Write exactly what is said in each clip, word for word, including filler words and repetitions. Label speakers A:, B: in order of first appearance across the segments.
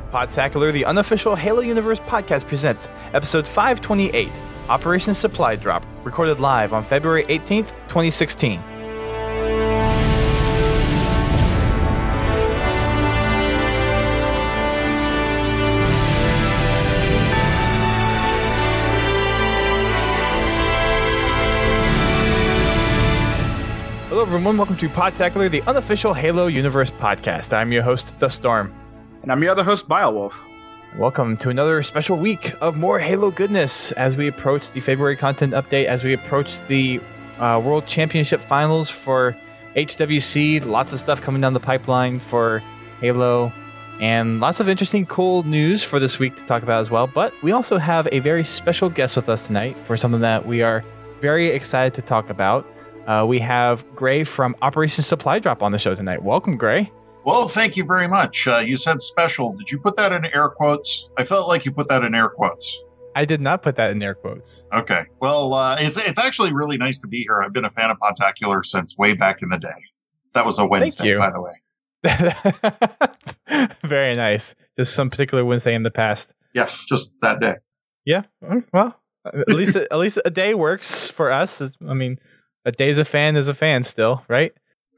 A: Podtacular, the unofficial Halo Universe podcast, presents episode five twenty-eight, Operation Supply Drop, recorded live on February eighteenth, twenty sixteen. Hello everyone, welcome to Podtacular, the unofficial Halo Universe podcast. I'm your host, Duststorm.
B: And I'm your other host, Bilewolf.
A: Welcome to another special week of more Halo goodness as we approach the February content update, as we approach the uh, World Championship Finals for H W C. Lots of stuff coming down the pipeline for Halo, and lots of interesting, cool news for this week to talk about as well. But we also have a very special guest with us tonight for something that we are very excited to talk about. Uh, we have Gray from Operation Supply Drop on the show tonight. Welcome, Gray.
C: Well, thank you very much. Uh, you said special. Did you put that in air quotes? I felt like you put that in air quotes.
A: I did not put that in air quotes.
C: Okay. Well, uh, it's it's actually really nice to be here. I've been a fan of Podtacular since way back in the day. That was a Wednesday, by the
A: way. Very nice. Just some particular Wednesday in the past.
C: Yes, just that day.
A: Yeah. Well, at least at least a day works for us. I mean, a day's a fan is a fan still, right?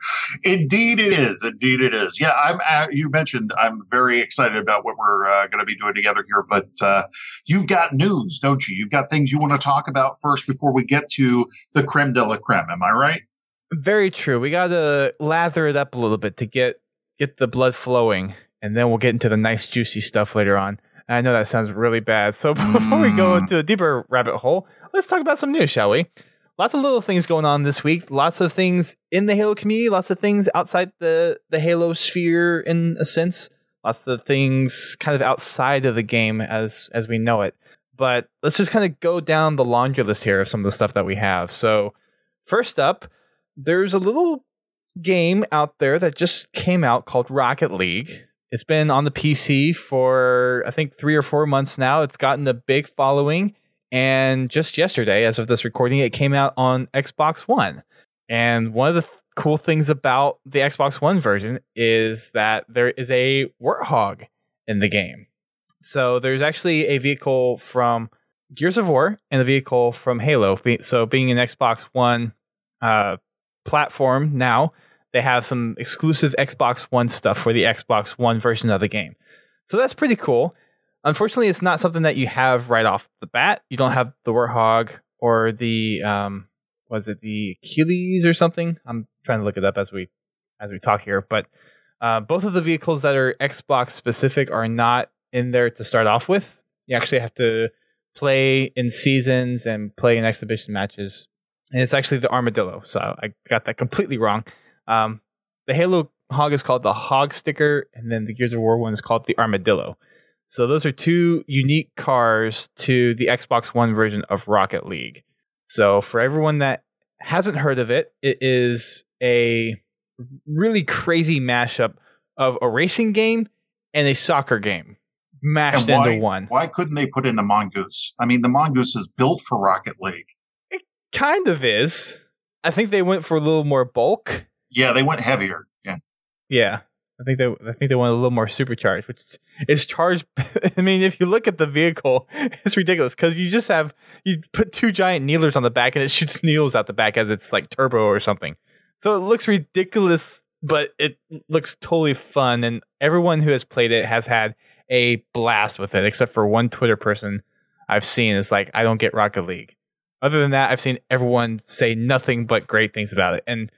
C: Indeed it is. Indeed it is. Yeah, I'm. Uh, you mentioned I'm very excited about what we're uh, going to be doing together here, but uh, you've got news, don't you? You've got things you want to talk about first before we get to the creme de la creme. Am I right?
A: Very true. We got to lather it up a little bit to get get the blood flowing, and then we'll get into the nice juicy stuff later on. And I know that sounds really bad. So before mm. we go into a deeper rabbit hole, let's talk about some news, shall we? Lots of little things going on this week. Lots of things in the Halo community. Lots of things outside the, the Halo sphere, in a sense. Lots of things kind of outside of the game as as we know it. But let's just kind of go down the laundry list here of some of the stuff that we have. So first up, there's a little game out there that just came out called Rocket League. It's been on the P C for, I think, three or four months now. It's gotten a big following. And just yesterday, as of this recording, it came out on Xbox One. And one of the th- cool things about the Xbox One version is that there is a Warthog in the game. So there's actually a vehicle from Gears of War and a vehicle from Halo. So being an Xbox One uh, platform now, they have some exclusive Xbox One stuff for the Xbox One version of the game. So that's pretty cool. Unfortunately, it's not something that you have right off the bat. You don't have the Warthog or the um, was it the Achilles or something? I'm trying to look it up as we as we talk here. But uh, both of the vehicles that are Xbox specific are not in there to start off with. You actually have to play in seasons and play in exhibition matches, and it's actually the Armadillo. So I got that completely wrong. Um, the Halo Hog is called the Hog Sticker, and then the Gears of War one is called the Armadillo. So those are two unique cars to the Xbox One version of Rocket League. So for everyone that hasn't heard of it, it is a really crazy mashup of a racing game and a soccer game mashed
C: why,
A: into one.
C: Why couldn't they put in the Mongoose? I mean, the Mongoose is built for Rocket League.
A: It kind of is. I think they went for a little more bulk.
C: Yeah, they went heavier. Yeah.
A: Yeah. I think they I think they want a little more supercharged, which is, is charged. I mean, if you look at the vehicle, it's ridiculous because you just have you put two giant needlers on the back and it shoots needles out the back as it's like turbo or something. So it looks ridiculous, but it looks totally fun. And everyone who has played it has had a blast with it, except for one Twitter person I've seen is like, I don't get Rocket League. Other than that, I've seen everyone say nothing but great things about it, and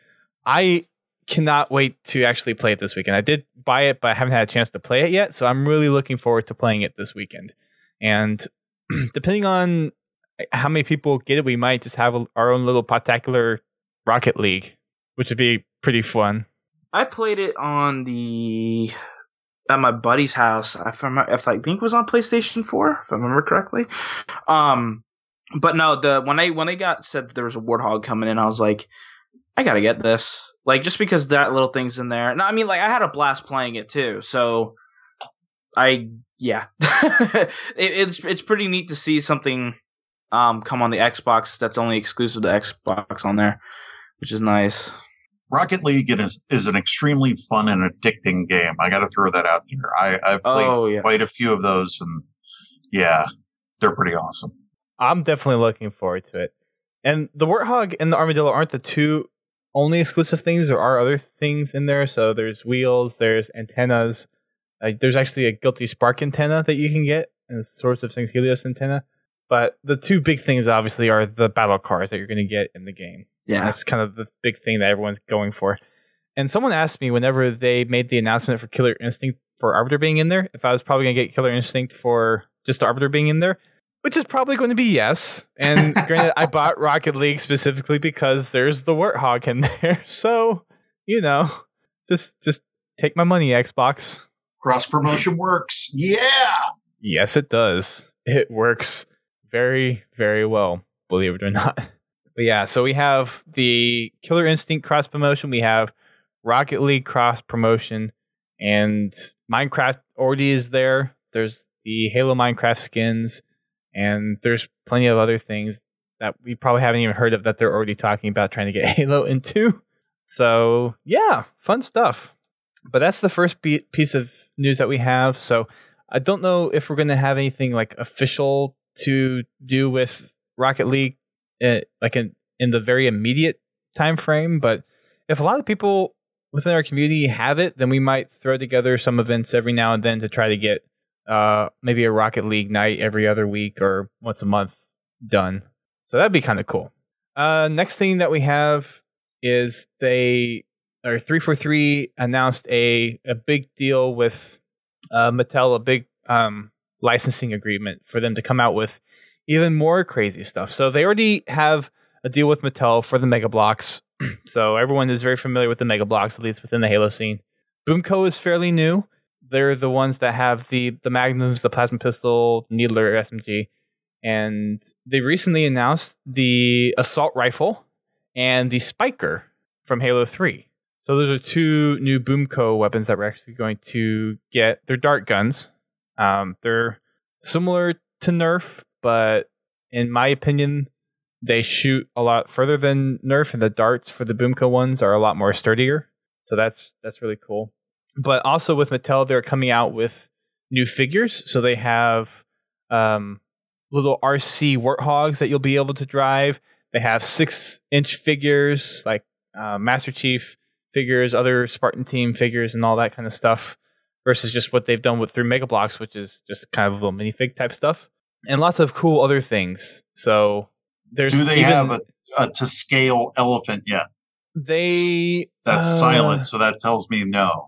A: I cannot wait to actually play it this weekend. I did buy it, but I haven't had a chance to play it yet, so I'm really looking forward to playing it this weekend. And depending on how many people get it, we might just have a, our own little Podtacular Rocket League, which would be pretty fun.
B: I played it on the at my buddy's house. If I, if I think it was on PlayStation four, if I remember correctly. Um, but no, the when I when I got said that there was a Warthog coming in, I was like, I gotta get this. Like, just because that little thing's in there. No, I mean, like, I had a blast playing it, too. So, I, yeah. it, it's it's pretty neat to see something um come on the Xbox that's only exclusive to Xbox on there, which is nice.
C: Rocket League is, is an extremely fun and addicting game. I got to throw that out there. I, I've played
B: Oh, yeah.
C: quite a few of those, and yeah, they're pretty awesome.
A: I'm definitely looking forward to it. And the Warthog and the Armadillo aren't the two only exclusive things. There are other things in there. So there's wheels, there's antennas. Uh, there's actually a Guilty Spark antenna that you can get, and sorts of things, Helios antenna. But the two big things, obviously, are the battle cars that you're going to get in the game.
B: Yeah.
A: That's kind of the big thing that everyone's going for. And someone asked me whenever they made the announcement for Killer Instinct for Arbiter being in there, if I was probably going to get Killer Instinct for just Arbiter being in there, which is probably going to be yes. And granted, I bought Rocket League specifically because there's the Warthog in there. So, you know, just just take my money, Xbox.
C: Cross promotion works. Yeah.
A: Yes, it does. It works very, very well, believe it or not. But yeah, so we have the Killer Instinct cross promotion. We have Rocket League cross promotion, and Minecraft already is there. There's the Halo Minecraft skins, and there's plenty of other things that we probably haven't even heard of that they're already talking about trying to get Halo into. So yeah, fun stuff. But that's the first be- piece of news that we have. So I don't know if we're going to have anything like official to do with Rocket League, uh, like in, in the very immediate time frame. But if a lot of people within our community have it, then we might throw together some events every now and then to try to get uh, maybe a Rocket League night every other week or once a month done. So that'd be kind of cool. Uh, next thing that we have is they, or three forty-three announced a, a big deal with uh, Mattel, a big um, licensing agreement for them to come out with even more crazy stuff. So they already have a deal with Mattel for the Mega Bloks. So everyone is very familiar with the Mega Bloks, at least within the Halo scene. Boomco is fairly new. They're the ones that have the, the Magnums, the Plasma Pistol, the Needler S M G. And they recently announced the Assault Rifle and the Spiker from Halo three. So those are two new Boomco weapons that we're actually going to get. They're dart guns. Um, they're similar to Nerf, but in my opinion, they shoot a lot further than Nerf, and the darts for the Boomco ones are a lot more sturdier. So that's that's really cool. But also with Mattel, they're coming out with new figures. So they have um, little R C Warthogs that you'll be able to drive. They have six-inch figures like uh, Master Chief figures, other Spartan Team figures, and all that kind of stuff, versus just what they've done with through Mega Bloks, which is just kind of a little minifig type stuff, and lots of cool other things. So there's
C: do they
A: even,
C: have a, a to scale elephant yet?
A: They
C: that's
A: uh,
C: silent, so that tells me no.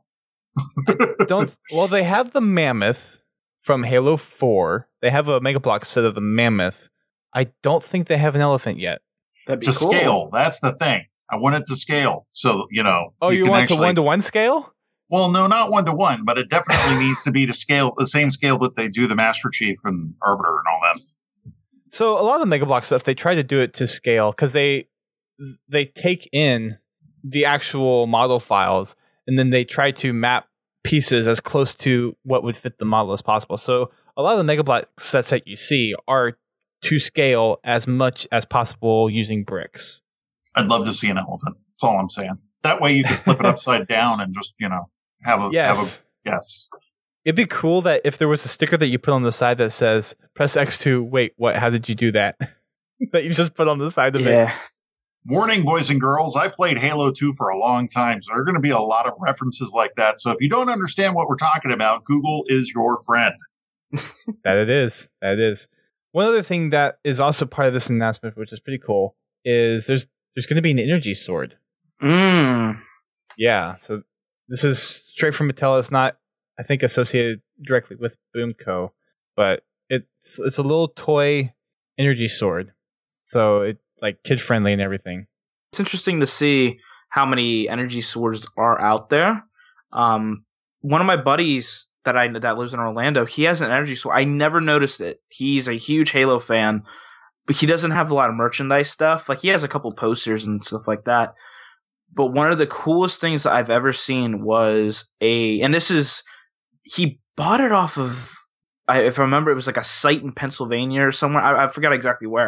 A: don't. Well, they have the Mammoth from Halo four. They have a Mega Bloks set of the Mammoth. I don't think they have an elephant yet.
B: That'd be
C: To
B: cool.
C: scale, that's the thing. I want it to scale, so you know.
A: Oh, you,
C: can
A: want
C: actually,
A: to one to one scale?
C: Well, no, not one to one, but it definitely needs to be to scale the same scale that they do the Master Chief and Arbiter and all that.
A: So a lot of the Mega Bloks stuff, they try to do it to scale because they they take in the actual model files and then they try to map pieces as close to what would fit the model as possible. So a lot of the Mega Bloks sets that you see are to scale as much as possible using bricks.
C: I'd love to see an elephant. That's all I'm saying. That way you could flip it upside down and just, you know, have a
A: yes.
C: have a yes.
A: It'd be cool that if there was a sticker that you put on the side that says press X to wait, what, how did you do that? That you just put on the side of
B: Yeah.
A: it.
C: Warning, boys and girls, I played Halo two for a long time, so there are going to be a lot of references like that. So if you don't understand what we're talking about, Google is your friend.
A: That it is. That it is. One other thing that is also part of this announcement, which is pretty cool, is there's there's going to be an energy sword.
B: Mm.
A: Yeah, so this is straight from Mattel. It's not, I think, associated directly with Boomco, but it's it's a little toy energy sword, so it's like kid friendly and everything.
B: It's interesting to see how many energy swords are out there. Um, one of my buddies that I that lives in Orlando, he has an energy sword. I never noticed it. He's a huge Halo fan, but he doesn't have a lot of merchandise stuff. Like he has a couple posters and stuff like that. But one of the coolest things that I've ever seen was a, and this is, he bought it off of, I, if I remember, it was like a site in Pennsylvania or somewhere. I, I forgot exactly where.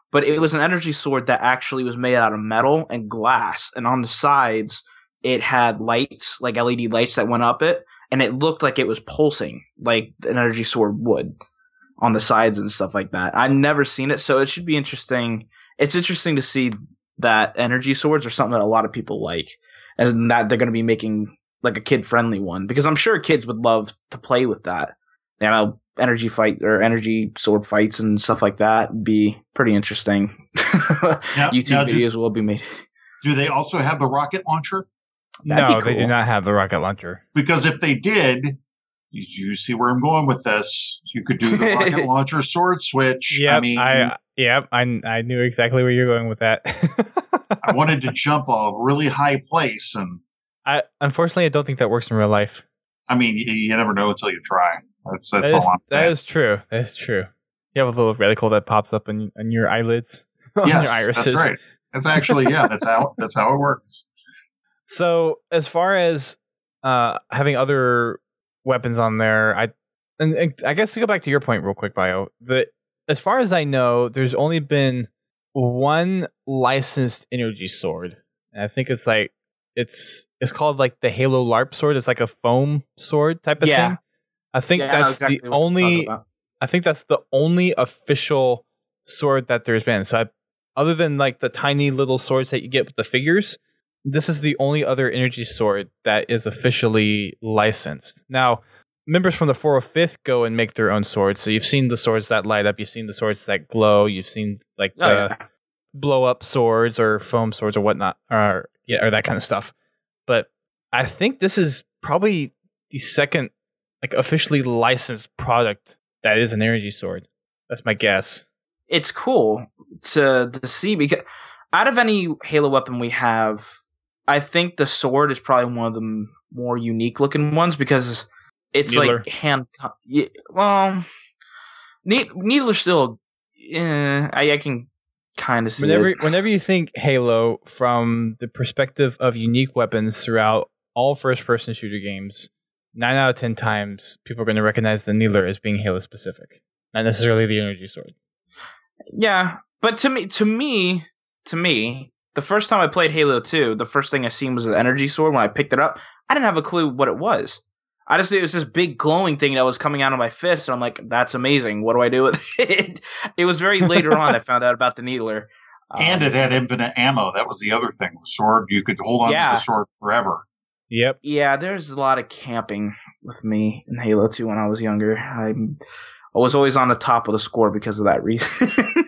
B: but it was an energy sword that actually was made out of metal and glass, and on the sides it had lights, like L E D lights that went up it, and it looked like it was pulsing, like an energy sword would on the sides and stuff like that. I've never seen it, so it should be interesting. It's interesting to see that energy swords are something that a lot of people like, and that they're going to be making like a kid-friendly one, because I'm sure kids would love to play with that. You know, energy fight or energy sword fights and stuff like that would be pretty interesting.
C: Now,
B: YouTube
C: now do,
B: videos will be made.
C: Do they also have the rocket launcher?
B: That'd
A: no,
B: be cool.
A: they do not have the rocket launcher.
C: Because if they did, you, you see where I'm going with this. You could do the rocket launcher sword switch.
A: Yeah,
C: I mean,
A: I yep, I I knew exactly where you're going with that.
C: I wanted to jump a really high place, and
A: I unfortunately I don't think that works in real life.
C: I mean, you, you never know until you try. That's that's
A: that
C: all
A: is,
C: I'm saying.
A: That is true. That is true. You have a little reticle that pops up on, on your eyelids, on
C: yes,
A: your irises.
C: that's right. That's actually yeah. That's how that's how it works.
A: So as far as uh, having other weapons on there, I and, and I guess to go back to your point real quick, Bio, that as far as I know, there's only been one licensed energy sword, and I think it's like it's it's called like the Halo LARP sword. It's like a foam sword type of
B: Yeah.
A: thing. I think
B: Yeah, I know
A: that's
B: exactly
A: the
B: what you're talking
A: only.
B: about.
A: I think that's the only official sword that there's been. So, I, other than like the tiny little swords that you get with the figures, this is the only other energy sword that is officially licensed. Now, members from the four oh fifth go and make their own swords. So, you've seen the swords that light up. You've seen the swords that glow. You've seen like
B: Oh,
A: the
B: yeah.
A: blow up swords or foam swords or whatnot, or yeah, or that kind of stuff. But I think this is probably the second like officially licensed product that is an energy sword. That's my guess.
B: It's cool to to see, because out of any Halo weapon we have, I think the sword is probably one of the m- more unique looking ones, because it's
A: Needler.
B: like hand. Yeah, well, ne- Needler still. Eh, I, I can kind of see
A: Whenever
B: it.
A: whenever you think Halo from the perspective of unique weapons throughout all first person shooter games, nine out of ten times people are going to recognize the Needler as being Halo specific, not necessarily the energy sword.
B: Yeah, but to me, to me, to me, the first time I played Halo two, the first thing I seen was the energy sword. When I picked it up, I didn't have a clue what it was. I just knew it was this big glowing thing that was coming out of my fist, and I'm like, "That's amazing. What do I do with it?" It was very later on I found out about the Needler,
C: And
B: Um,
C: it had infinite ammo. That was the other thing. The sword, you could hold on
B: Yeah.
C: to the sword forever.
A: Yep.
B: Yeah, there's a lot of camping with me in Halo two when I was younger. I, I was always on the top of the score because of that reason.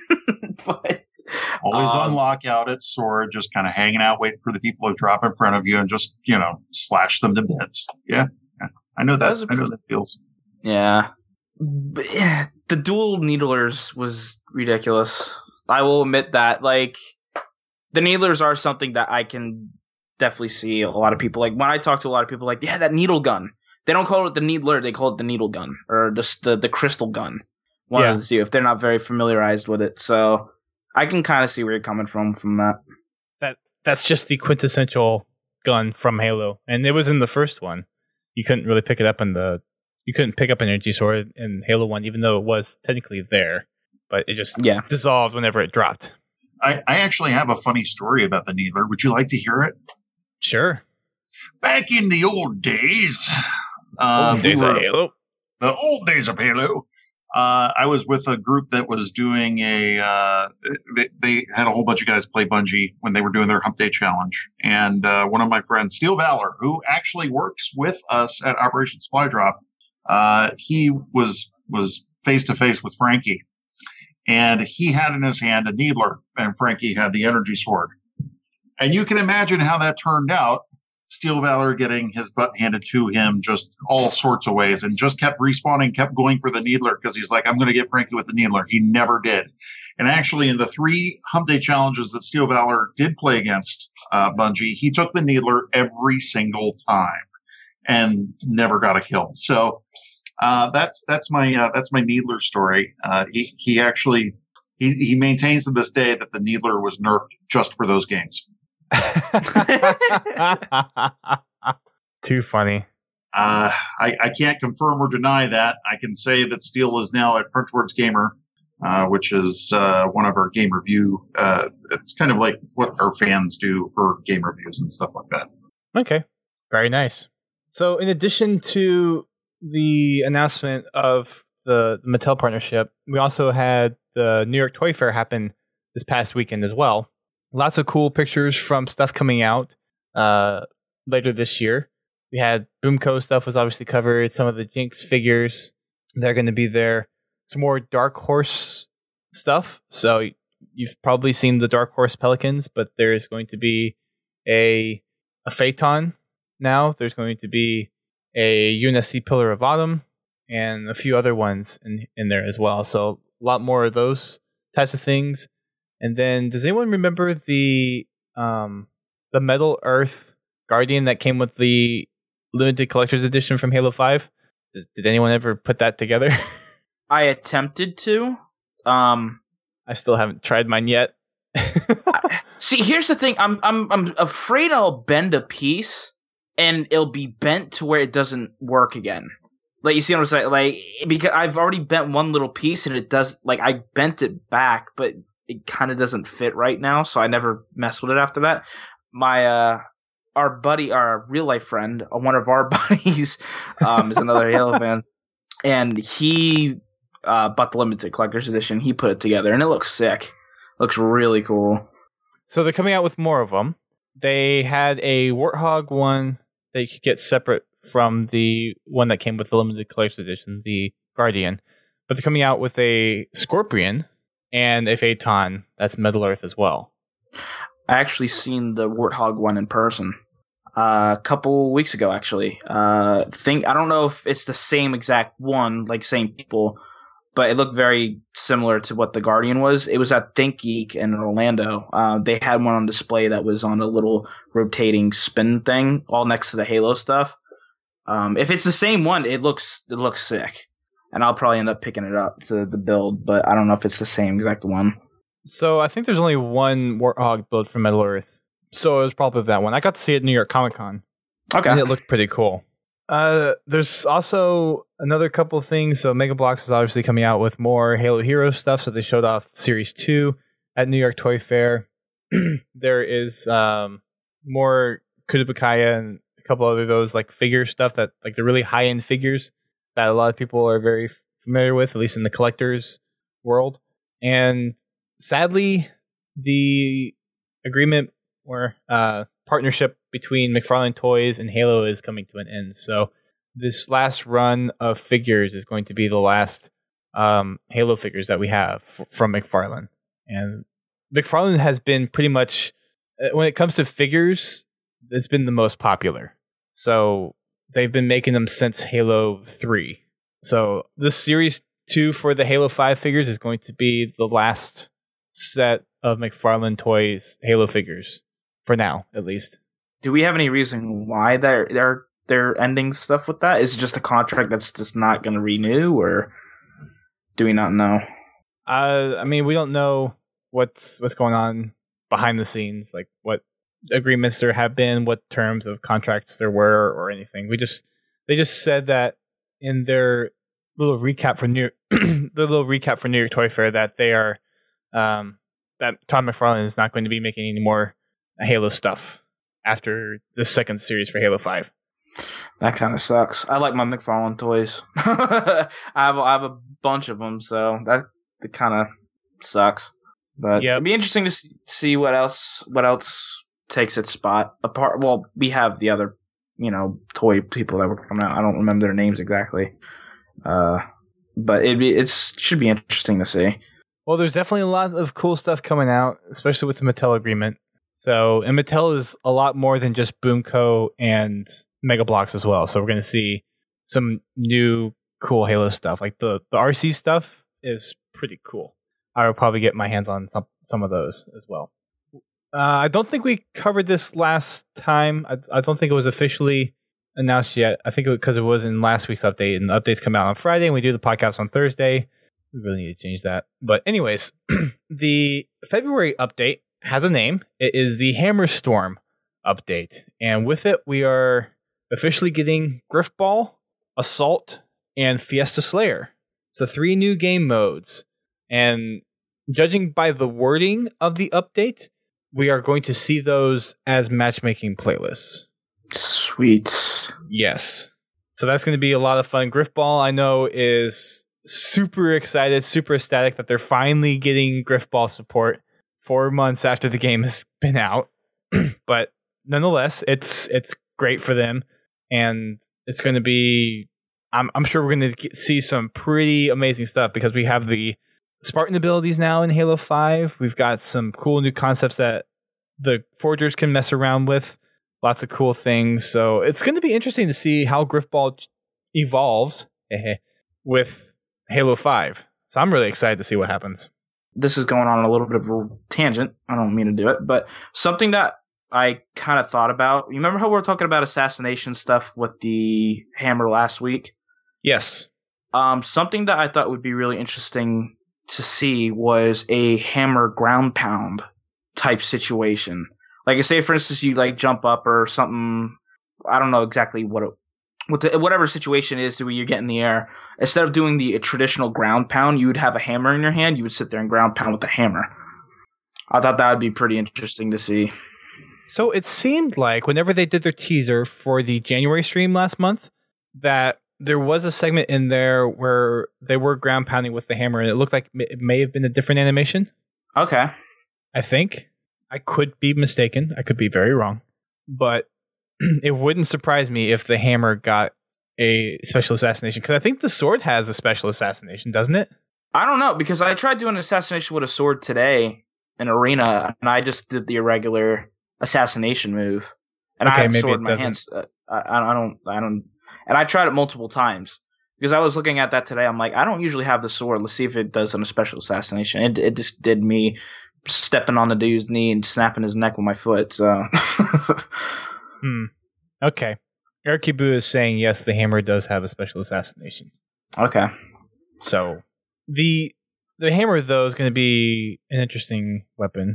B: But
C: Always
B: Um,
C: on lockout at sword, just kind of hanging out, waiting for the people to drop in front of you and just, you know, slash them to bits. Yeah. yeah. I know that.
B: That was a
C: I know that feels.
B: yeah, But, yeah, the dual needlers was ridiculous. I will admit that. Like, the needlers are something that I can definitely see a lot of people like. When I talk to a lot of people, like, yeah, that needle gun. They don't call it the needler; they call it the needle gun or just the the crystal gun. One
A: Yeah.
B: of the two, if they're not very familiarized with it. So I can kind of see where you're coming from from that.
A: That that's just the quintessential gun from Halo, and it was in the first one. You couldn't really pick it up in the. You couldn't pick up an energy sword in Halo One, even though it was technically there, but it just
B: Yeah.
A: dissolved whenever it dropped.
C: I, I actually have a funny story about the Needler. Would you like to hear it?
A: Sure.
C: Back in the old days, uh,
A: Old
C: we
A: days
C: were-
A: of Halo.
C: the old days of Halo. Uh, I was with a group that was doing a. Uh, they, they had a whole bunch of guys play Bungie when they were doing their Hump Day Challenge, and uh, one of my friends, Steel Valor, who actually works with us at Operation Supply Drop, uh, he was was face to face with Frankie, and he had in his hand a needler, and Frankie had the energy sword, and you can imagine how that turned out. Steel Valor getting his butt handed to him just all sorts of ways and just kept respawning, kept going for the Needler because he's like, I'm going to get Frankie with the Needler. He never did. And actually, in the three Hump Day challenges that Steel Valor did play against uh, Bungie, he took the Needler every single time and never got a kill. So uh, that's that's my uh, that's my Needler story. Uh, he he actually he, he maintains to this day that the Needler was nerfed just for those games.
A: Too funny.
C: Uh, I, I can't confirm or deny that. I can say that Steel is now at Frontwards Gamer uh, which is uh, one of our game review. Uh, it's kind of like what our fans do for game reviews and stuff like that.
A: Okay, very nice. So in addition to the announcement of the Mattel partnership, we also had the New York Toy Fair happen this past weekend as well. Lots of cool pictures from stuff coming out uh, later this year. We had Boomco stuff was obviously covered. Some of the Jinx figures, they're going to be there. Some more Dark Horse stuff. So you've probably seen the Dark Horse Pelicans, but there's going to be a a Phaeton now. There's going to be a U N S C Pillar of Autumn and a few other ones in in there as well. So a lot more of those types of things. And then, does anyone remember the um, the Metal Earth Guardian that came with the limited collector's edition from Halo five? Does, did anyone ever put that together?
B: I attempted to. Um,
A: I still haven't tried mine yet.
B: See, here's the thing. I'm I'm I'm afraid I'll bend a piece and it'll be bent to where it doesn't work again. Like, you see what I'm saying? Like, because I've already bent one little piece and it does. Like, I bent it back, but it kind of doesn't fit right now, so I never messed with it after that. My uh, our buddy, our real life friend, one of our buddies, um, is another Halo fan, and he uh, bought the limited collector's edition. He put it together, and it looks sick. Looks really cool.
A: So they're coming out with more of them. They had a Warthog one that you could get separate from the one that came with the limited collector's edition, the Guardian, but they're coming out with a Scorpion and a Phaeton that's Metal Earth as well.
B: I actually seen the Warthog one in person uh, a couple weeks ago, actually. Uh, think I don't know if it's the same exact one, like same people, but it looked very similar to what the Guardian was. It was at Think Geek in Orlando. Uh, they had one on display that was on a little rotating spin thing, all next to the Halo stuff. Um, if it's the same one, it looks it looks sick. And I'll probably end up picking it up to the build, but I don't know if it's the same exact one.
A: So I think there's only one Warthog build for Metal Earth. So it was probably that one. I got to see it at New York Comic Con.
B: Okay.
A: And it looked pretty cool. Uh, there's also another couple of things. So Mega Bloks is obviously coming out with more Halo Heroes stuff. So they showed off Series two at New York Toy Fair. There is um, more Kudabakaya and a couple other those like figure stuff that like the really high end figures that a lot of people are very familiar with, at least in the collector's world. And sadly, the agreement or uh, partnership between McFarlane Toys and Halo is coming to an end. So this last run of figures is going to be the last um, Halo figures that we have f- from McFarlane. And McFarlane has been pretty much, when it comes to figures, it's been the most popular. So they've been making them since Halo three. So this Series two for the Halo five figures is going to be the last set of McFarlane Toys Halo figures. For now, at least.
B: Do we have any reason why they're they're they're ending stuff with that? Is it just a contract that's just not going to renew, or do we not know?
A: Uh, I mean, we don't know what's what's going on behind the scenes, like what agreements there have been, what terms of contracts there were, or anything. We just they just said that in their little recap for New the little recap for New York Toy Fair that they are um, that Todd McFarlane is not going to be making any more Halo stuff after the second series for Halo five.
B: That kind of sucks. I like my McFarlane toys. I have I have a bunch of them, so that, that kind of sucks. But yep. It'd be interesting to see what else what else takes its spot. Apart, well, we have the other, you know, toy people that were coming out. I don't remember their names exactly. Uh, but it it should be interesting to see.
A: Well, there's definitely a lot of cool stuff coming out, especially with the Mattel agreement. So, and Mattel is a lot more than just Boomco and Mega Bloks as well. So we're going to see some new cool Halo stuff. Like the, the R C stuff is pretty cool. I will probably get my hands on some, some of those as well. Uh, I don't think we covered this last time. I, I don't think it was officially announced yet. I think because it, it was in last week's update, and the updates come out on Friday, and we do the podcast on Thursday. We really need to change that. But anyways, the February update has a name. It is the Hammerstorm update. And with it, we are officially getting Griffball, Assault, and Fiesta Slayer. So three new game modes. And judging by the wording of the update, we are going to see those as matchmaking playlists.
B: Sweet.
A: Yes. So that's going to be a lot of fun. Griffball, I know, is super excited, super ecstatic that they're finally getting Griffball support four months after the game has been out. But nonetheless, it's it's great for them. And it's going to be... I'm, I'm sure we're going to see some pretty amazing stuff because we have the Spartan abilities now in Halo five. We've got some cool new concepts that the Forgers can mess around with. Lots of cool things. So it's going to be interesting to see how Griffball evolves with Halo five. So I'm really excited to see what happens.
B: This is going on a little bit of a tangent. I don't mean to do it, but something that I kind of thought about. You remember how we were talking about assassination stuff with the hammer last week?
A: Yes.
B: Um, something that I thought would be really interesting to see was a hammer ground pound type situation. Like, say, for instance, you like jump up or something. I don't know exactly what it, what the, whatever situation is where you get in the air. Instead of doing the traditional ground pound, you would have a hammer in your hand. You would sit there and ground pound with the hammer. I thought that would be pretty interesting to see.
A: So it seemed like whenever they did their teaser for the January stream last month, that there was a segment in there where they were ground pounding with the hammer, and it looked like it may have been a different animation.
B: Okay.
A: I think. I could be mistaken. I could be very wrong. But it wouldn't surprise me if the hammer got a special assassination, because I think the sword has a special assassination, doesn't it?
B: I don't know, because I tried doing an assassination with a sword today in Arena, and I just did the irregular assassination move. And
A: okay,
B: I had
A: maybe
B: sword
A: it
B: in my
A: doesn't.
B: hands. Uh, I, I don't, I don't, and I tried it multiple times because I was looking at that today. I'm like, I don't usually have the sword. Let's see if it does on a special assassination. It, it just did me stepping on the dude's knee and snapping his neck with my foot. So,
A: hmm. Okay. Erkibu is saying yes, the hammer does have a special assassination.
B: Okay.
A: So the the hammer though is going to be an interesting weapon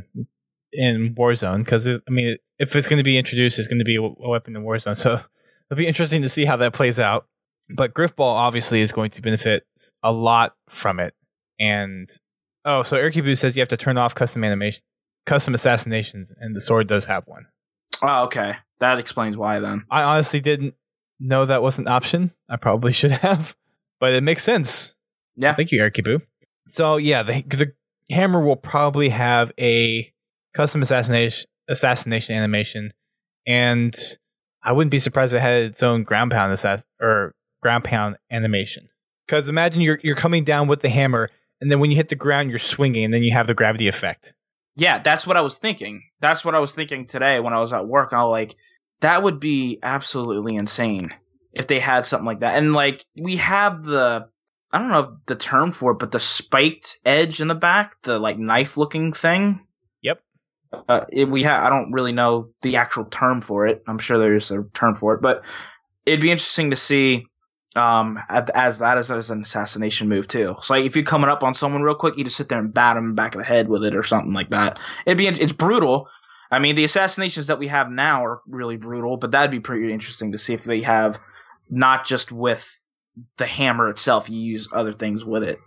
A: in Warzone because I mean, if it's going to be introduced, it's going to be a, a weapon in Warzone. So it'll be interesting to see how that plays out. But Griffball obviously is going to benefit a lot from it. And oh, so Erkibu says you have to turn off custom animation, custom assassinations, and the sword does have one.
B: Oh, okay. That explains why then.
A: I honestly didn't know that was an option. I probably should have, but it makes sense.
B: Yeah.
A: Thank you, Erkibu. So yeah, the the hammer will probably have a custom assassination assassination animation, and I wouldn't be surprised if it had its own ground pound assass or ground pound animation. Because imagine you're you're coming down with the hammer, and then when you hit the ground, you're swinging, and then you have the gravity effect.
B: Yeah, that's what I was thinking. That's what I was thinking today when I was at work. I was like, that would be absolutely insane if they had something like that. And like, we have the, I don't know the term for it, but the spiked edge in the back, the like knife looking thing.
A: Yep.
B: Uh, it, we have, I don't really know the actual term for it. I'm sure there's a term for it, but it'd be interesting to see um, as that as, as an assassination move too. So like if you're coming up on someone real quick, you just sit there and bat them in the back of the head with it or something like that. It'd be, it's brutal. I mean, the assassinations that we have now are really brutal, but that'd be pretty interesting to see if they have not just with the hammer itself, you use other things with it.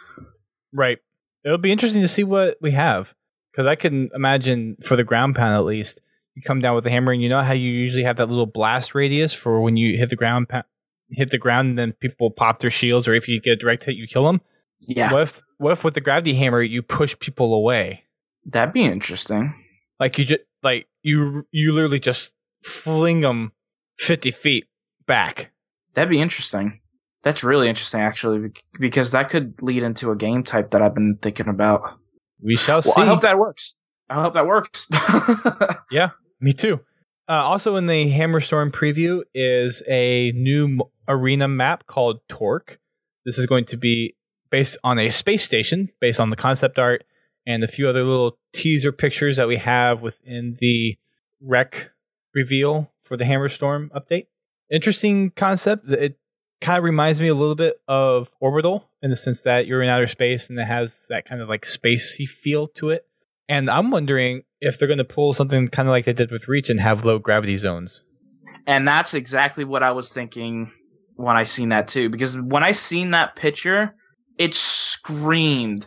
A: Right. It'll be interesting to see what we have, because I can imagine for the ground pound at least, you come down with the hammer, and you know how you usually have that little blast radius for when you hit the ground, pa- hit the ground, and then people pop their shields, or if you get a direct hit, you kill them.
B: Yeah.
A: What if, what if with the gravity hammer you push people away?
B: That'd be interesting.
A: Like you just like you you literally just fling them fifty feet back.
B: That'd be interesting. That's really interesting, actually, because that could lead into a game type that I've been thinking about.
A: We shall
B: well,
A: see.
B: I hope that works. I hope that works.
A: Yeah, me too. Uh, also in the Hammerstorm preview is a new arena map called Torque. This is going to be based on a space station, based on the concept art, and a few other little teaser pictures that we have within the rec reveal for the Hammerstorm update. Interesting concept. It kind of reminds me a little bit of Orbital in the sense that you're in outer space and it has that kind of like spacey feel to it. And I'm wondering if they're going to pull something kind of like they did with Reach and have low gravity zones.
B: And that's exactly what I was thinking when I seen that too. Because when I seen that picture, it screamed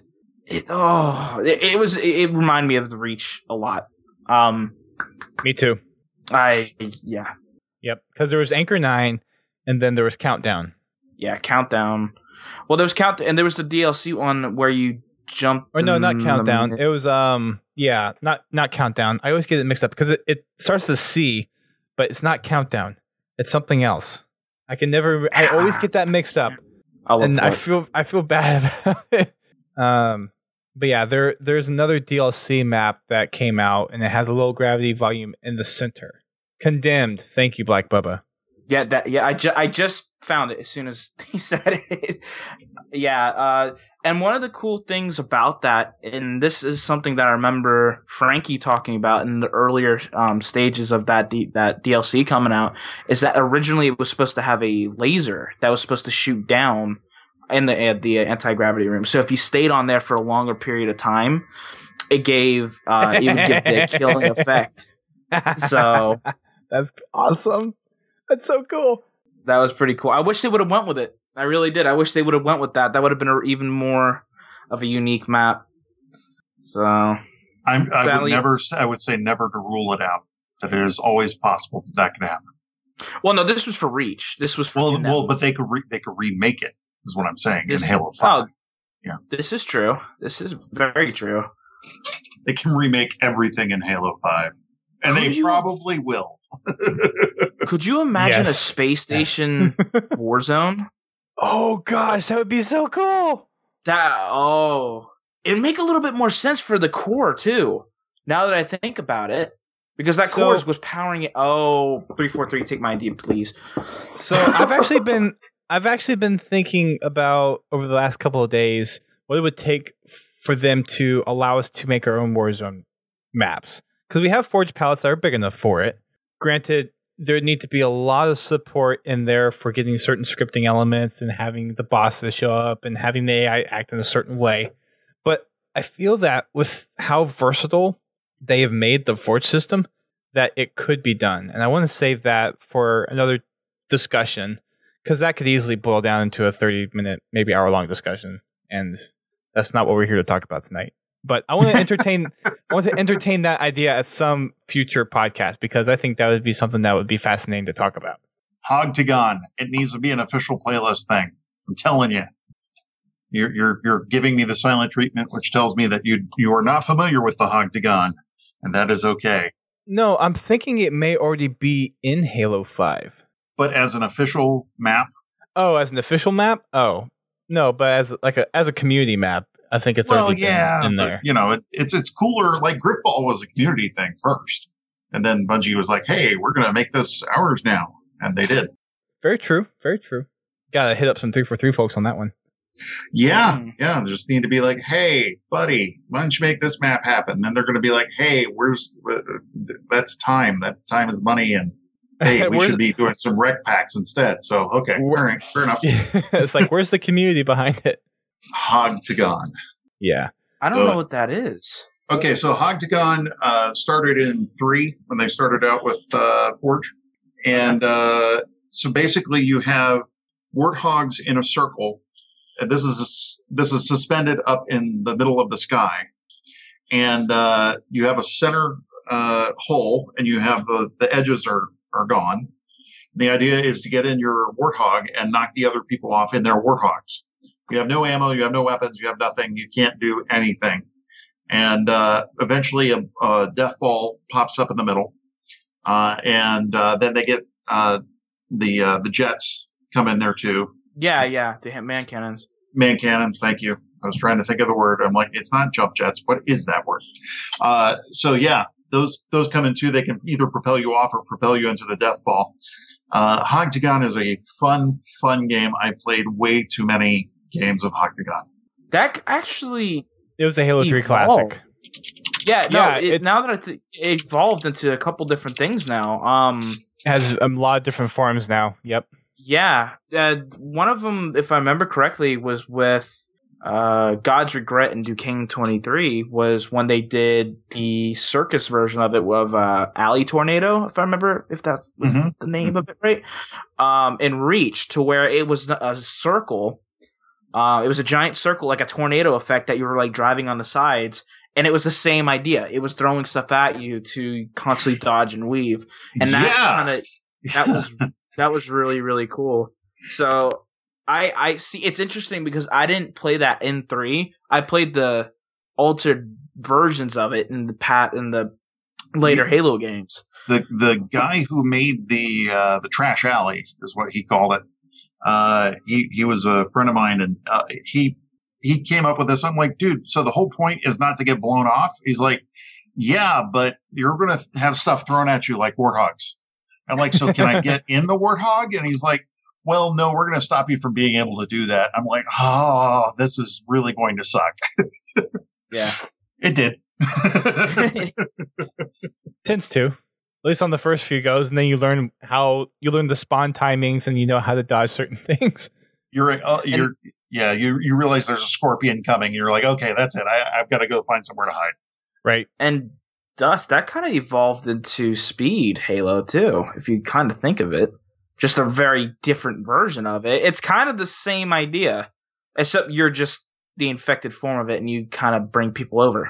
B: it oh it, it was it, it reminded me of the Reach a lot. Um,
A: Me too.
B: I yeah
A: Yep, because there was Anchor nine, and then there was Countdown.
B: yeah Countdown. Well, there was Count, and there was the D L C one where you jumped.
A: Or no, not Countdown.
B: The,
A: it was um yeah, not not Countdown. I always get it mixed up because it, it starts with C, but it's not Countdown. It's something else. I can never. I always get that mixed up, and I feel I feel bad about it. Um, but yeah, there there's another D L C map that came out, and it has a low gravity volume in the center. Condemned. Thank you, Black Bubba.
B: Yeah, that yeah. I, ju- I just found it as soon as he said it. yeah, uh, and one of the cool things about that, and this is something that I remember Frankie talking about in the earlier um, stages of that D- that D L C coming out, is that originally it was supposed to have a laser that was supposed to shoot down in the uh, the anti-gravity room. So if you stayed on there for a longer period of time, it gave uh, it would give the killing effect. So
A: that's awesome. That's so cool.
B: That was pretty cool. I wish they would have went with it. I really did. I wish they would have went with that. That would have been a, even more of a unique map. So
C: I'm, I
B: sadly,
C: would never. I would say never to rule it out. That it is always possible that that could happen.
B: Well, no, this was for Reach. This was for
C: well, well, but they could re- they could remake it. Is what I'm saying
B: this,
C: in Halo five.
B: Oh,
C: yeah,
B: this is true. This is very true.
C: They can remake everything in Halo five, and could they you, probably will.
B: Could you imagine
A: yes.
B: a space station yes. Warzone?
A: Oh gosh, that would be so cool.
B: That oh, it'd make a little bit more sense for the core too. Now that I think about it, because that
A: so,
B: core was powering it. Oh, three four three, take my I D, please.
A: So I've actually been, I've actually been thinking about over the last couple of days what it would take for them to allow us to make our own Warzone maps, because we have forged palettes that are big enough for it. Granted, there need to be a lot of support in there for getting certain scripting elements and having the bosses show up and having the A I act in a certain way. But I feel that with how versatile they have made the Forge system, that it could be done. And I want to save that for another discussion, because that could easily boil down into a thirty minute, maybe hour long discussion. And that's not what we're here to talk about tonight. But I want to entertain I want to entertain that idea at some future podcast, because I think that would be something that would be fascinating to talk about.
C: Hogtagon. It needs to be an official playlist thing. I'm telling you. You're you're you're giving me the silent treatment, which tells me that you you are not familiar with the Hogtagon, and that is okay.
A: No, I'm thinking it may already be in Halo five.
C: But as an official map?
A: Oh, as an official map? Oh. No, but as like a as a community map. I think it's
C: well,
A: already
C: yeah,
A: been in
C: but,
A: there.
C: You know, it, it's it's cooler. Like Gripball was a community thing first, and then Bungie was like, "Hey, we're going to make this ours now," and they did.
A: Very true. Very true. Got to hit up some three for three folks on that one.
C: Yeah, mm. yeah. Just need to be like, "Hey, buddy, why don't you make this map happen?" And then they're going to be like, "Hey, where's uh, that's time? That time is money, and hey, we should be doing some rec packs instead." So, okay, fair, fair enough.
A: It's like, where's the community behind it?
C: Hogtagon.
A: Yeah.
B: I don't so, know what that is.
C: Okay, so Hogtagon uh, started in three when they started out with uh, Forge. And uh, so basically you have warthogs in a circle. And this is this is suspended up in the middle of the sky. And uh, you have a center uh, hole, and you have the, the edges are, are gone. The idea is to get in your warthog and knock the other people off in their warthogs. You have no ammo, you have no weapons, you have nothing, you can't do anything. And uh, eventually a, a death ball pops up in the middle. Uh, and uh, then they get uh, the uh, the jets come in there too.
B: Yeah, yeah, the man cannons.
C: Man cannons, thank you. I was trying to think of the word. I'm like, it's not jump jets. What is that word? Uh, so yeah, those those come in too. They can either propel you off or propel you into the death ball. Uh, Hogtagon is a fun, fun game. I played way too many games of Hogtagon.
B: That actually,
A: it was a Halo three
B: evolved.
A: classic.
B: Yeah, no. Yeah, it, now that I th- it evolved into a couple different things now. Um,
A: it has a lot of different forms now. Yep.
B: Yeah, uh, one of them, if I remember correctly, was with uh, God's Regret and Duquesne twenty-three. Was when they did the circus version of it of uh, Alley Tornado, if I remember, if that was mm-hmm. the name of it, right? Um, in Reach, to where it was a circle. Uh, it was a giant circle, like a tornado effect that you were like driving on the sides. And it was the same idea. It was throwing stuff at you to constantly dodge and weave. And that
C: Yeah.
B: kind of, that was, that was really, really cool. So I, I see, it's interesting because I didn't play that in three. I played the altered versions of it in the pat in the later
C: Yeah.
B: Halo games.
C: The the guy who made the uh, the Trash Alley is what he called it. Uh, he he was a friend of mine, and uh, he he came up with this. I'm like, dude, so the whole point is not to get blown off. He's like, yeah, but you're going to have stuff thrown at you like warthogs. I'm like, so can I get in the warthog? And he's like, well, no, we're going to stop you from being able to do that. I'm like, oh, this is really going to suck.
B: Yeah.
C: It did.
A: Tends to, at least on the first few goes, and then you learn how you learn the spawn timings, and you know how to dodge certain things.
C: You're, uh, you're, yeah, you you realize there's a scorpion coming. You're like, okay, that's it. I, I've got to go find somewhere to hide.
A: Right.
B: And Dust, that kind of evolved into Speed Halo too, if you kind of think of it. Just a very different version of it. It's kind of the same idea, except you're just the infected form of it, and you kind of bring people over.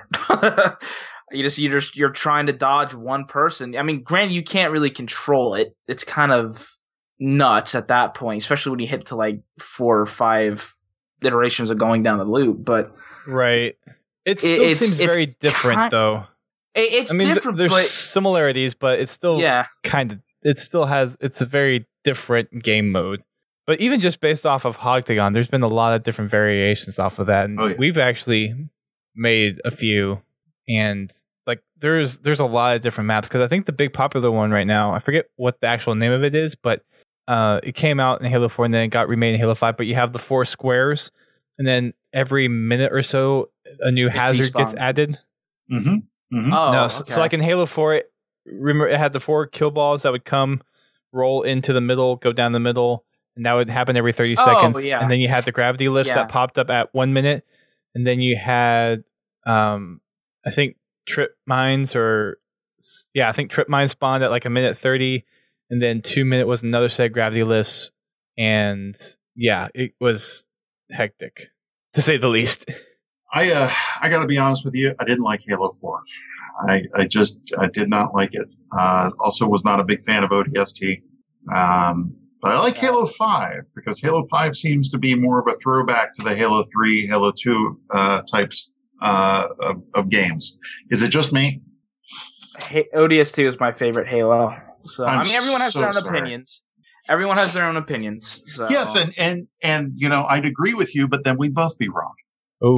B: you just you just you're trying to dodge one person. I mean, granted, you can't really control it. It's kind of nuts at that point, especially when you hit to like four or five iterations of going down the loop. But
A: right, it still
B: it's,
A: seems
B: it's
A: very different,
B: kind,
A: though.
B: It, it's
A: I mean,
B: different.
A: th- there's
B: but,
A: similarities, but it's still
B: yeah.
A: kind of. It still has. It's a very different game mode. But even just based off of Hogtagon, there's been a lot of different variations off of that, and
C: Oh, yeah.
A: we've actually made a few. And like, there's there's a lot of different maps, because I think the big popular one right now, I forget what the actual name of it is, but uh, it came out in Halo four and then it got remade in Halo five. But you have the four squares, and then every minute or so, a new hazard gets added.
C: Mm-hmm. Mm-hmm.
B: Oh,
A: no, so,
B: okay.
A: so like in Halo four, it, remember it had the four kill balls that would come, roll into the middle, go down the middle. And that would happen every thirty
B: Oh,
A: seconds.
B: yeah.
A: And then you had the gravity lifts
B: Yeah.
A: that popped up at one minute. And then you had, um, I think, trip mines or, yeah, I think trip mines spawned at like a minute thirty. And then two minute was another set of gravity lifts. And yeah, it was hectic, to say the least.
C: I uh, I got to be honest with you. I didn't like Halo four. I I just I did not like it. Uh, also, was not a big fan of O D S T. Um, but I like Halo five because Halo five seems to be more of a throwback to the Halo three, Halo two uh, types uh, of, of games. Is it just me?
B: Hey, O D S T is my favorite Halo. So
C: I'm
B: I mean, everyone has
C: so
B: their own
C: sorry.
B: opinions. Everyone has their own opinions. So.
C: Yes, and, and and you know I'd agree with you, but then we'd both be wrong.
A: Oh,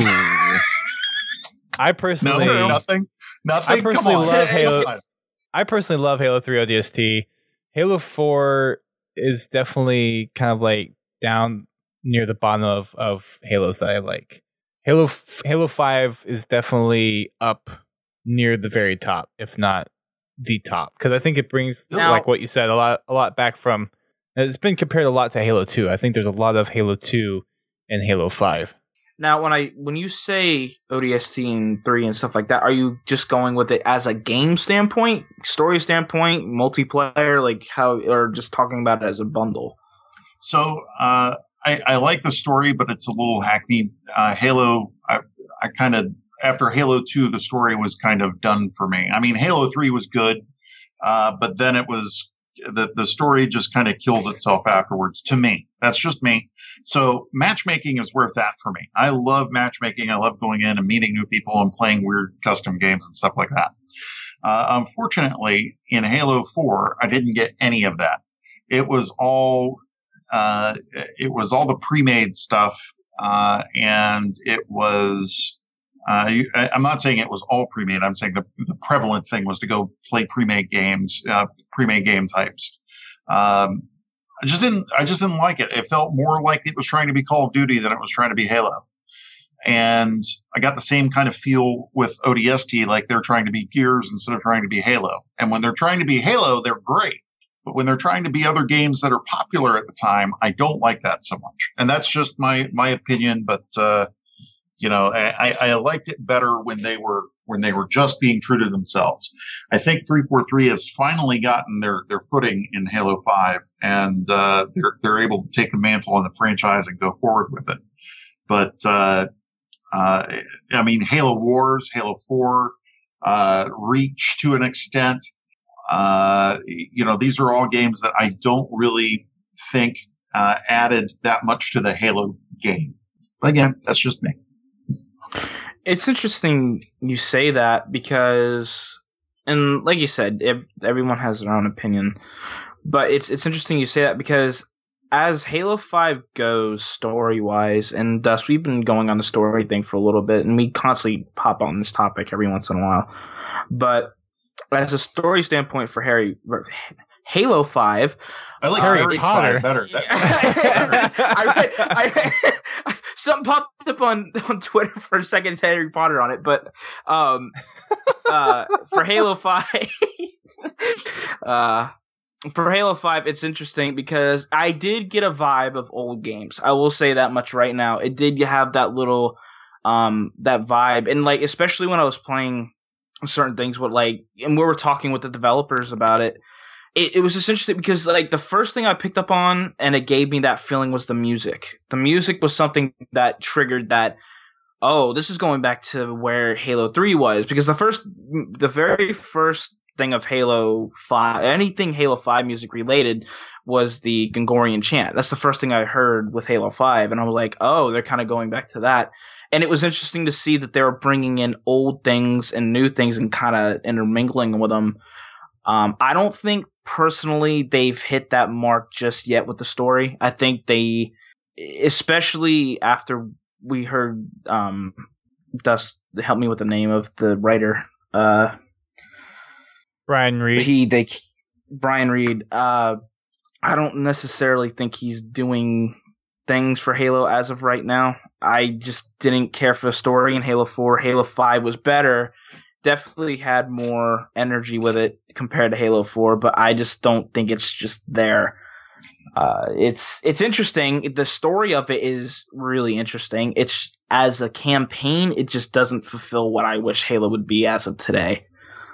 A: I personally,
C: No, nothing, nothing.
A: I personally
C: Come on.
A: love
C: Hey,
A: Halo.
C: come on.
A: I personally love Halo three O D S T. Halo four is definitely kind of like down near the bottom of, of Halos that I like. Halo f- Halo five is definitely up near the very top, if not the top, because I think it brings,
B: Now-
A: like what you said, a lot a lot back from. It's been compared a lot to Halo two. I think there's a lot of Halo two and Halo five.
B: Now, when I when you say O D S T and three and stuff like that, are you just going with it as a game standpoint, story standpoint, multiplayer, like how, or just talking about it as a bundle?
C: So uh, I, I like the story, but it's a little hackneyed. Uh, Halo, I, I kind of after Halo two, the story was kind of done for me. I mean, Halo three was good, uh, but then it was the the story just kind of kills itself afterwards. To me, that's just me. So matchmaking is where it's at for me. I love matchmaking. I love going in and meeting new people and playing weird custom games and stuff like that. Uh, unfortunately, in Halo four, I didn't get any of that. It was all uh, it was all the pre-made stuff, uh, and it was. Uh, you, I, I'm not saying it was all pre-made. I'm saying the, the prevalent thing was to go play pre-made games, uh, pre-made game types. Um, I just didn't. I just didn't like it. It felt more like it was trying to be Call of Duty than it was trying to be Halo. And I got the same kind of feel with O D S T, like they're trying to be Gears instead of trying to be Halo. And when they're trying to be Halo, they're great. But when they're trying to be other games that are popular at the time, I don't like that so much. And that's just my my opinion. But uh, you know, I, I liked it better when they were when they were just being true to themselves. I think three forty-three has finally gotten their, their footing in Halo five, and uh, they're they're able to take the mantle on the franchise and go forward with it. but uh, uh, I mean, Halo Wars, Halo four, uh, Reach to an extent. Uh, you know, these are all games that I don't really think uh, added that much to the Halo game. But again, that's just me.
B: It's interesting you say that because, and like you said, if, everyone has their own opinion. But it's it's interesting you say that because as Halo five goes story-wise, and thus we've been going on the story thing for a little bit, and we constantly pop on this topic every once in a while. But as a story standpoint for Harry, Halo five...
C: I like
A: Harry
C: Harry
A: Potter
C: better.
B: I, I, I, something popped up on, on Twitter for a second, it said Harry Potter on it, but um, uh, for Halo five... uh, For Halo five, it's interesting because I did get a vibe of old games. I will say that much right now. It did have that little, um, that vibe. And, like, especially when I was playing certain things with, like, and we were talking with the developers about it, it, it was just interesting because, like, the first thing I picked up on and it gave me that feeling was the music. The music was something that triggered that, oh, this is going back to where Halo three was. Because the first, the very first thing of Halo five, anything Halo five music related, was the Gregorian chant. That's the first thing I heard with Halo five, and I was like, oh, they're kind of going back to that. And it was interesting to see that they were bringing in old things and new things and kind of intermingling with them. Um, I don't think personally they've hit that mark just yet with the story. I think they, especially after we heard um, Dust help me with the name of the writer. Uh,
A: Brian Reed.
B: He, they, Brian Reed. Uh, I don't necessarily think he's doing things for Halo as of right now. I just didn't care for the story in Halo four. Halo five was better. Definitely had more energy with it compared to Halo four, but I just don't think it's just there. Uh, it's it's interesting. The story of it is really interesting. It's as a campaign, it just doesn't fulfill what I wish Halo would be as of today.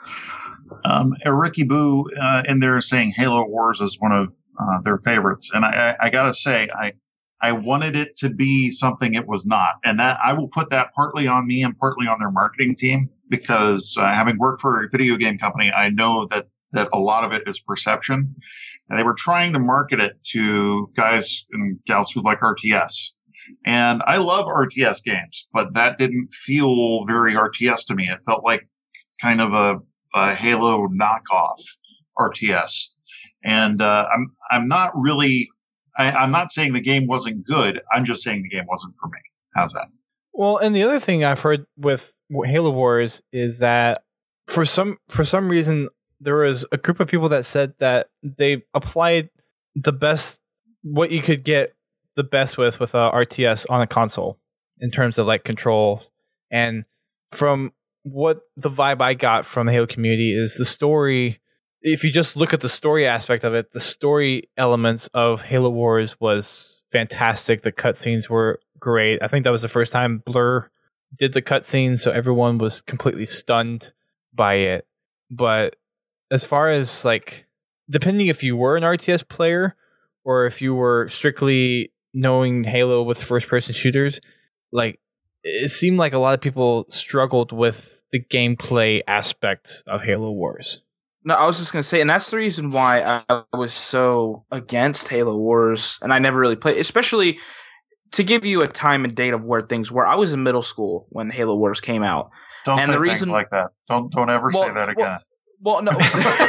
C: Um, Ricky Boo uh, in there saying Halo Wars is one of uh, their favorites, and I, I, I gotta say, I I wanted it to be something it was not, and that I will put that partly on me and partly on their marketing team, because uh, having worked for a video game company, I know that that a lot of it is perception, and they were trying to market it to guys and gals who like R T S. And I love R T S games, but that didn't feel very R T S to me. It felt like kind of a a Halo knockoff R T S. And, uh, I'm, I'm not really, I, I'm not saying the game wasn't good. I'm just saying the game wasn't for me. How's that?
A: Well, and the other thing I've heard with Halo Wars is that for some, for some reason, there was a group of people that said that they applied the best, what you could get the best with, with a R T S on a console in terms of like control. And from what the vibe I got from the Halo community is the story. If you just look at the story aspect of it, the story elements of Halo Wars was fantastic. The cutscenes were great. I think that was the first time Blur did the cutscenes, so everyone was completely stunned by it. But as far as like, depending if you were an R T S player or if you were strictly knowing Halo with first-person shooters, like, it seemed like a lot of people struggled with the gameplay aspect of Halo Wars.
B: No, I was just going to say, and that's the reason why I was so against Halo Wars, and I never really played, especially to give you a time and date of where things were. I was in middle school when Halo Wars came out.
C: Don't
B: and
C: say
B: the
C: things
B: reason,
C: like that. Don't don't ever
B: well,
C: say that again.
B: Well, well no.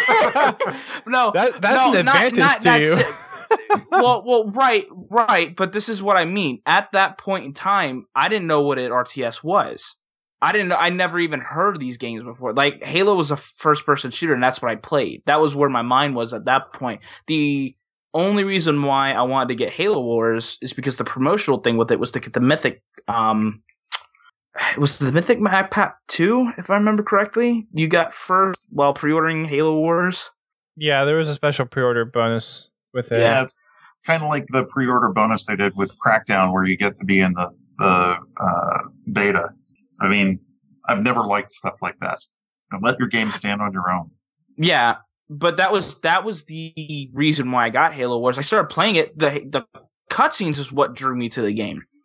B: no.
A: That, that's
B: no,
A: an advantage
B: not,
A: to
B: not,
A: you.
B: That's, well, well, right, right, but this is what I mean. At that point in time, I didn't know what an R T S was. I didn't know. I never even heard of these games before. Like, Halo was a first-person shooter, and that's what I played. That was where my mind was at that point. The only reason why I wanted to get Halo Wars is because the promotional thing with it was to get the Mythic. Um, it was the Mythic Map Pack two, if I remember correctly. You got first while pre-ordering Halo Wars.
A: Yeah, there was a special pre-order bonus with it.
C: Yeah, it's kind of like the pre-order bonus they did with Crackdown, where you get to be in the the uh, beta. I mean, I've never liked stuff like that. Let your game stand on your own.
B: Yeah, but that was that was the reason why I got Halo Wars. I started playing it. The the cutscenes is what drew me to the game.
C: Hmm.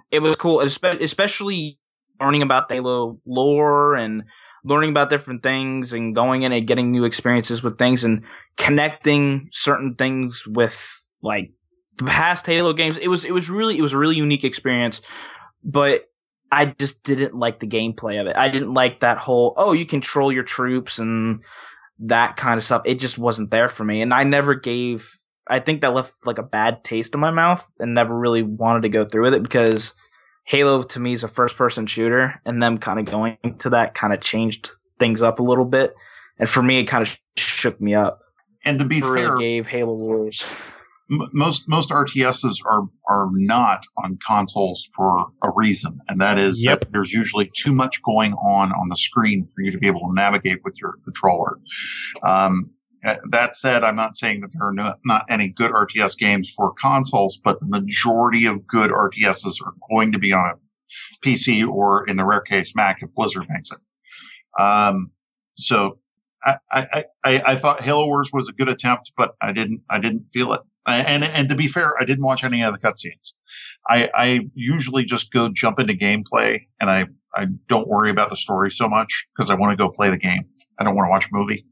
B: it was cool, especially learning about the Halo lore and learning about different things and going in and getting new experiences with things and connecting certain things with like the past Halo games. It was it was really it was a really unique experience, but I just didn't like the gameplay of it. I didn't like that whole, oh, you control your troops and that kind of stuff. It just wasn't there for me. And I never gave, I think that left like a bad taste in my mouth and never really wanted to go through with it because Halo to me is a first person shooter, and them kind of going to that kind of changed things up a little bit. And for me, it kind of shook me up.
C: And to be
B: it really
C: fair,
B: gave Halo Wars.
C: Most most R T Ss are are not on consoles for a reason, and that is
A: yep.
C: that there's usually too much going on on the screen for you to be able to navigate with your controller. Um, that said, I'm not saying that there are no, not any good R T S games for consoles, but the majority of good R T Ss are going to be on a P C or, in the rare case, Mac if Blizzard makes it. Um, so I, I, I, I thought Halo Wars was a good attempt, but I didn't I didn't feel it. And and to be fair, I didn't watch any of the cutscenes. I, I usually just go jump into gameplay, and I, I don't worry about the story so much because I want to go play the game. I don't want to watch a movie.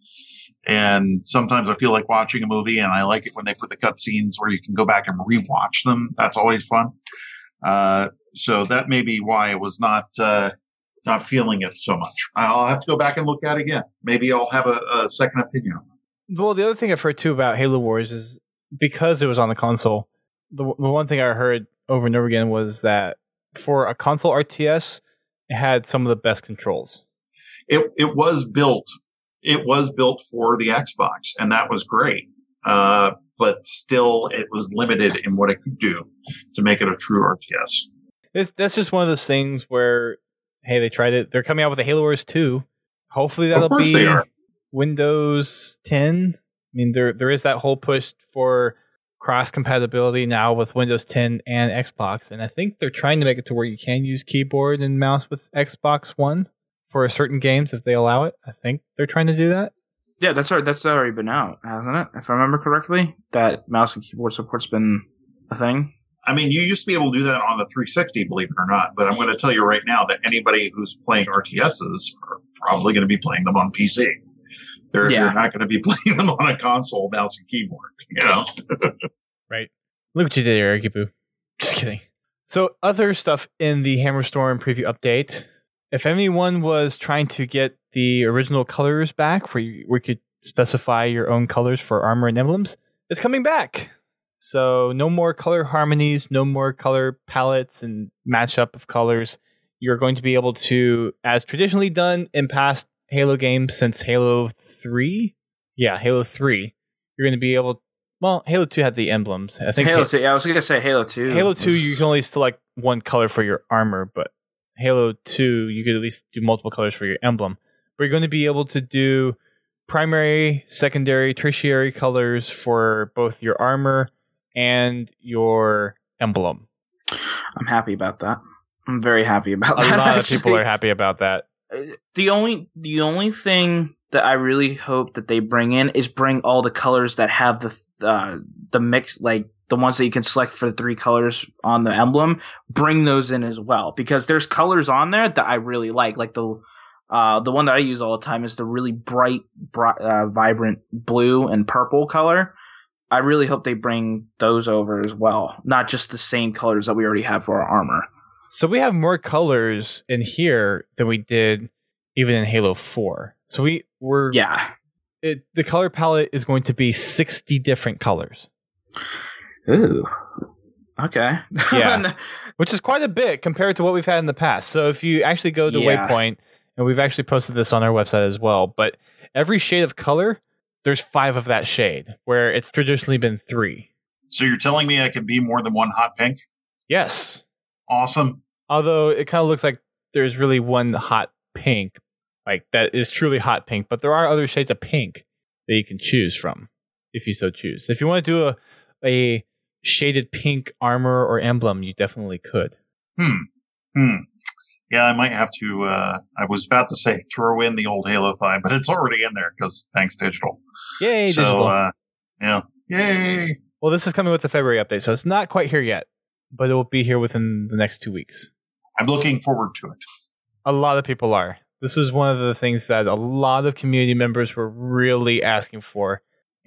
C: And sometimes I feel like watching a movie, and I like it when they put the cutscenes where you can go back and rewatch them. That's always fun. Uh, so that may be why I was not uh, not feeling it so much. I'll have to go back and look at it again. Maybe I'll have a, a second opinion on it.
A: Well, the other thing I've heard too about Halo Wars is, because it was on the console, the, the one thing I heard over and over again was that for a console R T S, it had some of the best controls.
C: It it was built, it was built for the Xbox, and that was great. Uh, but still, it was limited in what it could do to make it a true R T S.
A: It's, that's just one of those things where, hey, they tried it. They're coming out with a Halo Wars two. Hopefully that'll
C: of course
A: be
C: they are.
A: Windows ten. I mean, there there is that whole push for cross compatibility now with Windows ten and Xbox, and I think they're trying to make it to where you can use keyboard and mouse with Xbox One for certain games if they allow it. I think they're trying to do that.
B: Yeah, that's already, that's already been out, hasn't it? If I remember correctly, that mouse and keyboard support's been a thing.
C: I mean, you used to be able to do that on the three sixty, believe it or not. But I'm going to tell you right now that anybody who's playing R T Ss are probably going to be playing them on P C. They're,
B: yeah.
C: they're not going to be playing them on a console, mouse and keyboard, you know?
A: Right. Look what you did here, Gibu. Just kidding. So other stuff in the Hammerstorm preview update. If anyone was trying to get the original colors back, where you, where you could specify your own colors for armor and emblems, it's coming back. So no more color harmonies, no more color palettes and matchup of colors. You're going to be able to, as traditionally done in past Halo games since Halo three, yeah, Halo three, you're going to be able. Well, Halo two had the emblems. I think
B: Halo
A: ha-
B: two. Yeah, I was going to say Halo two.
A: Halo two,
B: was...
A: you can only select one color for your armor, but Halo two, you could at least do multiple colors for your emblem. But you're going to be able to do primary, secondary, tertiary colors for both your armor and your emblem.
B: I'm happy about that. I'm very happy about
A: A
B: that.
A: A lot
B: actually.
A: of people are happy about that.
B: The only the only thing that I really hope that they bring in is bring all the colors that have the uh, the mix, like the ones that you can select for the three colors on the emblem. Bring those in as well, because there's colors on there that I really like. Like the uh, the one that I use all the time is the really bright, bright uh, vibrant blue and purple color. I really hope they bring those over as well, not just the same colors that we already have for our armor.
A: So we have more colors in here than we did even in Halo four. So we were
B: yeah.
A: It, the color palette is going to be sixty different colors.
B: Ooh. Okay.
A: Yeah. Which is quite a bit compared to what we've had in the past. So if you actually go to
B: yeah.
A: Waypoint, and we've actually posted this on our website as well, but every shade of color, there's five of that shade, where it's traditionally been three.
C: So you're telling me I can be more than one hot pink?
A: Yes.
C: Awesome.
A: Although it kind of looks like there's really one hot pink, like that is truly hot pink, but there are other shades of pink that you can choose from if you so choose. If you want to do a, a shaded pink armor or emblem, you definitely could.
C: Hmm. Hmm. Yeah, I might have to, uh, I was about to say throw in the old Halo five, but it's already in there because thanks digital.
A: Yay,
C: so,
A: digital.
C: Uh, yeah. Yay.
A: Well, this is coming with the February update, so it's not quite here yet. but it will be here within the next two weeks.
C: I'm looking forward to it.
A: A lot of people are. This is one of the things that a lot of community members were really asking for.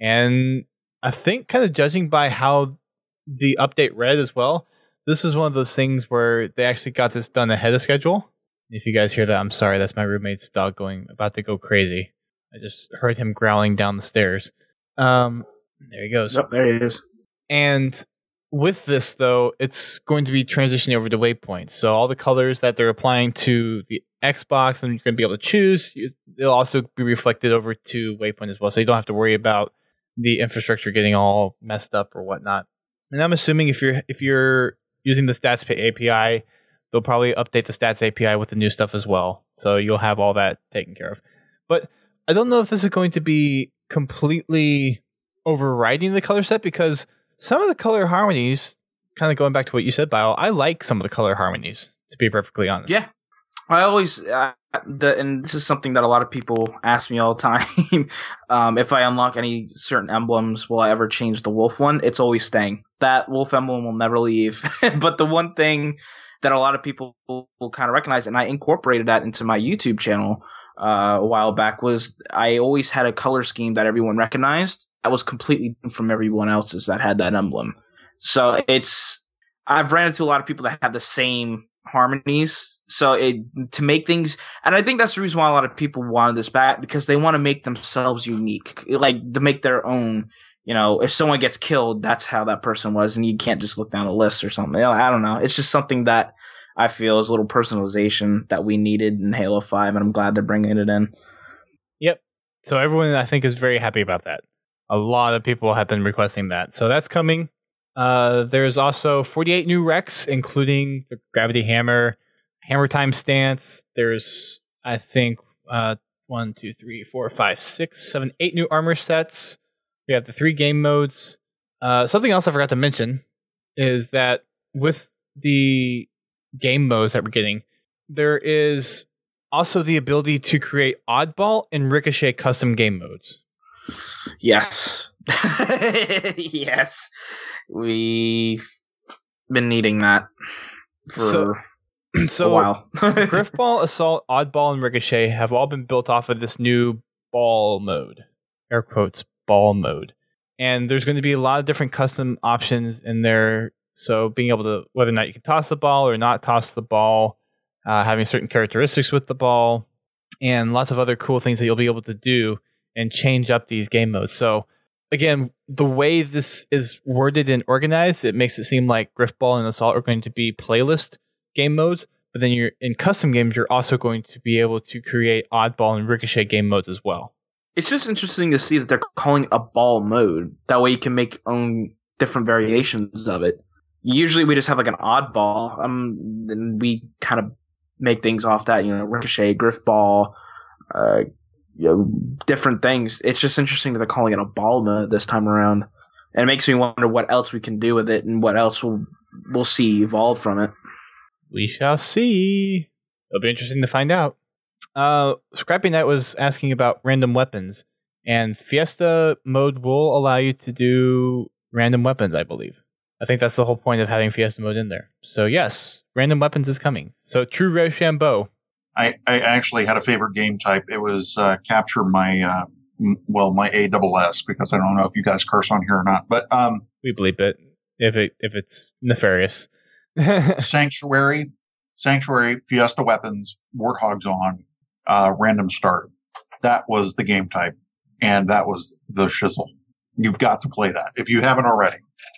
A: And I think kind of judging by how the update read as well, this is one of those things where they actually got this done ahead of schedule. If you guys hear that, I'm sorry. That's my roommate's dog going about to go crazy. I just heard him growling down the stairs. Um, there he goes.
B: Yep, there he is.
A: And with this, though, it's going to be transitioning over to waypoints. So all the colors that they're applying to the Xbox and you're going to be able to choose, they'll also be reflected over to waypoint as well. So you don't have to worry about the infrastructure getting all messed up or whatnot. And I'm assuming if you're if you're using the Stats A P I, they'll probably update the Stats A P I with the new stuff as well. So you'll have all that taken care of. But I don't know if this is going to be completely overriding the color set, because some of the color harmonies, kind of going back to what you said, Bio, I like some of the color harmonies, to be perfectly honest.
B: Yeah. I always, uh, the, and this is something that a lot of people ask me all the time. um, if I unlock any certain emblems, will I ever change the wolf one? It's always staying. That wolf emblem will never leave. But the one thing that a lot of people will, will kind of recognize, and I incorporated that into my YouTube channel uh, a while back, was I always had a color scheme that everyone recognized that was completely different from everyone else's that had that emblem. So it's, I've ran into a lot of people that have the same harmonies. So it, to make things, and I think that's the reason why a lot of people wanted this back, because they want to make themselves unique, like to make their own. You know, if someone gets killed, that's how that person was, and you can't just look down a list or something. I don't know. It's just something that I feel is a little personalization that we needed in Halo five, and I'm glad they're bringing it in.
A: Yep. So everyone, I think, is very happy about that. A lot of people have been requesting that. So that's coming. Uh, there's also forty-eight new Rex, including the Gravity Hammer, Hammer Time Stance. There's, I think, uh, one, two, three, four, five, six, seven, eight new armor sets. We have the three game modes. Uh, something else I forgot to mention is that with the game modes that we're getting, there is also the ability to create Oddball and Ricochet custom game modes.
B: Yes. Yes. We've been needing that for
A: so, so
B: a while.
A: Griffball, Assault, Oddball, and Ricochet have all been built off of this new ball mode. Air quotes, ball mode. And there's going to be a lot of different custom options in there. So being able to, whether or not you can toss the ball or not toss the ball, uh, having certain characteristics with the ball, and lots of other cool things that you'll be able to do and change up these game modes. So again, the way this is worded and organized, it makes it seem like Griffball and Assault are going to be playlist game modes. But then you're in custom games, you're also going to be able to create Oddball and Ricochet game modes as well.
B: It's just interesting to see that they're calling it a ball mode. That way you can make own different variations of it. Usually we just have like an oddball, um, and we kind of make things off that, you know, Ricochet, Griffball, uh, you know, different things. It's just interesting that they're calling it a ball mode this time around. And it makes me wonder what else we can do with it and what else we'll, we'll see evolve from it.
A: We shall see. It'll be interesting to find out. Uh, Scrappy Knight was asking about random weapons, and Fiesta mode will allow you to do random weapons, I believe. I think that's the whole point of having Fiesta mode in there. So yes, random weapons is coming. So true Rochambeau.
C: I, I actually had a favorite game type. It was uh, capture my, uh, m- well, my A S S, because I don't know if you guys curse on here or not, but um,
A: we bleep it if it if it's nefarious.
C: Sanctuary, Sanctuary, Fiesta weapons, Warthogs on. Uh, random start. That was the game type, and that was the shizzle. You've got to play that if you haven't already.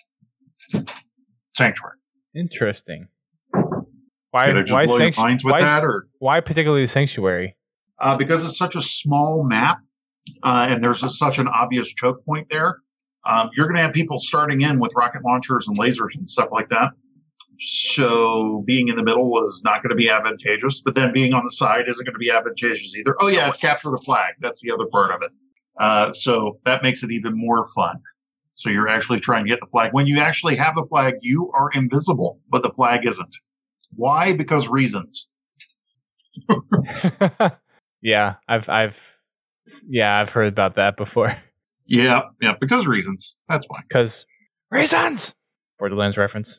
C: Sanctuary.
A: Interesting. Why?
C: Did I just
A: why
C: blow your
A: sanctu-
C: minds with
A: why,
C: that, or
A: why particularly Sanctuary?
C: Uh, because it's such a small map, uh, and there's a, such an obvious choke point there. Um, you're going to have people starting in with rocket launchers and lasers and stuff like that. So being in the middle is not going to be advantageous, but then being on the side isn't going to be advantageous either. Oh yeah, it's capture the flag. That's the other part of it. Uh, so that makes it even more fun. So you're actually trying to get the flag. When you actually have the flag, you are invisible, but the flag isn't. Why? Because reasons.
A: yeah, I've, I've, yeah, I've heard about that before.
C: Yeah, yeah, because reasons. That's why.
A: Because reasons. Borderlands reference.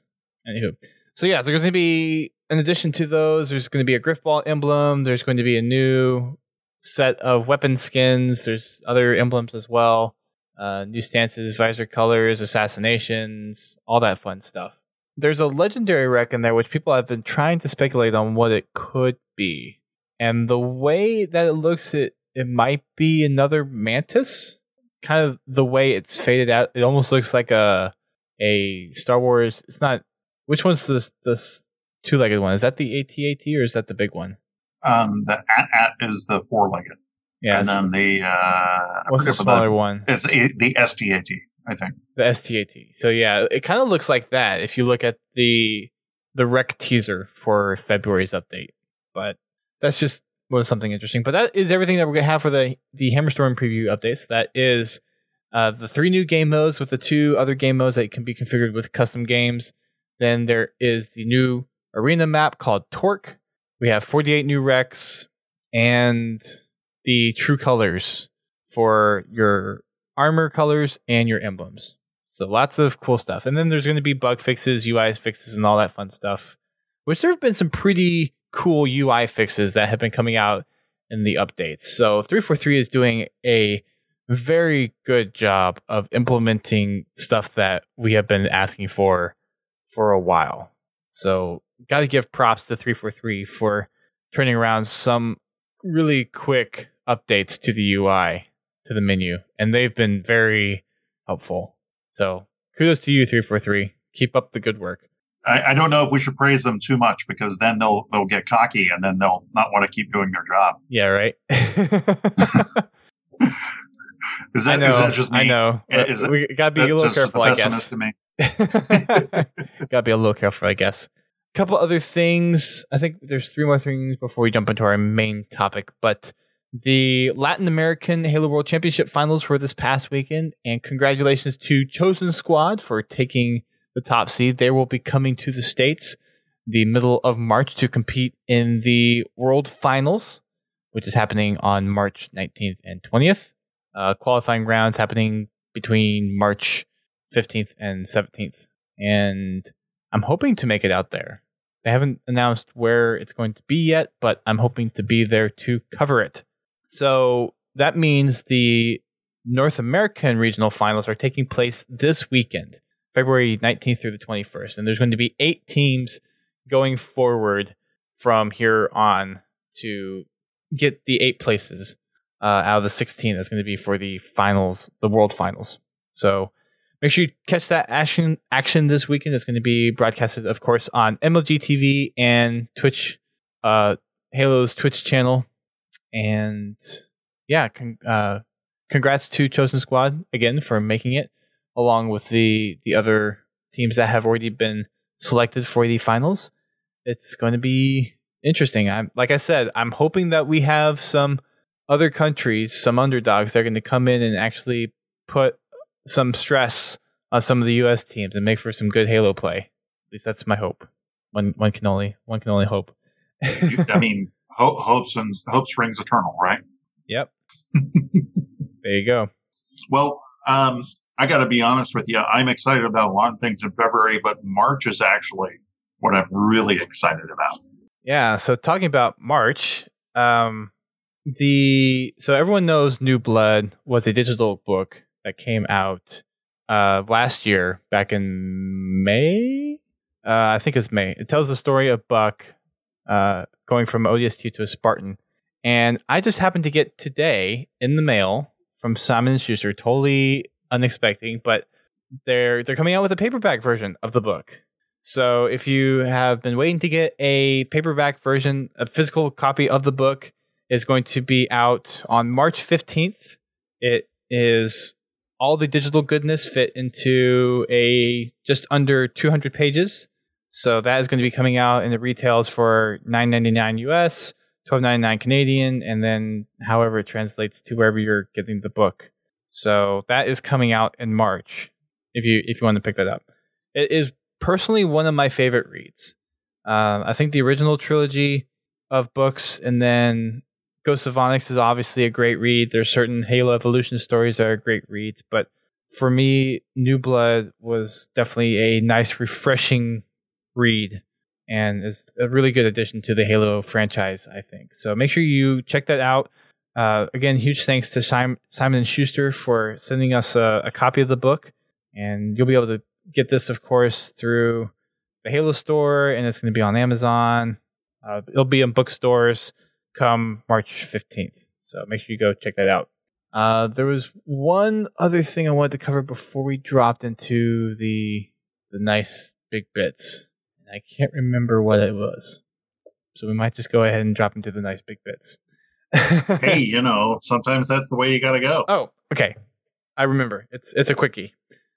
A: Anywho. So yeah, so there's going to be, in addition to those, there's going to be a Griffball emblem. There's going to be a new set of weapon skins. There's other emblems as well. Uh, new stances, visor colors, assassinations, all that fun stuff. There's a legendary wreck in there, which people have been trying to speculate on what it could be. And the way that it looks, it, it might be another Mantis. Kind of the way it's faded out, it almost looks like a a Star Wars. It's not. Which one's this this two-legged one? Is that the A T A T or is that the big one?
C: Um, the A T A T is the four-legged.
A: Yeah.
C: And then the uh,
A: what's the smaller one?
C: It's a, the S T A T, I think.
A: The S T A T. So yeah, it kind of looks like that if you look at the the rec teaser for February's update. But that's just was something interesting. But that is everything that we're gonna have for the the Hammerstorm preview updates. That is uh, the three new game modes with the two other game modes that can be configured with custom games. Then there is the new arena map called Torque. We have forty-eight new wrecks and the true colors for your armor colors and your emblems. So lots of cool stuff. And then there's going to be bug fixes, U I fixes, and all that fun stuff. Which there have been some pretty cool U I fixes that have been coming out in the updates. So three forty-three is doing a very good job of implementing stuff that we have been asking for for a while. So got to give props to three forty-three for turning around some really quick updates to the U I, to the menu, and they've been very helpful. So kudos to you, three forty-three. Keep up the good work.
C: I, I don't know if we should praise them too much because then they'll they'll get cocky and then they'll not want to keep doing their job.
A: Yeah, right.
C: Is that,
A: I know,
C: is that just me?
A: I know.
C: Is it,
A: we gotta be a little careful, I guess.
C: To me?
A: Gotta be a little careful, I guess. A couple other things. I think there's three more things before we jump into our main topic. But the Latin American Halo World Championship finals were this past weekend, and congratulations to Chosen Squad for taking the top seed. They will be coming to the States the middle of March to compete in the World Finals, which is happening on March nineteenth and twentieth. Uh, qualifying rounds happening between March fifteenth and seventeenth. And I'm hoping to make it out there. They haven't announced where it's going to be yet, but I'm hoping to be there to cover it. So that means the North American regional finals are taking place this weekend, February nineteenth through the twenty-first. And there's going to be eight teams going forward from here on to get the eight places uh, out of the sixteen that's going to be for the finals, the world finals. So make sure you catch that action action this weekend. It's going to be broadcasted, of course, on M L G T V and Twitch, uh, Halo's Twitch channel. And yeah, con- uh, congrats to Chosen Squad again for making it, along with the the other teams that have already been selected for the finals. It's going to be interesting. I'm like I said, I'm hoping that we have some other countries, some underdogs that are going to come in and actually put some stress on some of the U S teams and make for some good Halo play. At least that's my hope. One one can only one can only hope.
C: you, I mean, hope hopes and hope springs eternal, right?
A: Yep. There you go.
C: Well, um, I got to be honest with you. I'm excited about a lot of things in February, but March is actually what I'm really excited about.
A: Yeah. So talking about March, um, the so everyone knows New Blood was a digital book that came out uh, last year, back in May. Uh, I think it's May. It tells the story of Buck uh, going from O D S T to a Spartan, and I just happened to get today in the mail from Simon and Schuster, totally unexpected, but they're they're coming out with a paperback version of the book. So if you have been waiting to get a paperback version, a physical copy of the book is going to be out on March fifteenth. It is all the digital goodness fit into a just under two hundred pages. So that is going to be coming out in the retails for nine ninety-nine U S, twelve ninety-nine Canadian, and then however it translates to wherever you're getting the book. So that is coming out in March if you if you want to pick that up. It is personally one of my favorite reads. Um, I think the original trilogy of books and then Ghost of Onyx is obviously a great read. There's certain Halo Evolution stories that are great reads, but for me, New Blood was definitely a nice, refreshing read, and is a really good addition to the Halo franchise, I think. So make sure you check that out. Uh, again, huge thanks to Simon and Schuster for sending us a, a copy of the book, and you'll be able to get this, of course, through the Halo store, and it's going to be on Amazon. Uh, it'll be in bookstores come March fifteenth. So make sure you go check that out. Uh, there was one other thing I wanted to cover before we dropped into the the nice big bits. And I can't remember what it was. So we might just go ahead and drop into the nice big bits.
C: Hey, you know, sometimes that's the way you got to go.
A: Oh, okay. I remember. It's it's a quickie.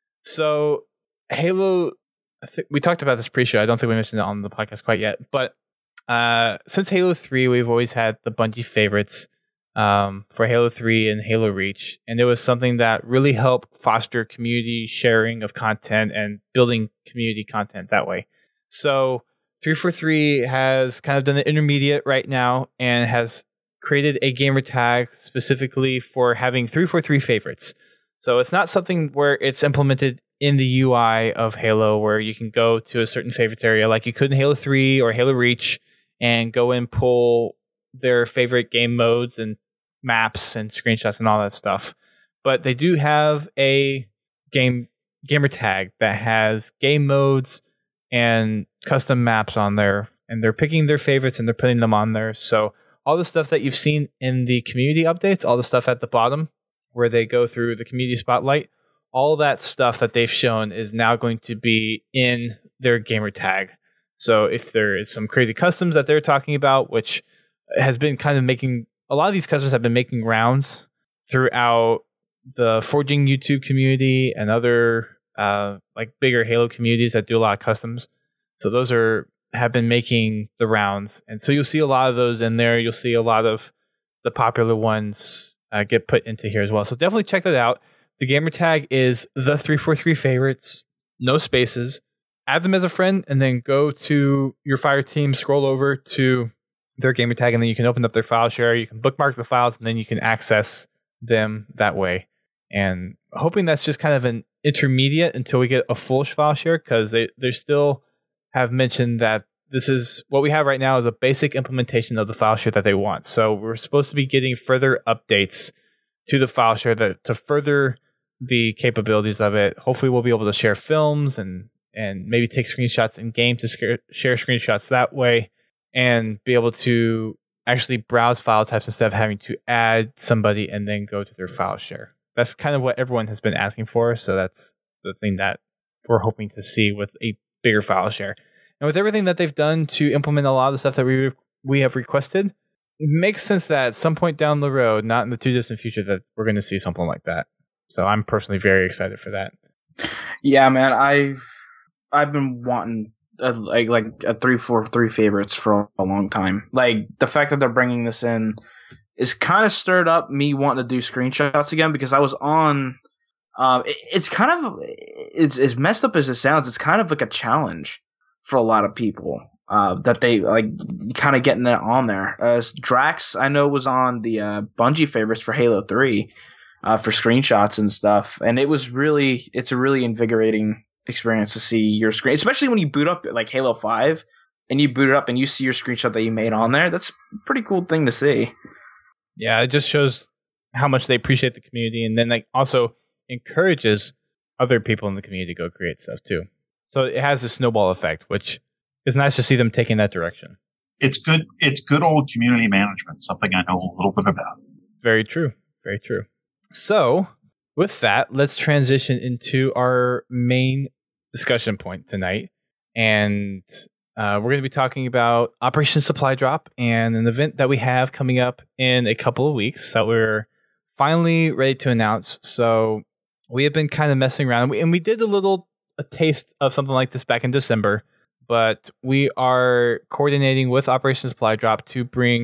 A: So Halo, I think we talked about this pre-show. I don't think we mentioned it on the podcast quite yet. But uh, since Halo three, we've always had the Bungie favorites um, for Halo three and Halo Reach. And it was something that really helped foster community sharing of content and building community content that way. So three forty-three has kind of done an intermediate right now and has created a gamer tag specifically for having three forty-three favorites. So it's not something where it's implemented in the U I of Halo where you can go to a certain favorites area like you could in Halo three or Halo Reach and go and pull their favorite game modes and maps and screenshots and all that stuff. But they do have a game gamer tag that has game modes and custom maps on there, and they're picking their favorites and they're putting them on there. So all the stuff that you've seen in the community updates, all the stuff at the bottom where they go through the community spotlight, all that stuff that they've shown is now going to be in their gamer tag. So if there is some crazy customs that they're talking about, which has been kind of making, a lot of these customs have been making rounds throughout the Forging YouTube community and other uh, like bigger Halo communities that do a lot of customs. So those are have been making the rounds. And so you'll see a lot of those in there. You'll see a lot of the popular ones uh, get put into here as well. So definitely check that out. The gamer tag is the three forty-three favorites, no spaces. Add them as a friend and then go to your Fire team, scroll over to their gamer tag, and then you can open up their file share. You can bookmark the files, and then you can access them that way. And hoping that's just kind of an intermediate until we get a full file share, because they, they still have mentioned that this is what we have right now is a basic implementation of the file share that they want. So we're supposed to be getting further updates to the file share that to further the capabilities of it. Hopefully we'll be able to share films and and maybe take screenshots in game to scare, share screenshots that way, and be able to actually browse file types instead of having to add somebody and then go to their file share. That's kind of what everyone has been asking for. So that's the thing that we're hoping to see with a bigger file share. And with everything that they've done to implement a lot of the stuff that we we have requested, it makes sense that at some point down the road, not in the too distant future, that we're going to see something like that. So I'm personally very excited for that.
B: Yeah, man, I've I've been wanting a, like like a three four three favorites for a long time. Like the fact that they're bringing this in is kind of stirred up me wanting to do screenshots again, because I was on. Um, it, it's kind of it's as messed up as it sounds. It's kind of like a challenge for a lot of people uh, that they like kind of getting that on there. As Drax, I know, was on the uh, Bungie favorites for Halo three uh, for screenshots and stuff, and it was really it's a really invigorating experience to see your screen, especially when you boot up like Halo five and you boot it up and you see your screenshot that you made on there. That's a pretty cool thing to see.
A: Yeah, it just shows how much they appreciate the community, and then like also encourages other people in the community to go create stuff too. So it has a snowball effect, which is nice to see them taking that direction.
C: It's good. It's good old community management, something I know a little bit about.
A: Very true. Very true. So with that, let's transition into our main discussion point tonight. And uh, we're going to be talking about Operation Supply Drop and an event that we have coming up in a couple of weeks that we're finally ready to announce. So we have been kind of messing around, and we, and we did a little a taste of something like this back in December, but we are coordinating with Operation Supply Drop to bring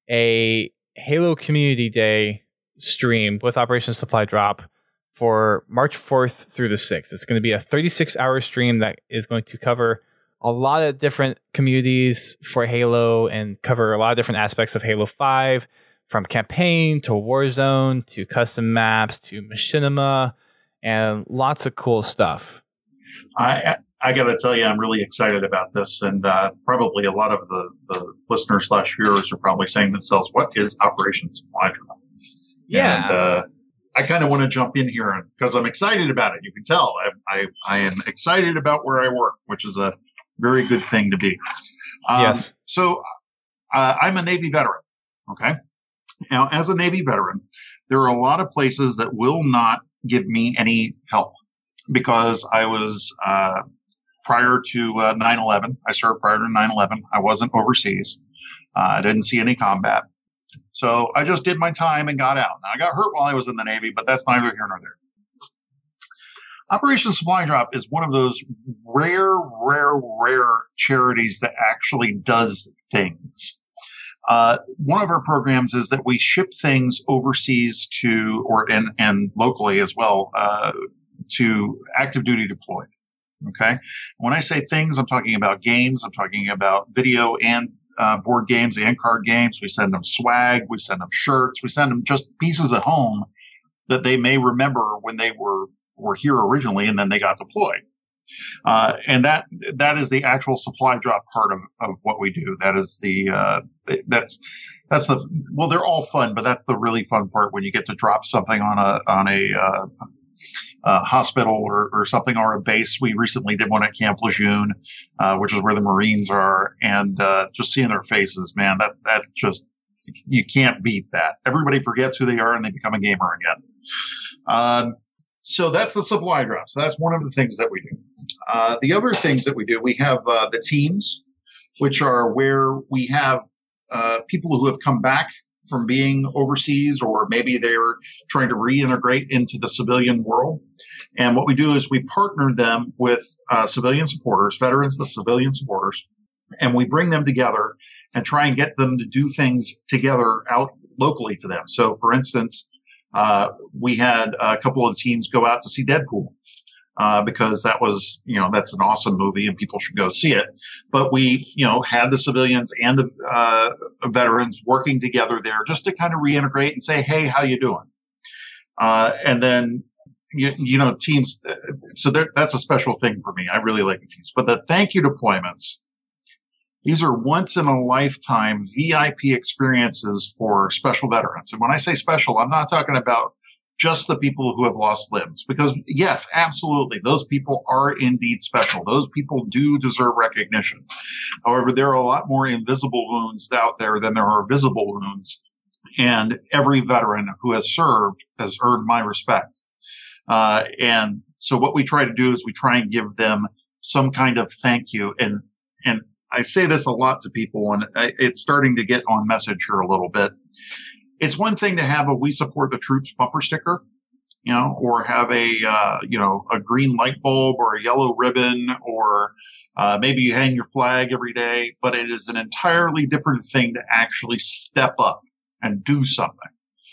A: a Halo Community Day stream with Operation Supply Drop for March fourth through the sixth. It's going to be a thirty-six hour stream that is going to cover a lot of different communities for Halo and cover a lot of different aspects of Halo five, from campaign to Warzone to custom maps to machinima and lots of cool stuff.
C: I I got to tell you, I'm really excited about this, and uh, probably a lot of the, the listeners slash viewers are probably saying to themselves, "What is Operation Supply Drop?"
A: Yeah,
C: and uh, I kind of want to jump in here because I'm excited about it. You can tell I, I I am excited about where I work, which is a very good thing to be. Um,
A: yes.
C: So uh, I'm a Navy veteran. Okay. Now, as a Navy veteran, there are a lot of places that will not give me any help because I was. Uh, Prior to uh, nine eleven, I served prior to nine eleven. I wasn't overseas. Uh, I didn't see any combat. So I just did my time and got out. Now, I got hurt while I was in the Navy, but that's neither here nor there. Operation Supply Drop is one of those rare, rare, rare charities that actually does things. Uh, one of our programs is that we ship things overseas to, or and, and locally as well, uh, to active duty deployed. Okay. When I say things, I'm talking about games. I'm talking about video and uh, board games and card games. We send them swag. We send them shirts. We send them just pieces at home that they may remember when they were, were here originally and then they got deployed. Uh, and that, that is the actual supply drop part of, of what we do. That is the, uh, that's, that's the, well, they're all fun, but that's the really fun part when you get to drop something on a, on a, uh, Uh, hospital or, or something, or a base. We recently did one at Camp Lejeune, uh, which is where the Marines are, and uh, just seeing their faces, man, that that just you can't beat that. Everybody forgets who they are and they become a gamer again. Um, so that's the supply drop. So that's one of the things that we do. Uh, the other things that we do, we have uh, the teams, which are where we have uh, people who have come back from being overseas, or maybe they're trying to reintegrate into the civilian world. And what we do is we partner them with uh, civilian supporters, veterans with civilian supporters, and we bring them together and try and get them to do things together out locally to them. So, for instance, uh, we had a couple of teams go out to see Deadpool. Uh, because that was, you know, that's an awesome movie and people should go see it. But we, you know, had the civilians and the uh, veterans working together there just to kind of reintegrate and say, hey, how you doing? Uh, and then, you, you know, teams. So that's a special thing for me. I really like the teams. But the thank you deployments, these are once in a lifetime V I P experiences for special veterans. And when I say special, I'm not talking about just the people who have lost limbs, because yes, absolutely. Those people are indeed special. Those people do deserve recognition. However, there are a lot more invisible wounds out there than there are visible wounds. And every veteran who has served has earned my respect. Uh, and so what we try to do is we try and give them some kind of thank you. And, and I say this a lot to people, and it's starting to get on message here a little bit. It's one thing to have a "We Support the Troops" bumper sticker, you know, or have a, uh, you know, a green light bulb or a yellow ribbon, or uh, maybe you hang your flag every day. But it is an entirely different thing to actually step up and do something.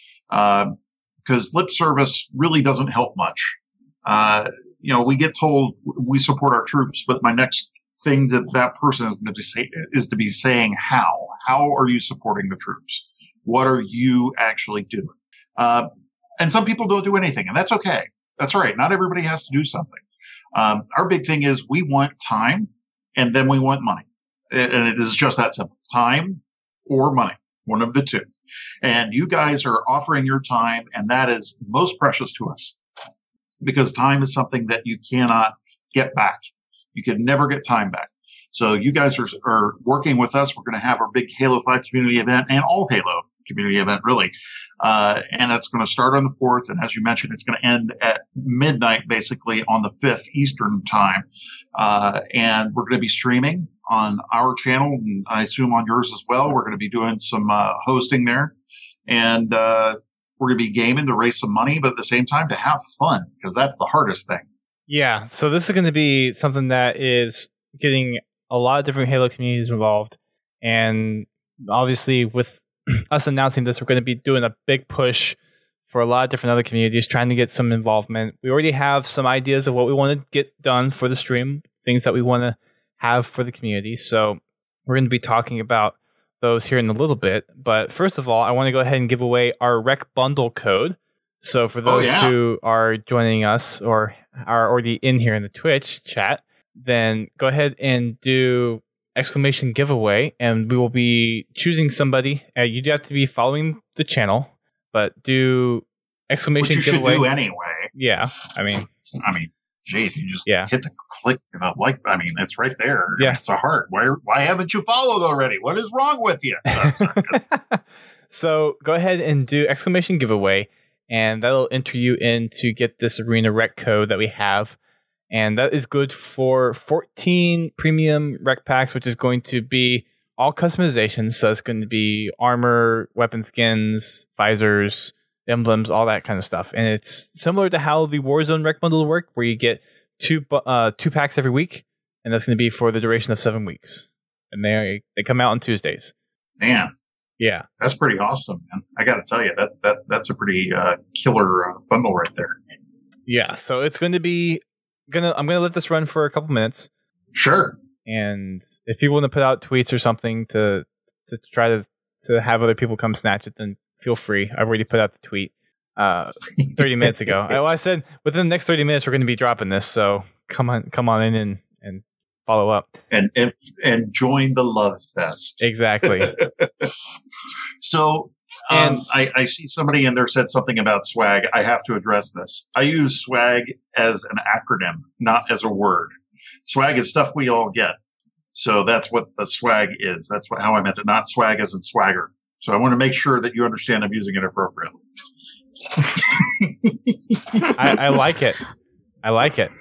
C: Uh, because lip service really doesn't help much. Uh, you know, we get told we support our troops, but my next thing that that person is going to say is to be saying how. How are you supporting the troops? What are you actually doing? Uh, and some people don't do anything, and that's okay. That's all right. Not everybody has to do something. Um, our big thing is we want time, and then we want money. And it is just that simple. Time or money. One of the two. And you guys are offering your time, and that is most precious to us, because time is something that you cannot get back. You can never get time back. So you guys are, are working with us. We're going to have our big Halo five community event, and all Halo community event, really. Uh, and that's going to start on the fourth. And as you mentioned, it's going to end at midnight, basically on the fifth Eastern time. Uh, and we're going to be streaming on our channel, and I assume on yours as well. We're going to be doing some uh, hosting there. And uh, we're going to be gaming to raise some money, but at the same time to have fun, because that's the hardest thing.
A: Yeah, so this is going to be something that is getting a lot of different Halo communities involved. And obviously with us announcing this, we're going to be doing a big push for a lot of different other communities, trying to get some involvement. We already have some ideas of what we want to get done for the stream, things that we want to have for the community. So we're going to be talking about those here in a little bit. But first of all, I want to go ahead and give away our Rec Bundle code. So for those
C: oh, yeah.
A: who are joining us or are already in here in the Twitch chat, then go ahead and do exclamation giveaway, and we will be choosing somebody. Uh, you do have to be following the channel, but do exclamation
C: Which you
A: giveaway.
C: should do anyway.
A: Yeah, I mean,
C: I mean, geez, you just
A: yeah.
C: hit the click, you know, like, I mean, it's right there.
A: Yeah.
C: It's a heart. Why, why haven't you followed already? What is wrong with you? Oh, sorry, yes.
A: So go ahead and do exclamation giveaway, and that'll enter you in to get this Arena Rec code that we have. And that is good for fourteen premium rec packs, which is going to be all customizations. So it's going to be armor, weapon skins, visors, emblems, all that kind of stuff. And it's similar to how the Warzone rec bundle will work, where you get two uh, two packs every week, and that's going to be for the duration of seven weeks. And they they come out on Tuesdays.
C: Man,
A: yeah,
C: that's pretty awesome, man. I got to tell you, that that that's a pretty uh, killer uh, bundle right there.
A: Yeah, so it's going to be gonna. I'm going to let this run for a couple minutes.
C: Sure.
A: And if people want to put out tweets or something to to try to to have other people come snatch it, then feel free. I've already put out the tweet uh, thirty minutes ago. I, well, I said within the next thirty minutes we're going to be dropping this, so come on, come on in and, and follow up
C: and and and join the love fest.
A: Exactly.
C: So. Um, I, I see somebody in there said something about swag. I have to address this. I use swag as an acronym, not as a word. Swag is stuff we all get. So that's what the swag is. That's what, how I meant it, not swag as in swagger. So I want to make sure that you understand I'm using it appropriately.
A: I, I like it. I like it.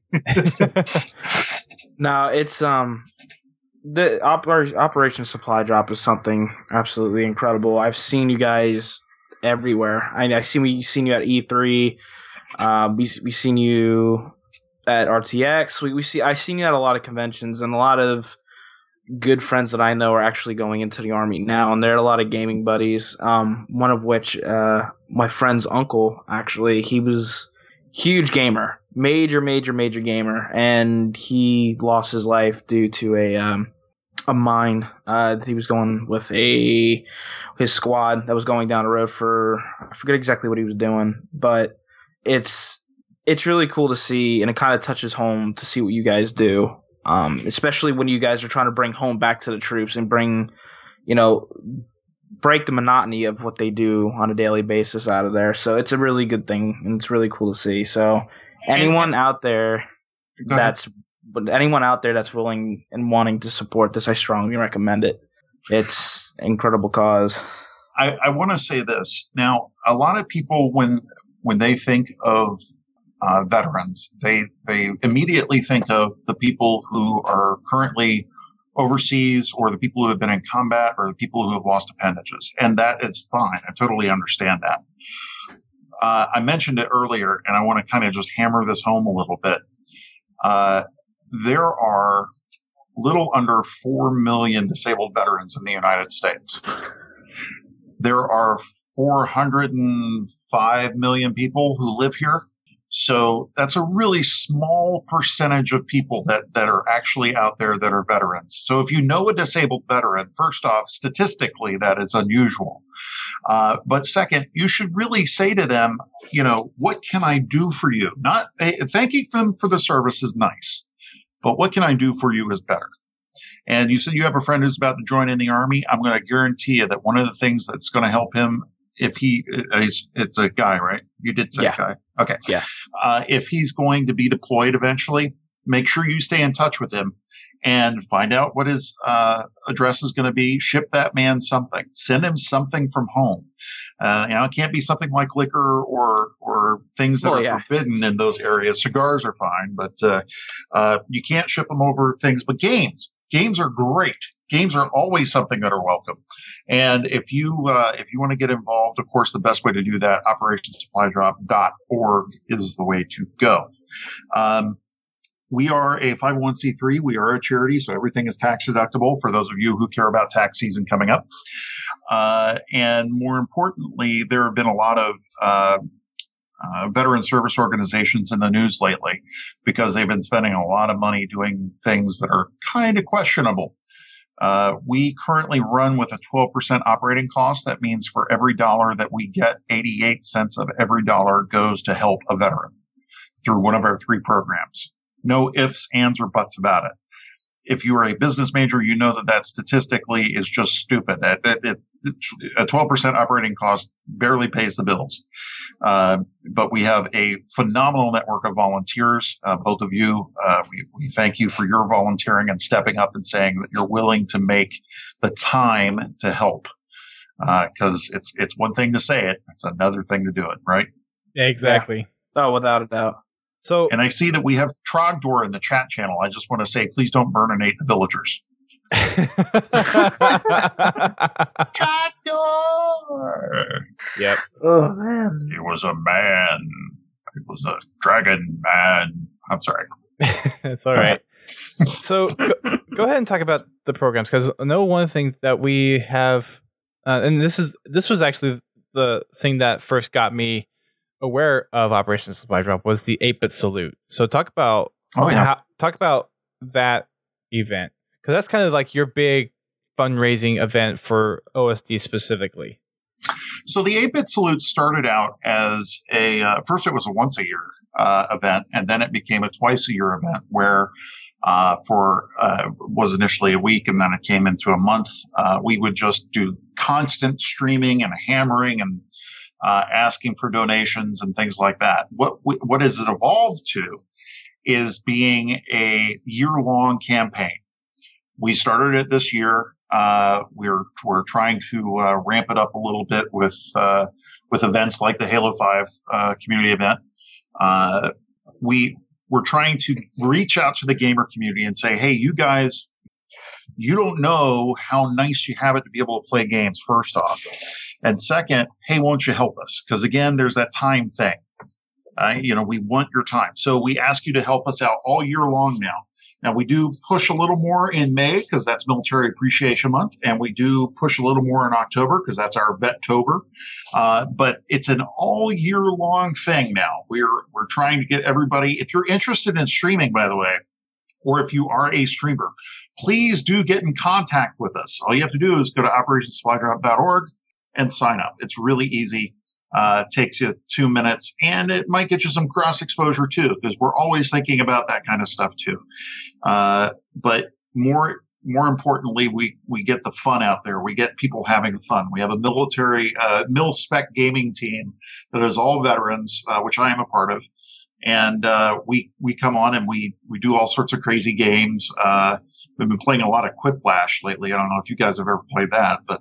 B: No, it's um the oper- Operation Supply Drop is something absolutely incredible. I've seen you guys everywhere. I, I see we seen you at E three. Uh, we we seen you at R T X. We we see I seen you at a lot of conventions, and a lot of good friends that I know are actually going into the Army now, and there are a lot of gaming buddies. Um, one of which, uh, my friend's uncle, actually, he was huge gamer, major, major, major gamer, and he lost his life due to a um, a mine. Uh, he was going with a his squad that was going down the road for I forget exactly what he was doing, but it's it's really cool to see, and it kind of touches home to see what you guys do. Um, especially when you guys are trying to bring home back to the troops and bring, you know, break the monotony of what they do on a daily basis out of there. So it's a really good thing, and it's really cool to see. So anyone out there that's but anyone out there that's willing and wanting to support this, I strongly recommend it. It's an incredible cause.
C: I, I want to say this. Now, a lot of people, when when they think of Uh, veterans, they they immediately think of the people who are currently overseas, or the people who have been in combat, or the people who have lost appendages, and that is fine. I totally understand that. Uh, I mentioned it earlier, and I want to kind of just hammer this home a little bit. Uh, there are little under four million disabled veterans in the United States. There are four hundred five million people who live here. So that's a really small percentage of people that, that are actually out there that are veterans. So if you know a disabled veteran, first off, statistically, that is unusual. Uh, but second, you should really say to them, you know, what can I do for you? Not uh, thanking them for the service is nice, but what can I do for you is better. And you said you have a friend who's about to join in the Army. I'm going to guarantee you that one of the things that's going to help him, if he is, it's a guy, right? You did say
B: yeah.
C: guy. Okay.
B: Yeah.
C: Uh, if he's going to be deployed eventually, make sure you stay in touch with him and find out what his uh, address is going to be. Ship that man something. Send him something from home. Uh, you know, it can't be something like liquor or or things that
B: oh,
C: are
B: yeah.
C: forbidden in those areas. Cigars are fine, but uh, uh, you can't ship them over things. But games, games are great. Games are always something that are welcome. And if you uh, if you want to get involved, of course, the best way to do that, operation supply drop dot org is the way to go. Um, we are a five oh one c three. We are a charity, so everything is tax deductible for those of you who care about tax season coming up. Uh, and more importantly, there have been a lot of uh, uh, veteran service organizations in the news lately because they've been spending a lot of money doing things that are kind of questionable. Uh, we currently run with a twelve percent operating cost. That means for every dollar that we get, eighty-eight cents of every dollar goes to help a veteran through one of our three programs. No ifs, ands, or buts about it. If you are a business major, you know that that statistically is just stupid. That, that, it, a twelve percent operating cost barely pays the bills. Uh, but we have a phenomenal network of volunteers. Uh, both of you, uh, we, we thank you for your volunteering and stepping up and saying that you're willing to make the time to help. Because uh, it's it's one thing to say it, it's another thing to do it, right?
A: Yeah, exactly.
B: Yeah. Oh, without a doubt.
A: So,
C: and I see that we have Trogdor in the chat channel. I just want to say, please don't burninate the villagers. Trogdor.
A: Yep.
B: Oh man,
C: he was a man. It was a dragon man. I'm sorry.
A: That's all right. So go, go ahead and talk about the programs, because I know one thing that we have, uh, and this is this was actually the thing that first got me aware of Operation Supply Drop, was the eight-bit salute. So talk about
C: oh, yeah.
A: how, talk about that event, because that's kind of like your big fundraising event for O S D specifically.
C: So the eight-bit salute started out as a uh, first it was a once a year uh, event, and then it became a twice a year event where uh, for uh, was initially a week, and then it came into a month. Uh, we would just do constant streaming and hammering and Uh, asking for donations and things like that. What what has it evolved to is being a year-long campaign. We started it this year. Uh, we're we're trying to uh, ramp it up a little bit with uh, with events like the Halo five uh, community event. Uh, we we're trying to reach out to the gamer community and say, hey, you guys, you don't know how nice you have it to be able to play games, first off. And second, hey, won't you help us? Because again, there's that time thing. Uh, you know, we want your time. So we ask you to help us out all year long now. Now, we do push a little more in May because that's Military Appreciation Month. And we do push a little more in October because that's our Vettober. Uh, but it's an all year long thing now. We're, we're trying to get everybody, if you're interested in streaming, by the way, or if you are a streamer, please do get in contact with us. All you have to do is go to operation supply drop dot org and sign up. It's really easy. Uh, takes you two minutes, and it might get you some cross exposure too, because we're always thinking about that kind of stuff too. Uh, but more, more importantly, we, we get the fun out there. We get people having fun. We have a military, uh, mil-spec gaming team that is all veterans, uh, which I am a part of. And, uh, we, we come on and we, we do all sorts of crazy games. Uh, we've been playing a lot of Quiplash lately. I don't know if you guys have ever played that, but,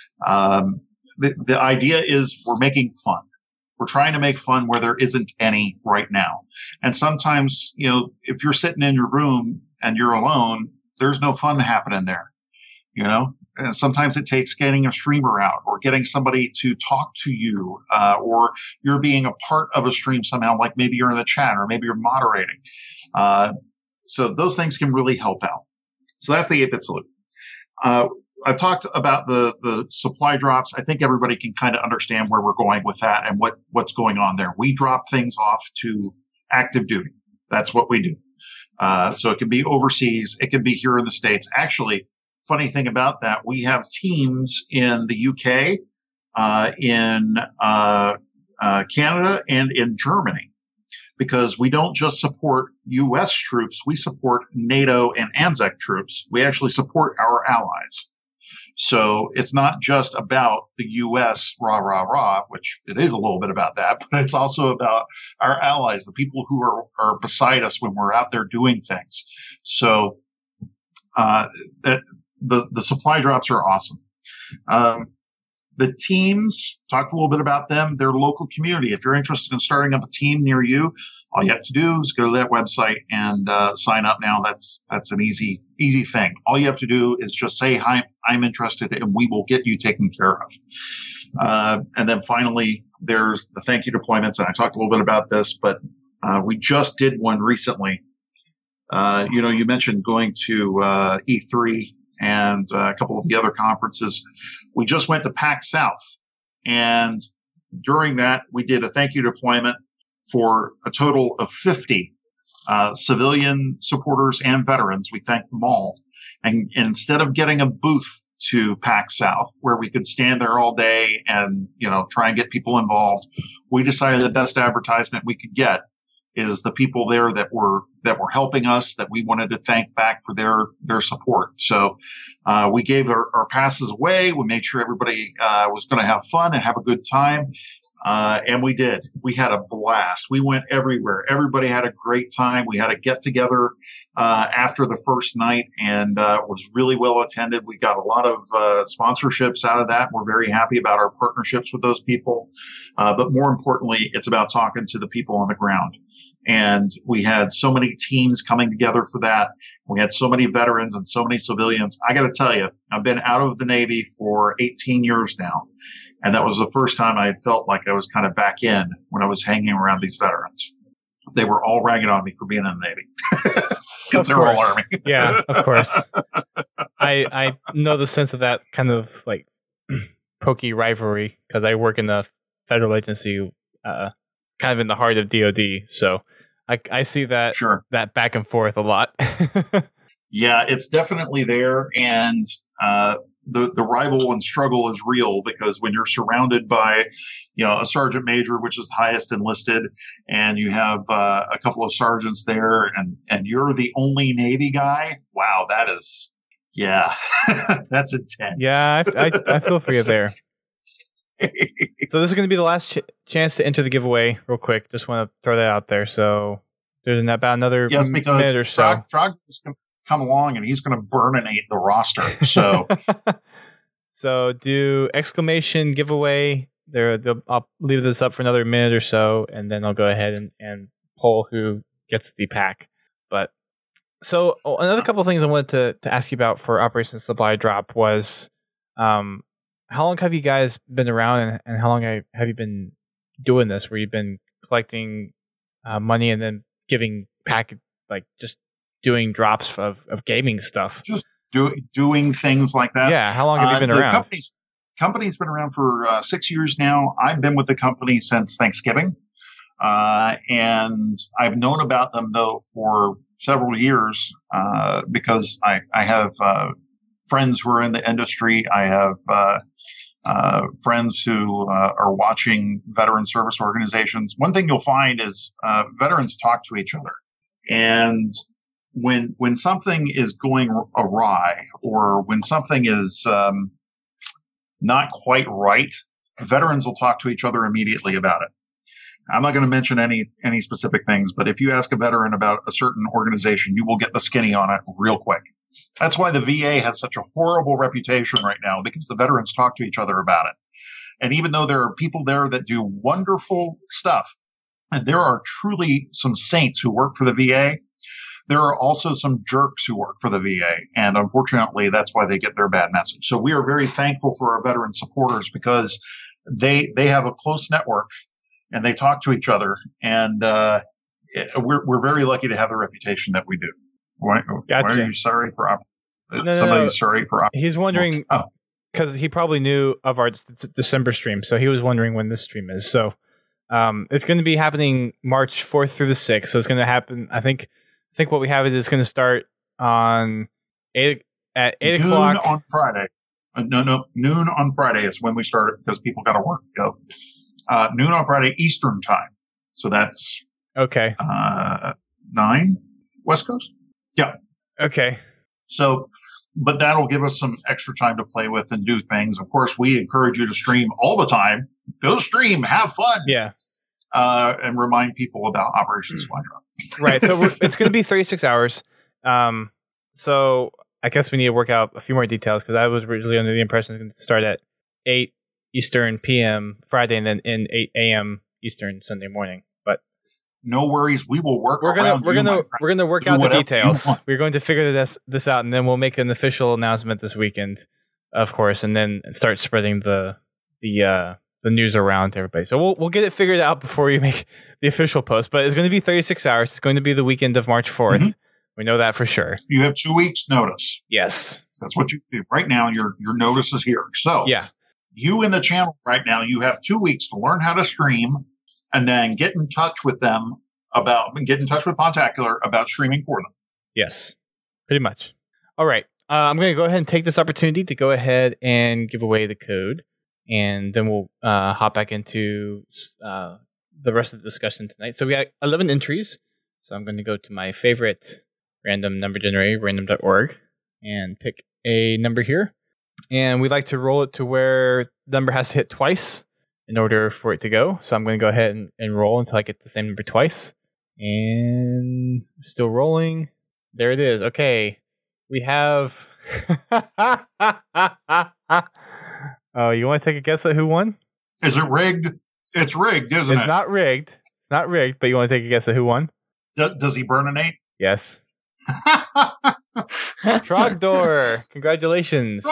C: um, The, the idea is we're making fun. We're trying to make fun where there isn't any right now. And sometimes, you know, if you're sitting in your room and you're alone, there's no fun happening there, you know? And sometimes it takes getting a streamer out or getting somebody to talk to you, uh, or you're being a part of a stream somehow, like maybe you're in the chat or maybe you're moderating. Uh, so those things can really help out. So that's the eight-bit salute. Uh, I've talked about the, the supply drops. I think everybody can kind of understand where we're going with that and what, what's going on there. We drop things off to active duty. That's what we do. Uh, so it can be overseas. It can be here in the States. Actually, funny thing about that, we have teams in the U K, uh, in, uh, uh, Canada and in Germany, because we don't just support U S troops. We support NATO and ANZAC troops. We actually support our allies. So it's not just about the U S rah, rah, rah, which it is a little bit about that, but it's also about our allies, the people who are, are beside us when we're out there doing things. So, uh, that the, the supply drops are awesome. Um, the teams, talked a little bit about them, their local community. If you're interested in starting up a team near you, all you have to do is go to that website and uh, sign up now. That's that's an easy easy thing. All you have to do is just say, hi, I'm interested, and we will get you taken care of. Uh, and then finally, there's the thank you deployments. And I talked a little bit about this, but uh, we just did one recently. Uh, you know, you mentioned going to uh, E three and uh, a couple of the other conferences. We just went to PAX South, and during that, we did a thank you deployment for a total of fifty uh, civilian supporters and veterans. We thanked them all. And, and instead of getting a booth to PAX South where we could stand there all day and, you know, try and get people involved, we decided the best advertisement we could get is the people there that were that were helping us, that we wanted to thank back for their their support. So uh, we gave our, our passes away. We made sure everybody uh, was going to have fun and have a good time. Uh, and we did. We had a blast. We went everywhere. Everybody had a great time. We had a get together uh, after the first night, and uh, it was really well attended. We got a lot of uh, sponsorships out of that. We're very happy about our partnerships with those people. Uh, but more importantly, it's about talking to the people on the ground. And we had so many teams coming together for that. We had so many veterans and so many civilians. I got to tell you, I've been out of the Navy for eighteen years now. And that was the first time I felt like I was kind of back in when I was hanging around these veterans. They were all ragging on me for being in the Navy because they're all Army.
A: Yeah, of course. I I know the sense of that kind of like pokey rivalry because I work in a federal agency, uh, kind of in the heart of D O D. So I I see that
C: sure.
A: that back and forth a lot.
C: Yeah, it's definitely there, and uh, the the rival and struggle is real because when you're surrounded by, you know, a sergeant major, which is the highest enlisted, and you have uh, a couple of sergeants there, and and you're the only Navy guy. Wow, that is, yeah, that's intense.
A: Yeah, I, I I feel for you there. So this is going to be the last ch- chance to enter the giveaway. Real quick, just want to throw that out there. So there's about another
C: yes, because
A: minute or so.
C: Trog, Trog's going to come along and he's going to burninate the roster. So,
A: so do exclamation giveaway. There, I'll leave this up for another minute or so, and then I'll go ahead and, and poll who gets the pack. But so oh, another couple of things I wanted to, to ask you about for Operation Supply Drop was, um, how long have you guys been around, and, and how long have you been doing this? Where you've been collecting uh, money and then giving pack, like just doing drops of, of gaming stuff,
C: just do, doing things like that.
A: Yeah, how long have you been
C: uh,
A: around?
C: The company's, company's been around for uh, six years now. I've been with the company since Thanksgiving, uh, and I've known about them though for several years uh, because I I have uh, friends who are in the industry. I have uh, uh, friends who uh, are watching veteran service organizations. One thing you'll find is uh, veterans talk to each other, and when when something is going awry or when something is um, not quite right, veterans will talk to each other immediately about it. I'm not going to mention any any specific things, but if you ask a veteran about a certain organization, you will get the skinny on it real quick. That's why the V A has such a horrible reputation right now, because the veterans talk to each other about it. And even though there are people there that do wonderful stuff, and there are truly some saints who work for the V A, there are also some jerks who work for the V A, and unfortunately, that's why they get their bad message. So we are very thankful for our veteran supporters because they they have a close network and they talk to each other, and uh, we're we're very lucky to have the reputation that we do. Why,
A: gotcha.
C: why are you sorry for op-
A: no,
C: somebody
A: no, no.
C: sorry for op-
A: He's wondering because oh. he probably knew of our D- December stream, so he was wondering when this stream is. So um, it's going to be happening March fourth through the sixth. So it's going to happen. I think. I think what we have it is going to start on eight at eight
C: noon
A: o'clock
C: on Friday. Uh, no, no, noon on Friday is when we start because people got to work. Go uh, noon on Friday Eastern time. So that's
A: okay.
C: Uh, nine West Coast. Yeah.
A: Okay.
C: So, but that'll give us some extra time to play with and do things. Of course, we encourage you to stream all the time. Go stream, have fun.
A: Yeah.
C: Uh, and remind people about Operation Supply Drop.
A: Right. So we're, it's going to be thirty-six hours. Um, so I guess we need to work out a few more details because I was originally under the impression it's going to start at eight Eastern P M Friday and then in eight A M Eastern Sunday morning. But
C: no worries, we will work.
A: We're gonna we're
C: you,
A: gonna we're gonna work
C: Do
A: out the
C: whatever
A: details. We're going to figure this this out, and then we'll make an official announcement this weekend, of course, and then start spreading the the. Uh, the news around to everybody. So we'll we'll get it figured out before you make the official post. But it's going to be thirty-six hours. It's going to be the weekend of March fourth. Mm-hmm. We know that for sure.
C: You have two weeks notice.
A: Yes.
C: That's what you do. Right now, your your notice is here. So
A: yeah.
C: You in the channel right now, you have two weeks to learn how to stream and then get in touch with them about, get in touch with Pontacular about streaming for them.
A: Yes, pretty much. All right. Uh, I'm going to go ahead and take this opportunity to go ahead and give away the code. And then we'll uh, hop back into uh, the rest of the discussion tonight. So we got eleven entries. So I'm going to go to my favorite random number generator, random dot org, and pick a number here. And we like to roll it to where the number has to hit twice in order for it to go. So I'm going to go ahead and, and roll until I get the same number twice. And still rolling. There it is. Okay. We have... Oh, you want to take a guess at who won?
C: Is it rigged? It's rigged, isn't
A: it's
C: it?
A: It's not rigged. It's not rigged, but you want to take a guess at who won?
C: D- does he burninate?
A: Yes. Trogdor! Congratulations.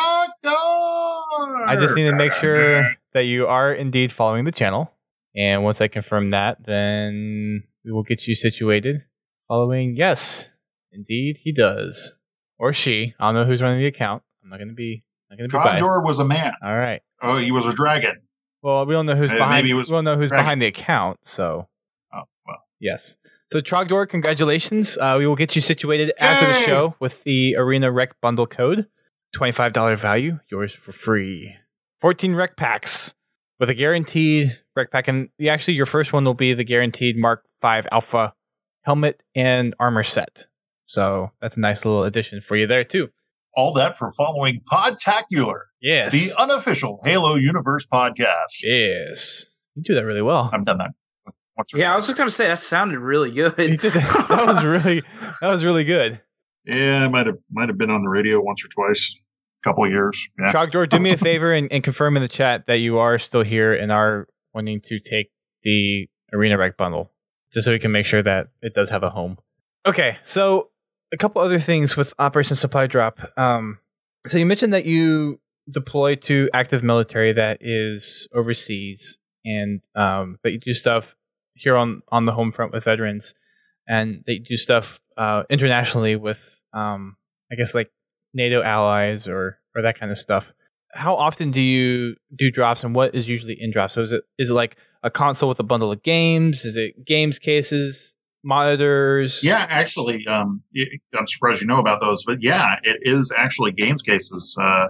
C: Trogdor!
A: I just need to make sure that you are indeed following the channel. And once I confirm that, then we will get you situated. Following, yes, indeed he does. Or she. I don't know who's running the account. I'm not going to be...
C: Trogdor was a man.
A: All right.
C: Oh, he was a dragon.
A: Well, we don't know who's
C: Maybe
A: behind.
C: he was
A: we don't know who's
C: dragon.
A: behind the account. So,
C: oh well.
A: Yes. So Trogdor, congratulations. Uh, we will get you situated after the show with the Arena Rec bundle code, twenty-five dollars value, yours for free. fourteen rec packs with a guaranteed rec pack, and actually your first one will be the guaranteed Mark five Alpha helmet and armor set. So that's a nice little addition for you there too.
C: All that for following Podtacular.
A: Yes.
C: The unofficial Halo Universe podcast.
A: Yes. You do that really well.
C: I've done that.
B: Once yeah, I was just going to say, that sounded really good.
A: You did that. that was really that was really good.
C: Yeah, I might have might have been on the radio once or twice. A couple of years. Yeah.
A: Trogdor, do me a favor and, and confirm in the chat that you are still here and are wanting to take the Arena Rec bundle, just so we can make sure that it does have a home. Okay, so a couple other things with Operation Supply Drop. Um, so you mentioned that you deploy to active military that is overseas, and um, that you do stuff here on, on the home front with veterans, and that you do stuff uh, internationally with, um, I guess, like NATO allies or or that kind of stuff. How often do you do drops, and what is usually in drops? So is it is it like a console with a bundle of games? Is it games cases? Monitors?
C: Yeah, actually, um, I'm surprised you know about those, but yeah, it is actually games cases. Uh,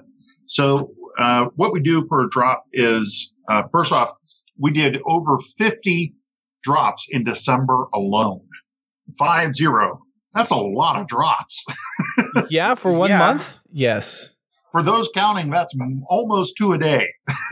C: so uh, what we do for a drop is, uh, first off, we did over fifty drops in December alone. Five zero. That's a lot of drops.
A: Yeah, for one
B: yeah.
A: month? Yes.
C: For those counting, that's almost two a day.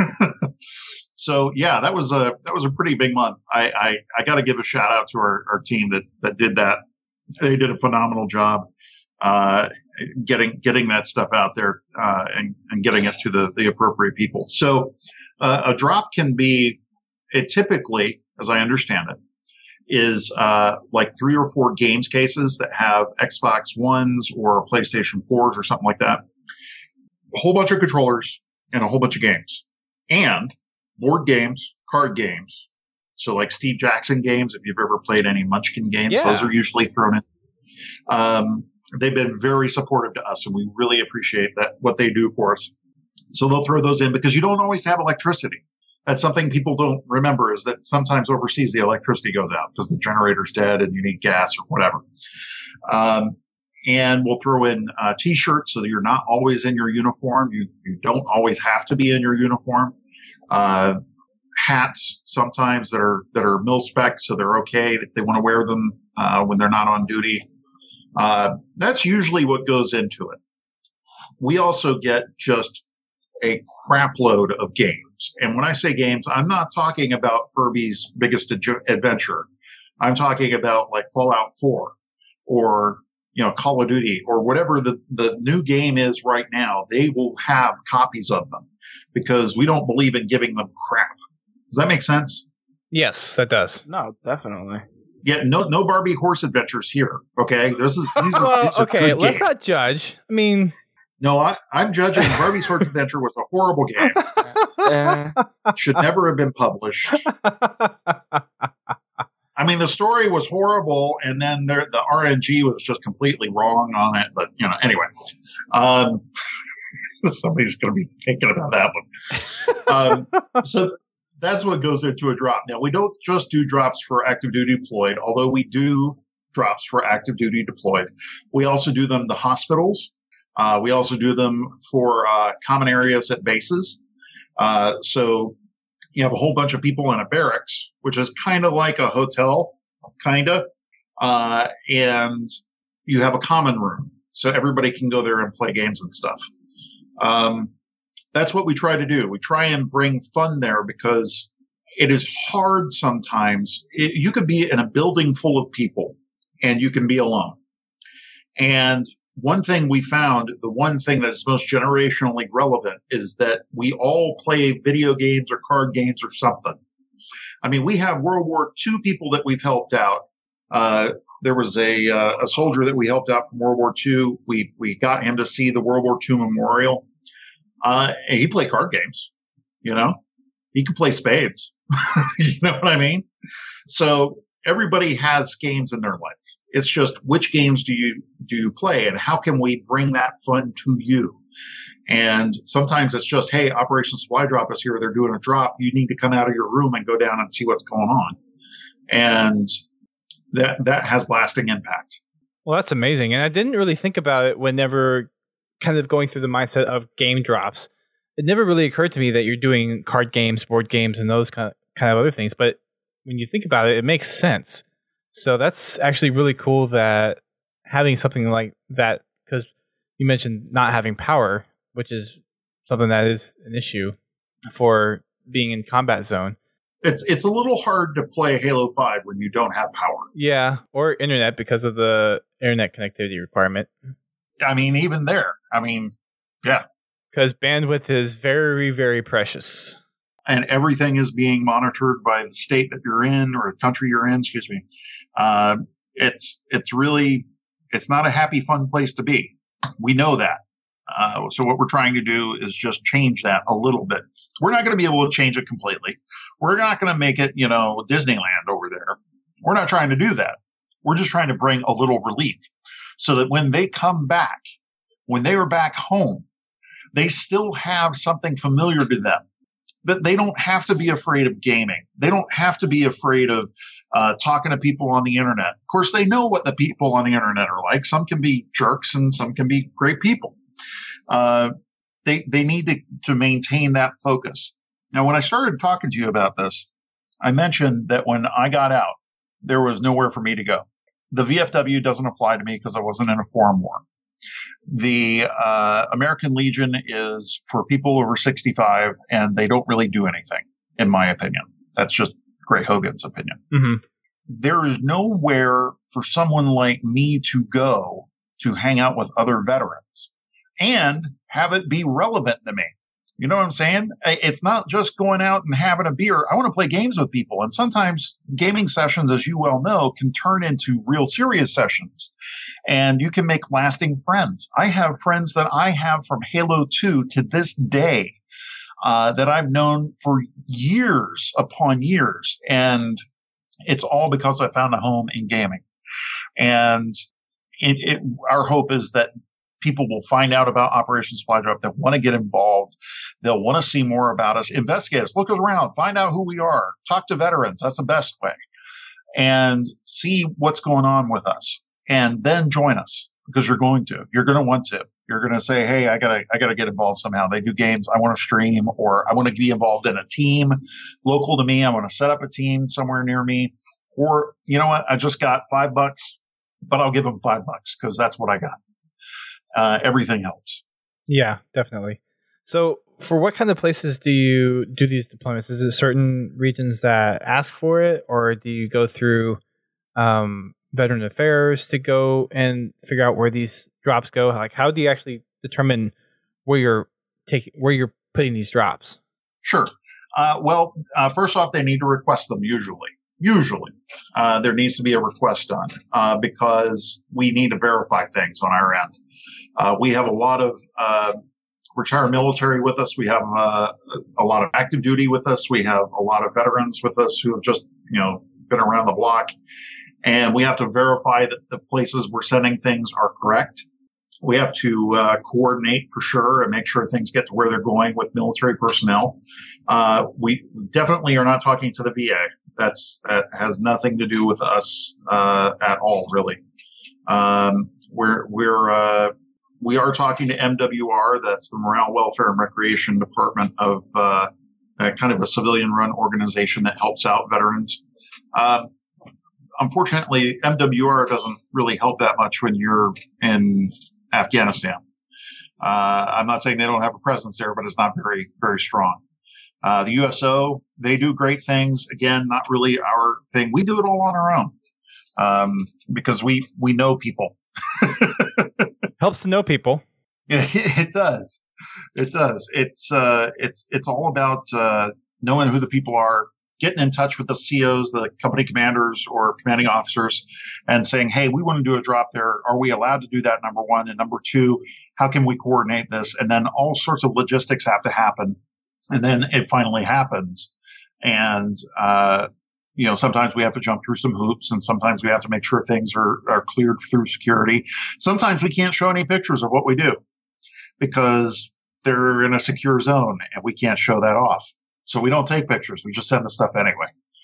C: So yeah, that was a that was a pretty big month. I I, I got to give a shout out to our, our team that that did that. They did a phenomenal job uh, getting getting that stuff out there uh, and and getting it to the the appropriate people. So uh, a drop can be it typically, as I understand it, is uh, like three or four games cases that have Xbox Ones or PlayStation fours or something like that. A whole bunch of controllers and a whole bunch of games. And board games, card games. So like Steve Jackson games, if you've ever played any Munchkin games,
A: yeah.
C: those are usually thrown in. Um, they've been very supportive to us, and we really appreciate that, what they do for us. So they'll throw those in because you don't always have electricity. That's something people don't remember, is that sometimes overseas the electricity goes out because the generator's dead and you need gas or whatever. Um, and we'll throw in uh, T-shirts so that you're not always in your uniform. You, you don't always have to be in your uniform. Uh, hats sometimes that are that are mil spec, so they're okay if they want to wear them uh, when they're not on duty. Uh, that's usually what goes into it. We also get just a crap load of games. And when I say games, I'm not talking about Furby's Biggest Ad- Adventure. I'm talking about like Fallout four or, you know, Call of Duty or whatever the, the new game is right now. They will have copies of them because we don't believe in giving them crap. Does that make sense?
A: Yes, that does.
B: No, definitely.
C: Yeah, no, no Barbie horse adventures here. Okay, this is these are,
A: Well,
C: these are
A: okay,
C: good
A: let's
C: games.
A: not judge. I mean,
C: No, I, I'm judging Barbie's Horse Adventure was a horrible game.
B: Uh,
C: Should never have been published. I mean, the story was horrible, and then there, the R N G was just completely wrong on it. But, you know, anyway. Um, somebody's going to be thinking about that one. Um, so that's what goes into a drop. Now, we don't just do drops for active duty deployed, although we do drops for active duty deployed. We also do them to hospitals. Uh, we also do them for uh, common areas at bases. Uh, so you have a whole bunch of people in a barracks, which is kind of like a hotel, kind of, uh, and you have a common room, so everybody can go there and play games and stuff. Um, that's what we try to do. We try and bring fun there because it is hard sometimes. It, you could be in a building full of people and you can be alone. And one thing we found, the one thing that's most generationally relevant is that we all play video games or card games or something. I mean, we have World War Two people that we've helped out. Uh, there was a, uh, a soldier that we helped out from World War Two. We, we got him to see the World War Two memorial. Uh, and he played card games, you know, he could play spades. You know what I mean? So everybody has games in their life. It's just which games do you do you play, and how can we bring that fun to you? And sometimes it's just, hey, Operation Supply Drop is here. They're doing a drop. You need to come out of your room and go down and see what's going on. And that that has lasting impact.
A: Well, that's amazing. And I didn't really think about it whenever kind of going through the mindset of game drops. It never really occurred to me that you're doing card games, board games, and those kind of, kind of other things. But when you think about it, it makes sense. So that's actually really cool that having something like that, because you mentioned not having power, which is something that is an issue for being in combat zone.
C: It's it's a little hard to play Halo five when you don't have power.
A: Yeah, or internet because of the internet connectivity requirement.
C: I mean, even there. I mean, yeah.
A: Because bandwidth is very, very precious.
C: And everything is being monitored by the state that you're in or the country you're in, excuse me. Uh, it's, it's really, it's not a happy, fun place to be. We know that. Uh, so what we're trying to do is just change that a little bit. We're not going to be able to change it completely. We're not going to make it, you know, Disneyland over there. We're not trying to do that. We're just trying to bring a little relief so that when they come back, when they are back home, they still have something familiar to them. That they don't have to be afraid of gaming. They don't have to be afraid of uh, talking to people on the internet. Of course, they know what the people on the internet are like. Some can be jerks and some can be great people. Uh, they they need to, to maintain that focus. Now, when I started talking to you about this, I mentioned that when I got out, there was nowhere for me to go. The V F W doesn't apply to me because I wasn't in a foreign war. The uh, American Legion is for people over sixty-five, and they don't really do anything, in my opinion. That's just Gray Hogan's opinion.
A: Mm-hmm.
C: There is nowhere for someone like me to go to hang out with other veterans and have it be relevant to me. You know what I'm saying? It's not just going out and having a beer. I want to play games with people. And sometimes gaming sessions, as you well know, can turn into real serious sessions. And you can make lasting friends. I have friends that I have from Halo two to this day uh, that I've known for years upon years. And it's all because I found a home in gaming. And it, it, our hope is that people will find out about Operation Supply Drop. They'll want to get involved. They'll want to see more about us. Investigate us. Look around. Find out who we are. Talk to veterans. That's the best way. And see what's going on with us. And then join us, because you're going to. You're going to want to. You're going to say, hey, I gotta, I gotta get involved somehow. They do games. I want to stream, or I want to be involved in a team local to me. I want to set up a team somewhere near me. Or, you know what? I just got five bucks, but I'll give them five bucks because that's what I got. Uh, everything helps.
A: Yeah, definitely. So for what kind of places do you do these deployments? Is it certain regions that ask for it, or do you go through um, Veteran Affairs to go and figure out where these drops go? Like, how do you actually determine where you're taking, where you're putting these drops?
C: Sure. Uh, well, uh, first off, they need to request them usually. Usually, uh, there needs to be a request done, uh, because we need to verify things on our end. Uh, we have a lot of, uh, retired military with us. We have, uh, a lot of active duty with us. We have a lot of veterans with us who have just, you know, been around the block, and we have to verify that the places we're sending things are correct. We have to, uh, coordinate for sure and make sure things get to where they're going with military personnel. Uh, we definitely are not talking to the V A. That's, that has nothing to do with us, uh, at all, really. Um, we're, we're, uh, we are talking to M W R. That's the Morale, Welfare, and Recreation Department of, uh, uh, kind of a civilian-run organization that helps out veterans. Uh, unfortunately, M W R doesn't really help that much when you're in Afghanistan. Uh, I'm not saying they don't have a presence there, but it's not very, very strong. Uh, the U S O, they do great things. Again, not really our thing. We do it all on our own um, because we we know people.
A: Helps to know people.
C: Yeah, it does. It does. It's uh, it's it's all about uh, knowing who the people are, getting in touch with the C Os, the company commanders or commanding officers, and saying, "Hey, we want to do a drop there. Are we allowed to do that?" Number one, and number two, how can we coordinate this? And then all sorts of logistics have to happen, and then it finally happens. And uh, you know, sometimes we have to jump through some hoops, and sometimes we have to make sure things are are cleared through security. Sometimes we can't show any pictures of what we do because they're in a secure zone and we can't show that off. So we don't take pictures. We just send the stuff anyway.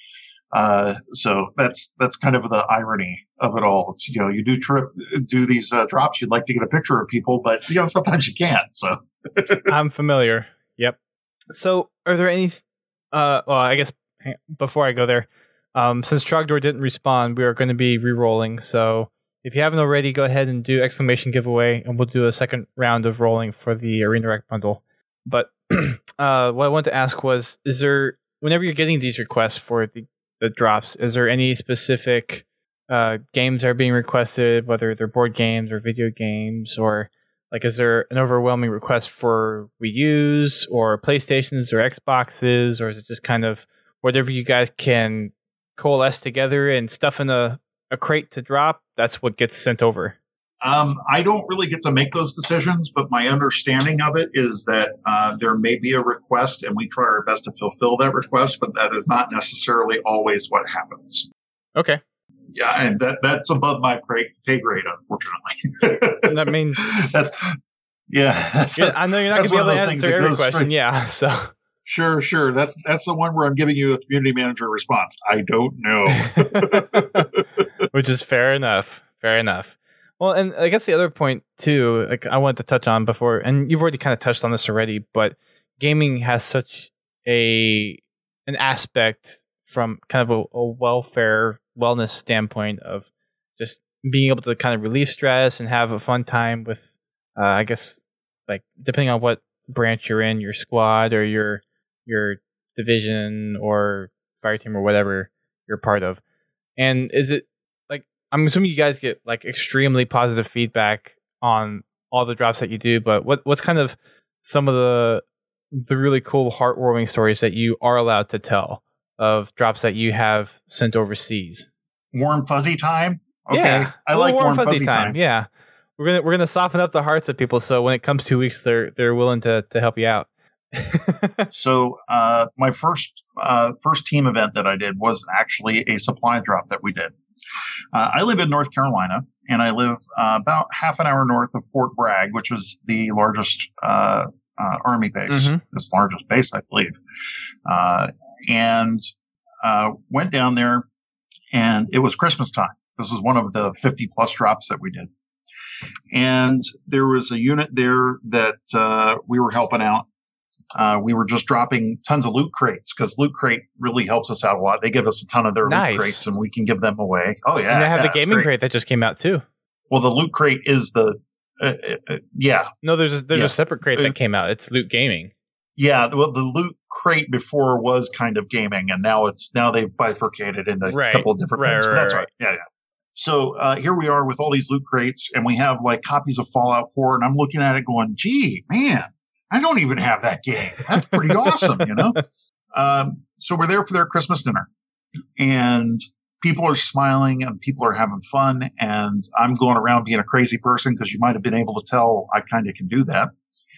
C: Uh, so that's, that's kind of the irony of it all. It's, you know, you do trip, do these uh, drops. You'd like to get a picture of people, but you know, sometimes you can't. So
A: I'm familiar. Yep. So are there any, uh, well, I guess before I go there, um, since Trogdor didn't respond, we are going to be re-rolling. So if you haven't already, go ahead and do exclamation giveaway, and we'll do a second round of rolling for the Arena Rec bundle. But uh, what I wanted to ask was, is there, whenever you're getting these requests for the, the drops, is there any specific uh, games that are being requested, whether they're board games or video games, or like, is there an overwhelming request for Wii U's or PlayStations or Xboxes, or is it just kind of whatever you guys can coalesce together and stuff in a, a crate to drop? That's what gets sent over.
C: Um, I don't really get to make those decisions, but my understanding of it is that uh, there may be a request, and we try our best to fulfill that request, but that is not necessarily always what happens.
A: Okay.
C: Yeah, and that that's above my pay grade, unfortunately.
A: That means
C: that's yeah. That's,
A: yeah, I know you're not going to be able to answer every question. Straight. Yeah, so
C: sure, sure. That's that's the one where I'm giving you a community manager response. I don't know,
A: which is fair enough. Fair enough. Well, and I guess the other point too, like I wanted to touch on before, and you've already kind of touched on this already, but gaming has such a an aspect from kind of a, a welfare wellness standpoint of just being able to kind of relieve stress and have a fun time with, uh, I guess, like depending on what branch you're in, your squad or your your division or fire team or whatever you're part of. And is it like, I'm assuming you guys get like extremely positive feedback on all the drops that you do, but what what's kind of some of the the really cool heartwarming stories that you are allowed to tell of drops that you have sent overseas?
C: Warm fuzzy time. Okay,
A: yeah,
C: I like warm, warm fuzzy, fuzzy time.
A: time. Yeah, we're gonna we're gonna soften up the hearts of people, so when it comes two weeks, they're they're willing to to help you out.
C: So uh, my first uh, first team event that I did was actually a supply drop that we did. Uh, I live in North Carolina, and I live uh, about half an hour north of Fort Bragg, which is the largest uh, uh, Army base, mm-hmm. It's the largest base, I believe. Uh, and uh, went down there, and it was Christmas time. This is one of the fifty plus drops that we did. And there was a unit there that uh, we were helping out. Uh, we were just dropping tons of loot crates because Loot Crate really helps us out a lot. They give us a ton of their
A: nice.
C: loot crates, and we can give them away. Oh, yeah.
A: And they have
C: yeah,
A: the gaming crate that just came out, too.
C: Well, the Loot Crate is the, uh, uh, yeah.
A: No, there's a, there's
C: yeah.
A: a separate crate that came out. It's Loot Gaming.
C: Yeah, well, the Loot Crate before was kind of gaming, and now it's now they've bifurcated into
A: right.
C: a couple of different
A: right,
C: things.
A: Right,
C: but that's
A: right.
C: right. Yeah, yeah. So uh, here we are with all these loot crates, and we have like copies of Fallout four, and I'm looking at it going, gee, man, I don't even have that game. That's pretty awesome, you know? Um, so we're there for their Christmas dinner, and people are smiling, and people are having fun, and I'm going around being a crazy person because you might have been able to tell I kind of can do that.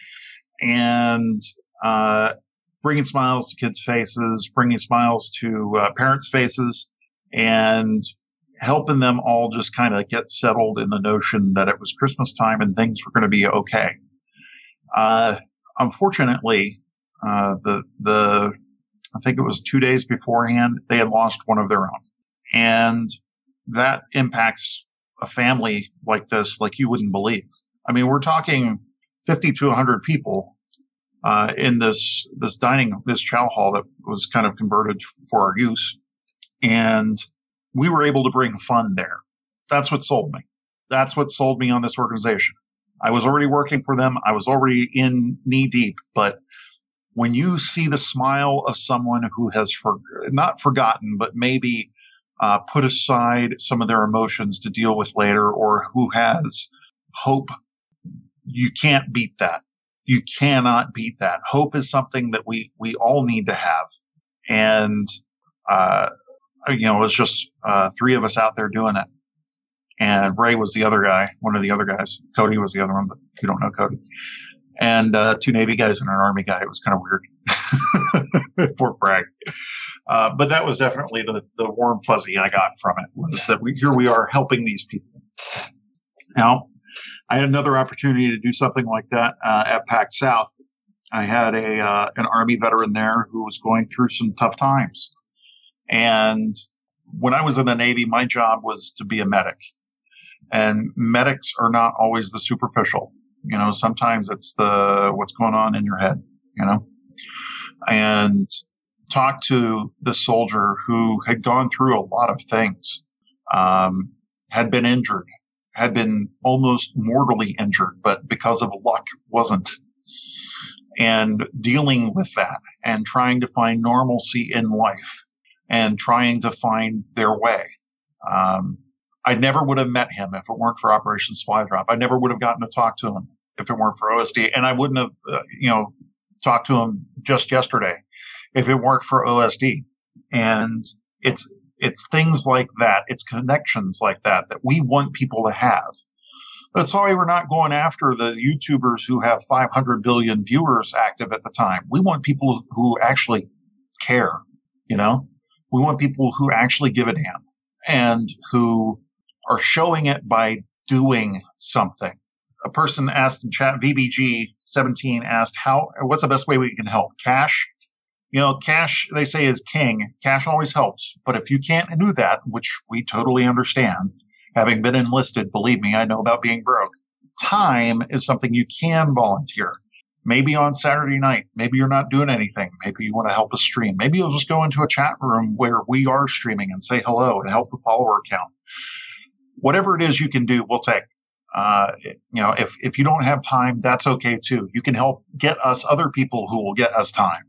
C: And uh, bringing smiles to kids' faces, bringing smiles to uh, parents' faces, and helping them all just kind of get settled in the notion that it was Christmas time and things were going to be okay. Uh, unfortunately, uh, the, the, I think it was two days beforehand, they had lost one of their own. And that impacts a family like this, like you wouldn't believe. I mean, we're talking fifty to one hundred people, uh, in this this dining this chow hall that was kind of converted for our use, and we were able to bring fun there. That's what sold me. That's what sold me on this organization. I was already working for them. I was already in knee deep, but when you see the smile of someone who has for, not forgotten, but maybe uh, put aside some of their emotions to deal with later, or who has hope, you can't beat that. You cannot beat that. Hope is something that we, we all need to have. And, uh, you know, it was just uh, three of us out there doing it. And Ray was the other guy, one of the other guys. Cody was the other one, but you don't know Cody. And uh, two Navy guys and an Army guy. It was kind of weird. Fort Bragg. Uh, but that was definitely the, the warm fuzzy I got from it, was that we, here we are helping these people. Now, I had another opportunity to do something like that uh, at PAC South. I had a uh, an Army veteran there who was going through some tough times. And when I was in the Navy, my job was to be a medic. And medics are not always the superficial. You know, sometimes it's the what's going on in your head, you know. And talked to this soldier who had gone through a lot of things, um, had been injured, had been almost mortally injured, but because of luck wasn't. And dealing with that and trying to find normalcy in life and trying to find their way. Um, I never would have met him if it weren't for Operation Supply Drop. I never would have gotten to talk to him if it weren't for O S D. And I wouldn't have, uh, you know, talked to him just yesterday if it weren't for O S D. And it's, it's things like that. It's connections like that that we want people to have. That's why we're not going after the YouTubers who have five hundred billion viewers active at the time. We want people who actually care, you know? We want people who actually give a damn and who are showing it by doing something. A person asked in chat, V B G seventeen asked, "How? What's the best way we can help?" Cash, you know, cash, they say, is king. Cash always helps. But if you can't do that, which we totally understand, having been enlisted, believe me, I know about being broke. Time is something you can volunteer. Maybe on Saturday night, maybe you're not doing anything. Maybe you want to help us stream. Maybe you'll just go into a chat room where we are streaming and say hello and help the follower count. Whatever it is you can do, we'll take. Uh, you know, if, if you don't have time, that's okay too. You can help get us other people who will get us time.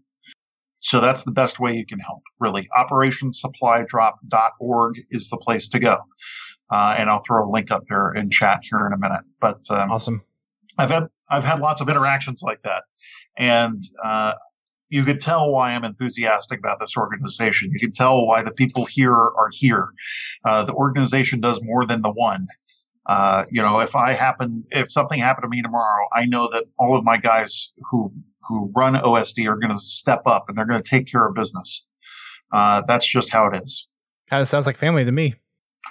C: So that's the best way you can help, really. operation supply drop dot org is the place to go. Uh, and I'll throw a link up there in chat here in a minute. But, um,
A: awesome.
C: I've had, I've had lots of interactions like that. And, uh, you could tell why I'm enthusiastic about this organization. You can tell why the people here are here. Uh, the organization does more than the one. Uh, you know, if I happen, if something happened to me tomorrow, I know that all of my guys who, who run O S D are going to step up and they're going to take care of business. Uh, that's just how it is.
A: Kind of sounds like family to me.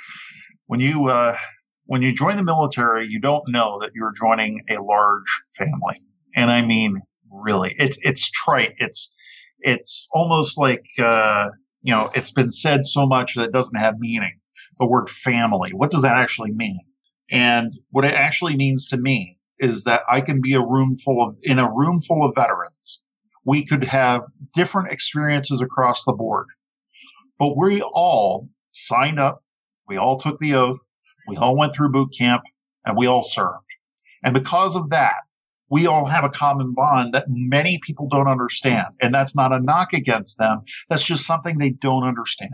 C: When you, uh, when you join the military, you don't know that you're joining a large family. And I mean, really, it's, it's trite. It's, it's almost like, uh, you know, it's been said so much that it doesn't have meaning. The word family. What does that actually mean? And what it actually means to me is that I can be a room full of, in a room full of veterans. We could have different experiences across the board, but we all signed up. We all took the oath. We all went through boot camp and we all served. And because of that, we all have a common bond that many people don't understand. And that's not a knock against them. That's just something they don't understand.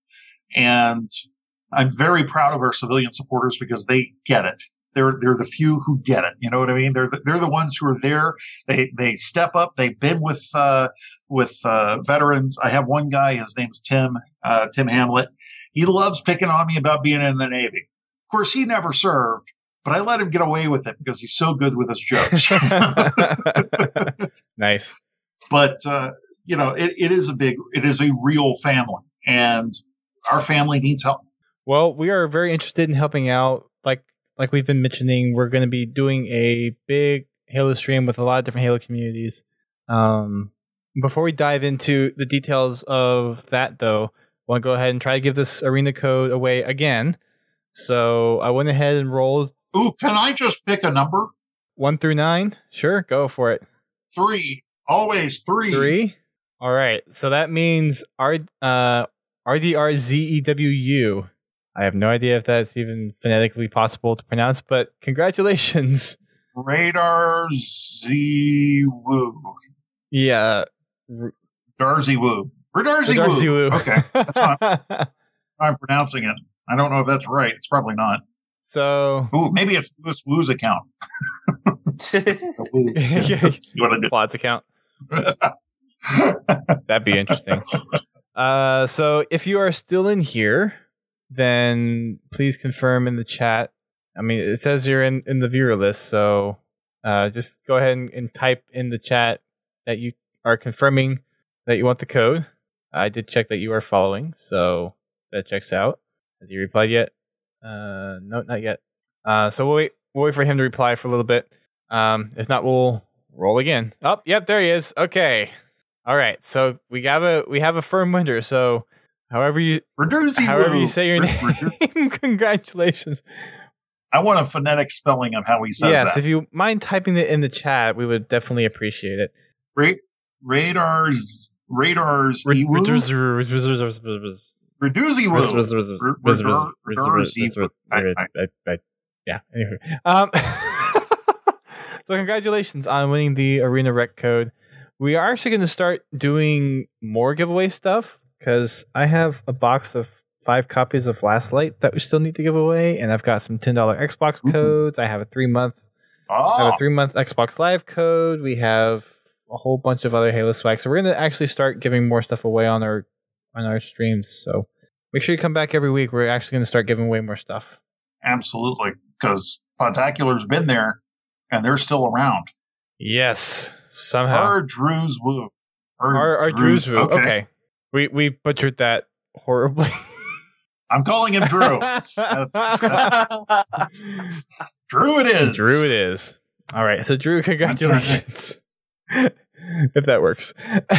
C: And I'm very proud of our civilian supporters because they get it. They're, they're the few who get it. You know what I mean? They're the, they're the ones who are there. They, they step up. They've been with, uh, with, uh, veterans. I have one guy, his name's Tim, uh, Tim Hamlet. He loves picking on me about being in the Navy. Of course, he never served, but I let him get away with it because he's so good with his jokes.
A: Nice.
C: But, uh, you know, it, it is a big, it is a real family and our family needs help.
A: Well, we are very interested in helping out. Like like we've been mentioning, we're going to be doing a big Halo stream with a lot of different Halo communities. Um, before we dive into the details of that, though, I want to go ahead and try to give this arena code away again. So I went ahead and rolled.
C: Ooh, can I just pick a number?
A: One through nine? Sure, go for it.
C: Three Always three.
A: Three? All right. So that means R, uh, R D R Z E W U. I have no idea if that's even phonetically possible to pronounce, but congratulations.
C: Radar Z Woo.
A: Yeah.
C: Darzy Woo. Radarzy
A: Darcy
C: Woo.
A: Woo.
C: Okay. That's how I'm pronouncing it. I don't know if that's right. It's probably not.
A: So.
C: Ooh, maybe it's Louis Woo's account.
A: Claude's account. That'd be interesting. Uh, so if you are still in here, then please confirm in the chat. I mean, it says you're in, in the viewer list, so uh, just go ahead and, and type in the chat that you are confirming that you want the code. I did check that you are following, so that checks out. Has he replied yet? Uh, no, not yet. Uh, so we'll wait, we'll wait for him to reply for a little bit. Um, if not, we'll roll again. Oh, yep, there he is. Okay. All right. So we have a we have a firm winner. So however you
C: Radarzy
A: however
C: Woo.
A: you say your name, congratulations.
C: I want a phonetic spelling of how he says
A: yes,
C: that.
A: if you mind typing it in the chat, we would definitely appreciate it.
C: Ra- radars, radars,
A: Ra-
C: E Woo?
A: Radarzy
C: Woo.
A: Yeah. Anyway. Um, so congratulations on winning the Arena Rec code. We are actually going to start doing more giveaway stuff because I have a box of five copies of Last Light that we still need to give away, and I've got some ten dollars Xbox
C: Ooh.
A: codes. I have a three month,
C: Oh.
A: I have a three month Xbox Live code. We have a whole bunch of other Halo swag. So we're going to actually start giving more stuff away on our on our streams. So make sure you come back every week. We're actually going to start giving away more stuff.
C: Absolutely, because Podtacular's been there, and they're still around.
A: Yes, somehow.
C: Our Drew's Woo.
A: Our, our Drew's Woo.
C: Okay.
A: Okay. We we butchered that horribly.
C: I'm calling him Drew. That's, that's, Drew it is.
A: Drew it is. All right. So Drew, congratulations. If that works.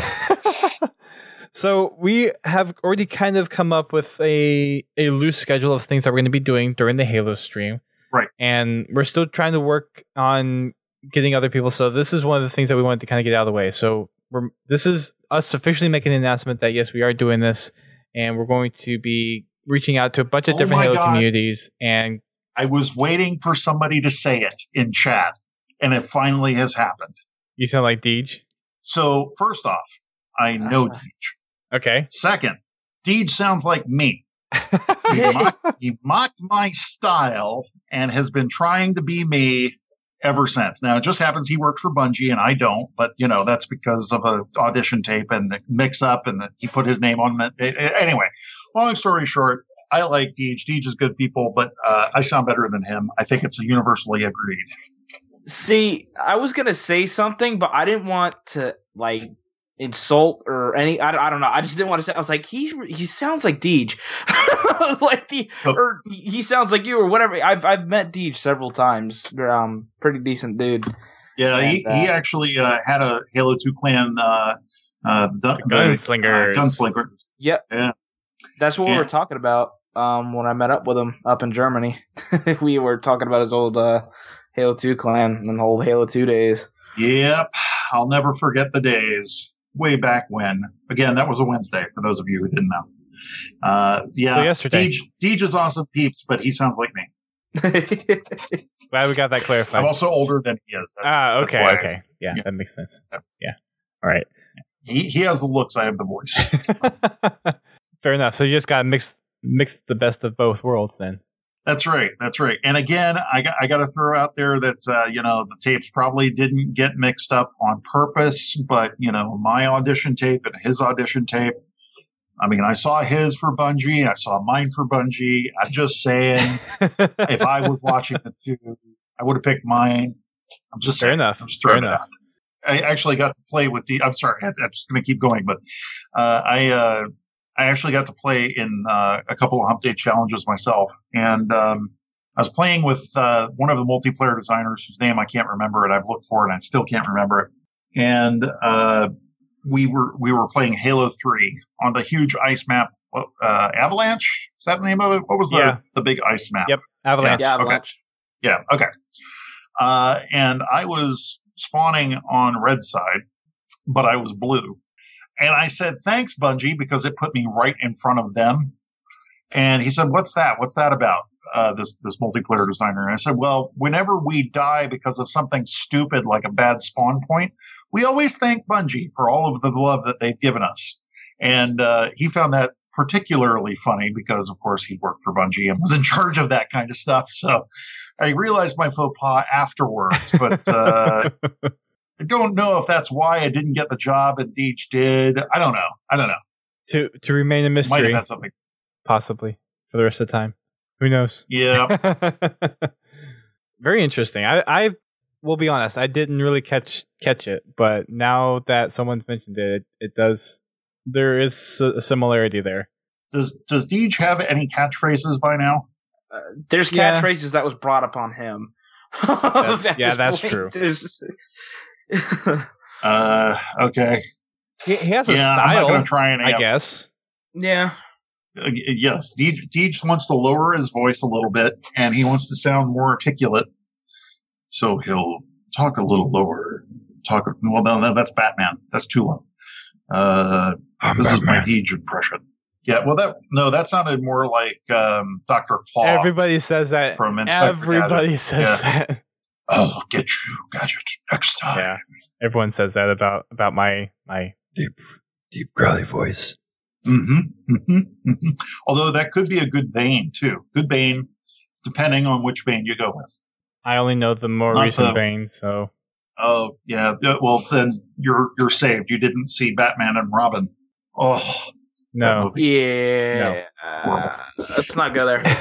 A: So we have already kind of come up with a, a loose schedule of things that we're going to be doing during the Halo stream.
C: Right.
A: And we're still trying to work on getting other people. So this is one of the things that we wanted to kind of get out of the way. So we're, this is us officially making an announcement that, yes, we are doing this. And we're going to be reaching out to a bunch of
C: Oh
A: different
C: my
A: Halo
C: God.
A: communities. And
C: I was waiting for somebody to say it in chat, and it finally has happened.
A: you sound like Deej.
C: So, first off, I know
B: Uh.
C: Deej.
A: Okay.
C: Second, Deej sounds like me. He mocked, he mocked my style and has been trying to be me ever since. Now, it just happens he works for Bungie and I don't, but, you know, that's because of a audition tape and the mix-up and the, he put his name on it. Anyway, long story short, I like Deej. Deej is good people, but uh, I sound better than him. I think it's universally agreed.
B: See, I was gonna say something, but I didn't want to like insult or any. I, I don't know. I just didn't want to say. I was like, he he sounds like Deej, like the
C: So-
B: or he sounds like you or whatever. I've I've met Deej several times. Um, pretty decent dude.
C: Yeah, he,
B: And, uh,
C: he actually uh, had a Halo two clan uh, uh, the,
A: Gunslinger.
C: Uh, gunslinger.
B: Yep.
C: Yeah.
B: That's what
C: Yeah.
B: we were talking about. Um, when I met up with him up in Germany, we were talking about his old uh Halo two clan and the old Halo two days.
C: Yep. I'll never forget the days way back when. Again, that was a Wednesday for those of you who didn't know. Uh, yeah.
A: So yesterday.
C: Deej, Deej is awesome peeps, but he sounds like me.
A: Glad we got that clarified.
C: I'm also older than he is. That's,
A: ah,
C: that's
A: okay,
C: why.
A: okay. Yeah,
C: Yeah.
A: that makes sense. Yeah. All right.
C: He, he has the looks. I have the voice.
A: Fair enough. So you just got to mix mix the best of both worlds then.
C: That's right. That's right. And again, I got, I got to throw out there that, uh, you know, the tapes probably didn't get mixed up on purpose, but, you know, my audition tape and his audition tape, I mean, I saw his for Bungie. I saw mine for Bungie. I'm just saying, if I was watching the two, I would have picked mine. I'm just
A: Fair
C: saying.
A: enough.
C: I'm just
A: Fair
C: throwing it
A: enough.
C: out. I actually got to play with the, I'm sorry, I'm just going to keep going, but, uh, I, uh, I actually got to play in uh, a couple of Hump Day challenges myself. And um, I was playing with uh, one of the multiplayer designers whose name I can't remember, and I've looked for it, and I still can't remember it. And uh, we were we were playing Halo three on the huge ice map, uh, Avalanche? Is that the name of it? What was the,
A: Yeah.
C: the big ice map?
A: Yep. Avalanche.
B: Yeah,
C: Okay.
B: Avalanche.
C: Yeah, okay. Uh, and I was spawning on red side, but I was blue. And I said, thanks, Bungie, because it put me right in front of them. And he said, what's that? What's that about? Uh, this, this multiplayer designer. And I said, well, whenever we die because of something stupid like a bad spawn point, we always thank Bungie for all of the love that they've given us. And, uh, he found that particularly funny because, of course, he worked for Bungie and was in charge of that kind of stuff. So I realized my faux pas afterwards, but, uh, I don't know if that's why I didn't get the job and Deej did. I don't know. I don't know.
A: To, to remain a mystery.
C: Might have had something.
A: Possibly for the rest of the time. Who knows?
C: Yeah.
A: Very interesting. I, I will be honest. I didn't really catch catch it, but now that someone's mentioned it, it, it does. There is a similarity there.
C: Does Does Deej have any catchphrases by now?
B: Uh, there's
A: Yeah.
B: catchphrases that was brought upon him.
A: That's-
B: At
A: yeah,
B: this
A: that's
B: point,
A: true.
B: there's-
C: Uh, okay.
A: He, he has a
C: Yeah, I'm not
A: style,
C: going to try and
A: I
C: amp-
A: guess.
B: yeah.
C: Uh, yes, Deej, Deej wants to lower his voice a little bit, and he wants to sound more articulate. So he'll talk a little lower. Talk well. No, no, that's Batman. That's too low. Uh, this
A: Batman.
C: is my Deej impression. Yeah, well, that no, that sounded more like um, Doctor Claw.
A: Everybody says that.
C: From Inspector
A: Everybody
C: Gadget.
A: says
C: Yeah.
A: that.
C: I'll get you, Gadget, next time.
A: Yeah, everyone says that about about my my deep deep growly voice.
C: Mm-hmm, mm-hmm, mm-hmm. Although that could be a good Bane too. Good Bane, depending on which Bane you go with.
A: I only know the more
C: Not
A: recent
C: the-
A: Bane, so
C: Oh yeah. yeah, Well, then you're you're saved. You didn't see Batman and Robin. Oh that
A: no.
C: movie.
B: Yeah. Uh, let's not go there.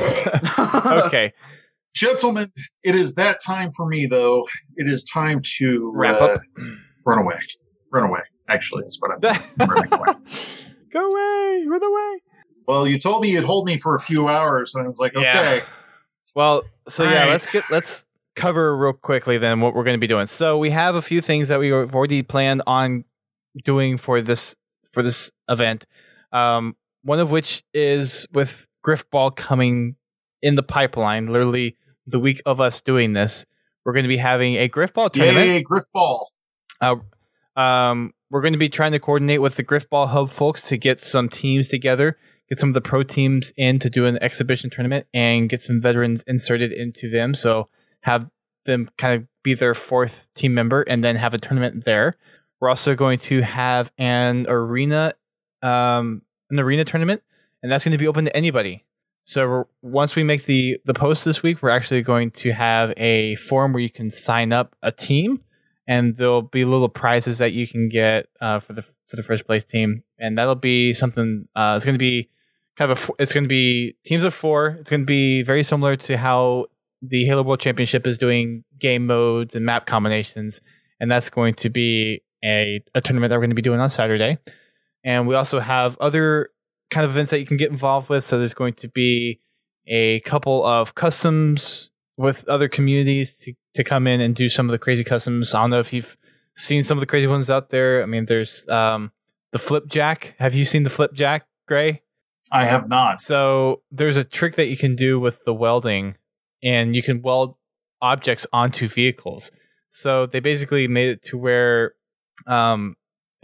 A: Okay,
C: Gentlemen, it is that time for me though. It is time to
A: wrap
C: uh,
A: up.
C: run away. Run away. Actually, that's what I'm, I'm running away.
A: Go away, run away.
C: Well, you told me you'd hold me for a few hours, and I was like, okay.
A: Yeah. Well, so yeah,
C: Alright.
A: let's get let's cover real quickly then what we're going to be doing. So we have a few things that we have already planned on doing for this for this event. Um, one of which is with Griffball coming in the pipeline, literally the week of us doing this. We're going to be having a Griffball tournament.
C: Yay, Griffball.
A: Uh, um, we're going to be trying to coordinate with the Griffball Hub folks to get some teams together, get some of the pro teams in to do an exhibition tournament, and get some veterans inserted into them. So have them kind of be their fourth team member, and then have a tournament there. We're also going to have an arena, um, an arena tournament, and that's going to be open to anybody. So we're, once we make the the post this week, we're actually going to have a forum where you can sign up a team. And there'll be little prizes that you can get uh, for the for the first place team, and that'll be something. Uh, it's going to be kind of a. It's going to be teams of four. It's going to be very similar to how the Halo World Championship is doing game modes and map combinations, and that's going to be a a tournament that we're going to be doing on Saturday. And we also have other kind of events that you can get involved with. So there's going to be a couple of customs with other communities to, to come in and do some of the crazy customs. I don't know if you've seen some of the crazy ones out there. I mean, there's um, the Flipjack. Have you seen the Flipjack, Gray?
C: I have not.
A: So there's a trick that you can do with the welding, and you can weld objects onto vehicles. So they basically made it to where um,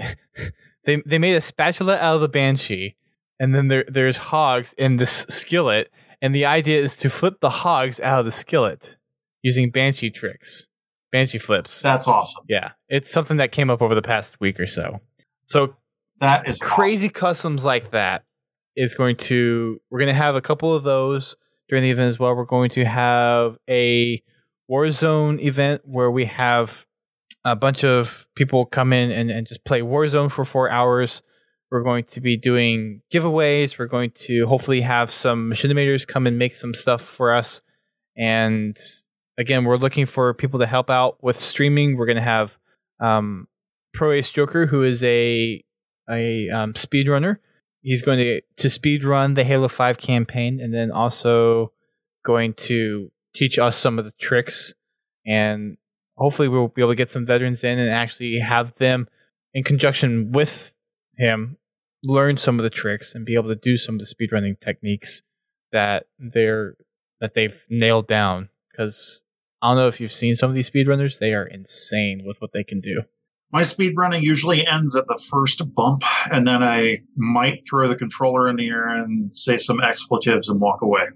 A: they they made a spatula out of the Banshee, and then there there's hogs in this skillet. And the idea is to flip the hogs out of the skillet using Banshee tricks, Banshee flips.
C: That's awesome.
A: Yeah, it's something that came up over the past week or so. So
C: That is
A: crazy customs like that is going to, we're going to have a couple of those during the event as well. We're going to have a Warzone event where we have a bunch of people come in and, and just play Warzone for four hours. We're going to be doing giveaways. We're going to hopefully have some machinimators come and make some stuff for us. And again, we're looking for people to help out with streaming. We're going to have um, Pro Ace Joker, who is a a um, speedrunner. He's going to to speed run the Halo five campaign, and then also going to teach us some of the tricks. And hopefully we'll be able to get some veterans in and actually have them in conjunction with him learn some of the tricks and be able to do some of the speedrunning techniques that they're that they've nailed down. Because I don't know if you've seen some of these speedrunners, they are insane with what they can do.
C: My speed running usually ends at the first bump, and then I might throw the controller in the air and say some expletives and walk away.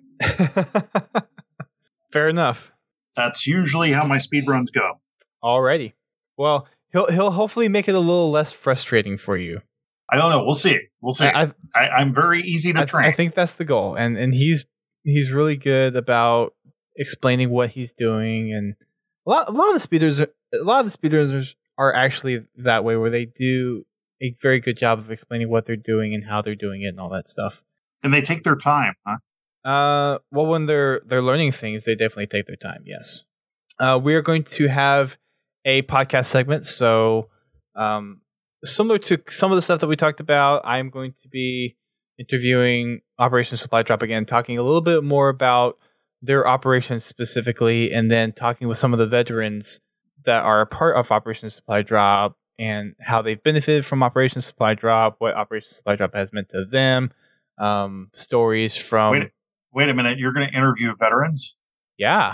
A: Fair enough.
C: That's usually how my speed runs go.
A: Alrighty. Well, he'll he'll hopefully make it a little less frustrating for you.
C: I don't know. We'll see. We'll see.
A: I,
C: I, I'm very easy to
A: I,
C: train.
A: I think that's the goal, and and he's he's really good about explaining what he's doing, and a lot a lot of the speeders a lot of the speeders are actually that way, where they do a very good job of explaining what they're doing and how they're doing it and all that stuff.
C: And they take their time, huh?
A: Uh, well, when they're they're learning things, they definitely take their time. Yes. Uh, we are going to have a podcast segment, so um, similar to some of the stuff that we talked about, I'm going to be interviewing Operation Supply Drop again, talking a little bit more about their operations specifically, and then talking with some of the veterans that are a part of Operation Supply Drop and how they've benefited from Operation Supply Drop, what Operation Supply Drop has meant to them, um, stories from...
C: Wait, wait a minute, you're going to interview veterans?
A: Yeah.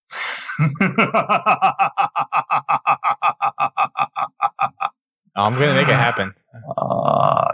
A: I'm going to make it happen.
C: Uh,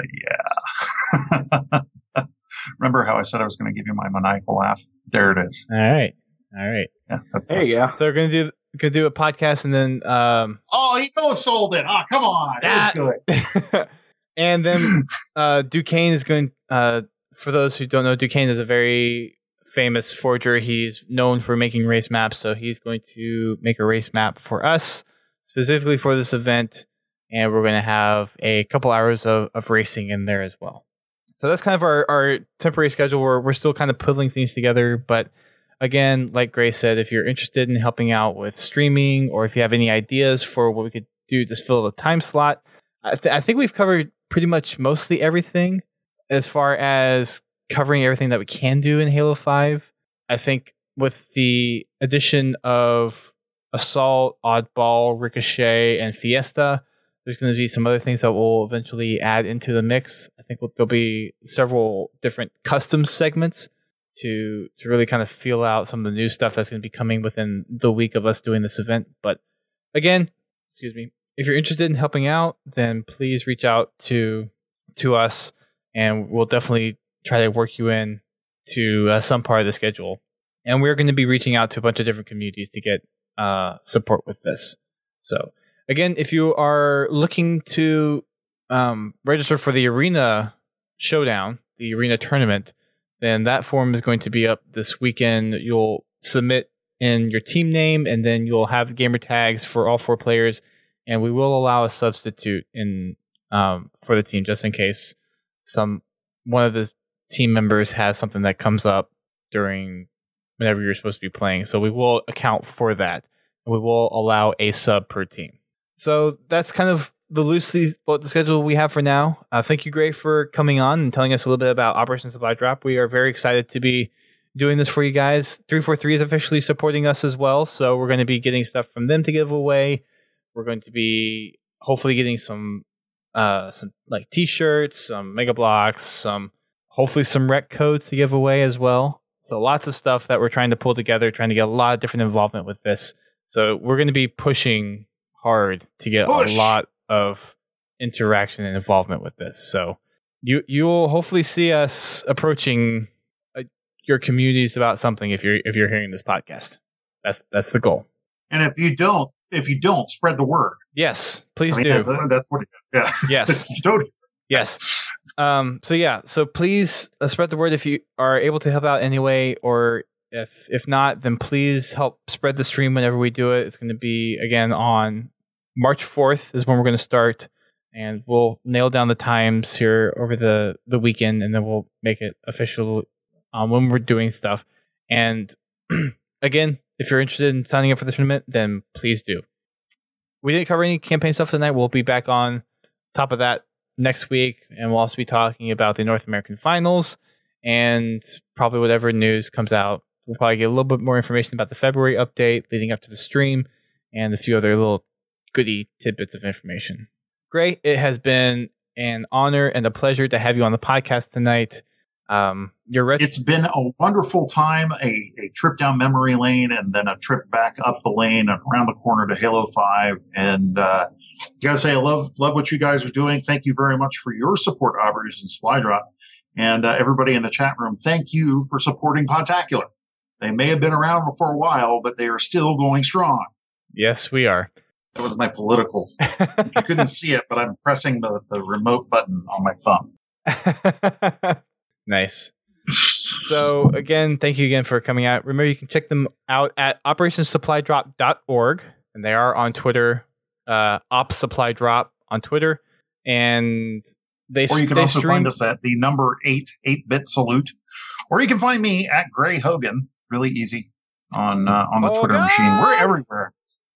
C: yeah. Remember how I said I was going to give you my maniacal laugh? There it is.
A: All right. All right.
C: Yeah, that's
B: there you go.
A: So we're going to do Gonna do a podcast, and then um
C: oh, he no sold it. Ah, oh, come on,
A: that,
C: good.
A: And then uh Duquesne is going. Uh, for those who don't know, Duquesne is a very famous forger. He's known for making race maps, so he's going to make a race map for us specifically for this event, and we're going to have a couple hours of, of racing in there as well. So that's kind of our, our temporary schedule. We're we're still kind of pulling things together, but. Again, like Grace said, if you're interested in helping out with streaming, or if you have any ideas for what we could do to fill the time slot, I, th- I think we've covered pretty much mostly everything as far as covering everything that we can do in Halo five. I think with the addition of Assault, Oddball, Ricochet, and Fiesta, there's going to be some other things that we'll eventually add into the mix. I think there'll be several different custom segments to to really kind of feel out some of the new stuff that's going to be coming within the week of us doing this event. But again, excuse me, if you're interested in helping out, then please reach out to to us, and we'll definitely try to work you in to uh, some part of the schedule. And we're going to be reaching out to a bunch of different communities to get uh, support with this. So again, if you are looking to um, register for the Arena Showdown, the Arena Tournament, then that form is going to be up this weekend. You'll submit in your team name, and then you'll have gamer tags for all four players, and we will allow a substitute in um, for the team just in case some one of the team members has something that comes up during whenever you're supposed to be playing. So we will account for that. We will allow a sub per team. So that's kind of the loosely what the schedule we have for now. Uh, thank you, Gray, for coming on and telling us a little bit about Operation Supply Drop. We are very excited to be doing this for you guys. three forty-three is officially supporting us as well, so we're going to be getting stuff from them to give away. We're going to be hopefully getting some uh, some like t-shirts, some Mega Blocks, some hopefully some rec codes to give away as well. So lots of stuff that we're trying to pull together, trying to get a lot of different involvement with this. So we're going to be pushing hard to get Push. a lot of interaction and involvement with this. So you you will hopefully see us approaching uh, your communities about something if you're if you're hearing this podcast. That's that's the goal.
C: And if you don't, if you don't, spread the word.
A: Yes, please
C: I mean,
A: do.
C: That, that's what it is. Yeah.
A: Yes.
C: Don't.
A: Yes. Um, so yeah, so please uh, spread the word if you are able to help out anyway, or if if not, then please help spread the stream whenever we do it. It's going to be again on March fourth is when we're going to start, and we'll nail down the times here over the, the weekend, and then we'll make it official um, when we're doing stuff. And again, if you're interested in signing up for the tournament, then please do. We didn't cover any campaign stuff tonight. We'll be back on top of that next week, and we'll also be talking about the North American Finals and probably whatever news comes out. We'll probably get a little bit more information about the February update leading up to the stream and a few other little goody tidbits of information. Great. It has been an honor and a pleasure to have you on the podcast tonight. Um, you're right.
C: It's been a wonderful time, a, a trip down memory lane and then a trip back up the lane and around the corner to Halo five. And uh, you gotta say, I love love what you guys are doing. Thank you very much for your support, Operation Supply Drop. And uh, everybody in the chat room, thank you for supporting Podtacular. They may have been around for a while, but they are still going strong.
A: Yes, we are.
C: That was my political. You couldn't see it, but I'm pressing the, the remote button on my thumb.
A: Nice. So, again, thank you again for coming out. Remember, you can check them out at operation supply drop dot org, and they are on Twitter, uh, OpSupplyDrop on Twitter, and they
C: Or you can
A: they
C: also
A: stream-
C: find us at the number eight, eight-bit salute. Or you can find me at Gray Hogan, really easy, on uh, on the
A: Hogan!
C: Twitter machine. We're everywhere.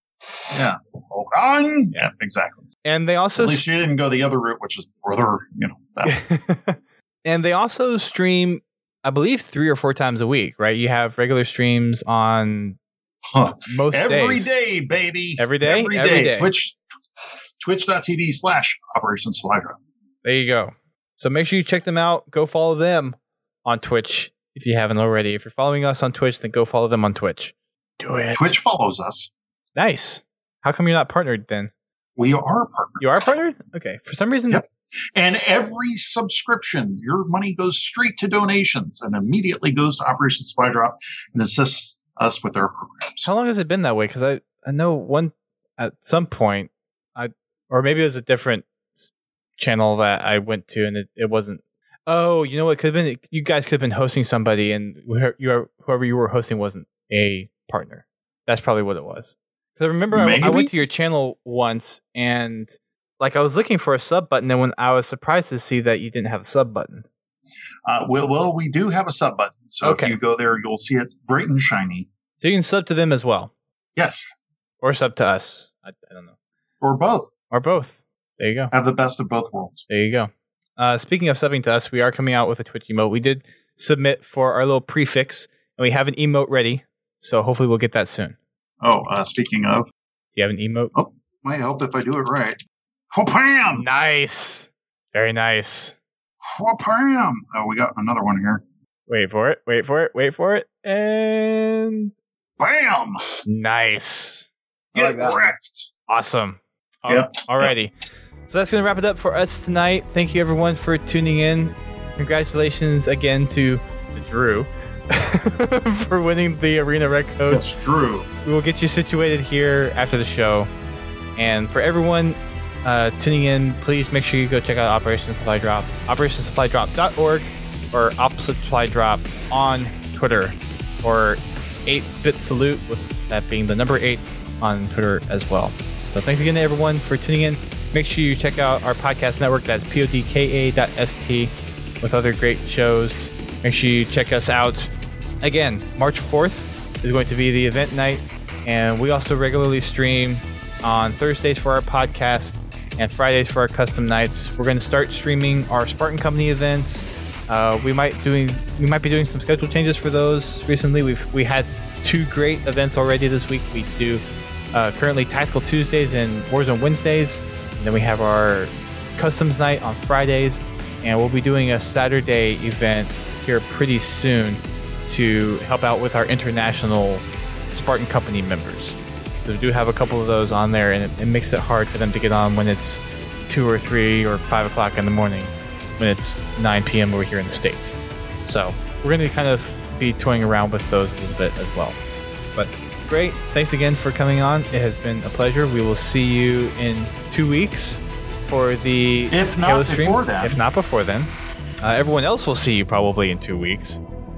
C: Yeah. Hogan! Yeah, exactly.
A: And they also
C: At least you didn't go the other route, which is brother, you know. That.
A: And they also stream, I believe, three or four times a week, right? You have regular streams on
C: Huh.
A: most
C: Every
A: days.
C: day, baby.
A: Every day?
C: Every
A: Every
C: day.
A: day.
C: Twitch, twitch.tv slash Operation Supply Drop.
A: There you go. So make sure you check them out. Go follow them on Twitch if you haven't already. If you're following us on Twitch, then go follow them on Twitch. Do it.
C: Twitch follows us.
A: Nice. How come you're not partnered then?
C: We are partners.
A: You are partnered? Okay. For some reason.
C: Yep. And every subscription, your money goes straight to donations and immediately goes to Operation Supply Drop and assists us with our programs.
A: How long has it been that way? Because I, I know one at some point, I or maybe it was a different s- channel that I went to and it, it wasn't. Oh, you know what? Could have been you guys could have been hosting somebody and whoever you are, whoever you were hosting wasn't a partner. That's probably what it was. Because I remember I, I
C: Maybe.
A: went to your channel once and like I was looking for a sub button, and when I was surprised to see that you didn't have a sub button.
C: Uh, well, well, we do have a sub button. So
A: Okay.
C: if you go there, you'll see it bright and shiny.
A: So you can sub to them as well,
C: Yes.
A: or sub to us. I, I don't know,
C: Or both.
A: or both. There you go.
C: Have the best of both worlds.
A: There you go. Uh, speaking of subbing to us, we are coming out with a Twitch emote. We did submit for our little prefix, and we have an emote ready. So hopefully we'll get that soon.
C: Oh, uh, speaking of,
A: Do you have an emote?
C: oh, might help if I do it right. Wha-pam!
A: Nice. Very nice.
C: Wha-pam! Oh, we got another one here.
A: Wait for it. Wait for it. Wait for it. And
C: Bam!
A: nice.
B: I like
C: Get
B: that.
C: wrecked.
A: Awesome.
C: Yep.
A: Alrighty. So that's going to wrap it up for us tonight. Thank you everyone for tuning in. Congratulations again to, to Drew for winning the Arena Rec Code.
C: That's true.
A: We will get you situated here after the show. And for everyone uh, tuning in, please make sure you go check out Operation Supply Drop, operation supply drop dot org, or OpSupplyDrop on Twitter, or eight-bit salute, with that being the number eight on Twitter as well. So thanks again to everyone for tuning in. Make sure you check out our podcast network. That's podka dot s t with other great shows. Make sure you check us out. Again, March fourth is going to be the event night, and we also regularly stream on Thursdays for our podcast and Fridays for our custom nights. We're going to start streaming our Spartan Company events. Uh, we might doing we might be doing some schedule changes for those. Recently, we've we had two great events already this week. We do uh, currently Tactical Tuesdays and Warzone Wednesdays, and then we have our Customs Night on Fridays, and we'll be doing a Saturday event here pretty soon to help out with our international Spartan Company members. So we do have a couple of those on there, and it, it makes it hard for them to get on when it's two or three or five o'clock in the morning, when it's nine p.m. over here in the States. So we're going to kind of be toying around with those a little bit as well. But great. Thanks again for coming on. It has been a pleasure. We will see you in two weeks for the
C: If not
A: Halo stream.
C: before then.
A: If not before then. Uh, everyone else will see you probably in two weeks.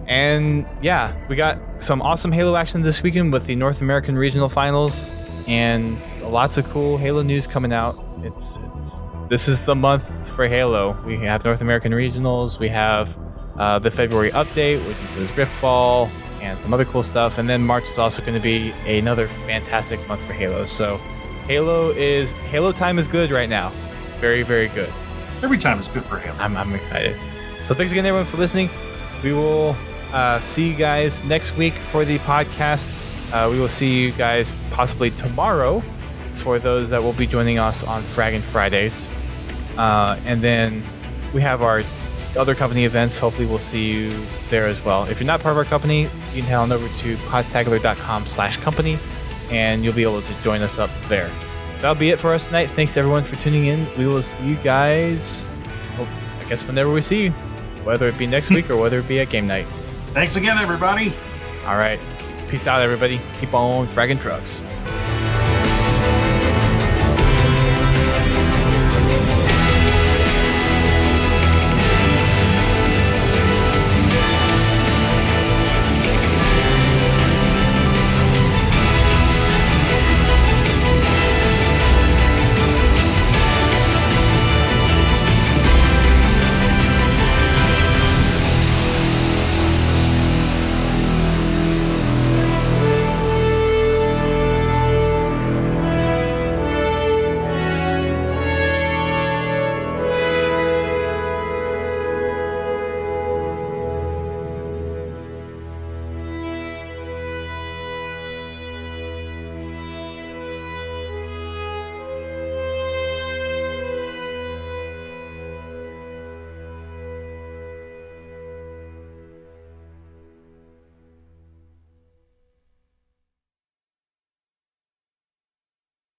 A: And yeah, we got some awesome Halo action this weekend with the North American Regional Finals, and lots of cool Halo news coming out. It's it's this is the month for Halo. We have North American Regionals, we have uh, the February update, which includes Rift Ball and some other cool stuff, and then March is also going to be another fantastic month for Halo. So Halo is Halo time is good right now, very very good.
C: Every time is good for Halo.
A: I'm I'm excited. So thanks again everyone for listening. We will uh, see you guys next week for the podcast. Uh, we will see you guys possibly tomorrow for those that will be joining us on Fraggin' Fridays. Uh, and then we have our other company events. Hopefully we'll see you there as well. If you're not part of our company, you can head on over to podtaggler.com slash company and you'll be able to join us up there. That'll be it for us tonight. Thanks everyone for tuning in. We will see you guys, well, I guess whenever we see you, whether it be next week or whether it be at game night.
C: Thanks again, everybody.
A: All right. Peace out, everybody. Keep on fragging trucks.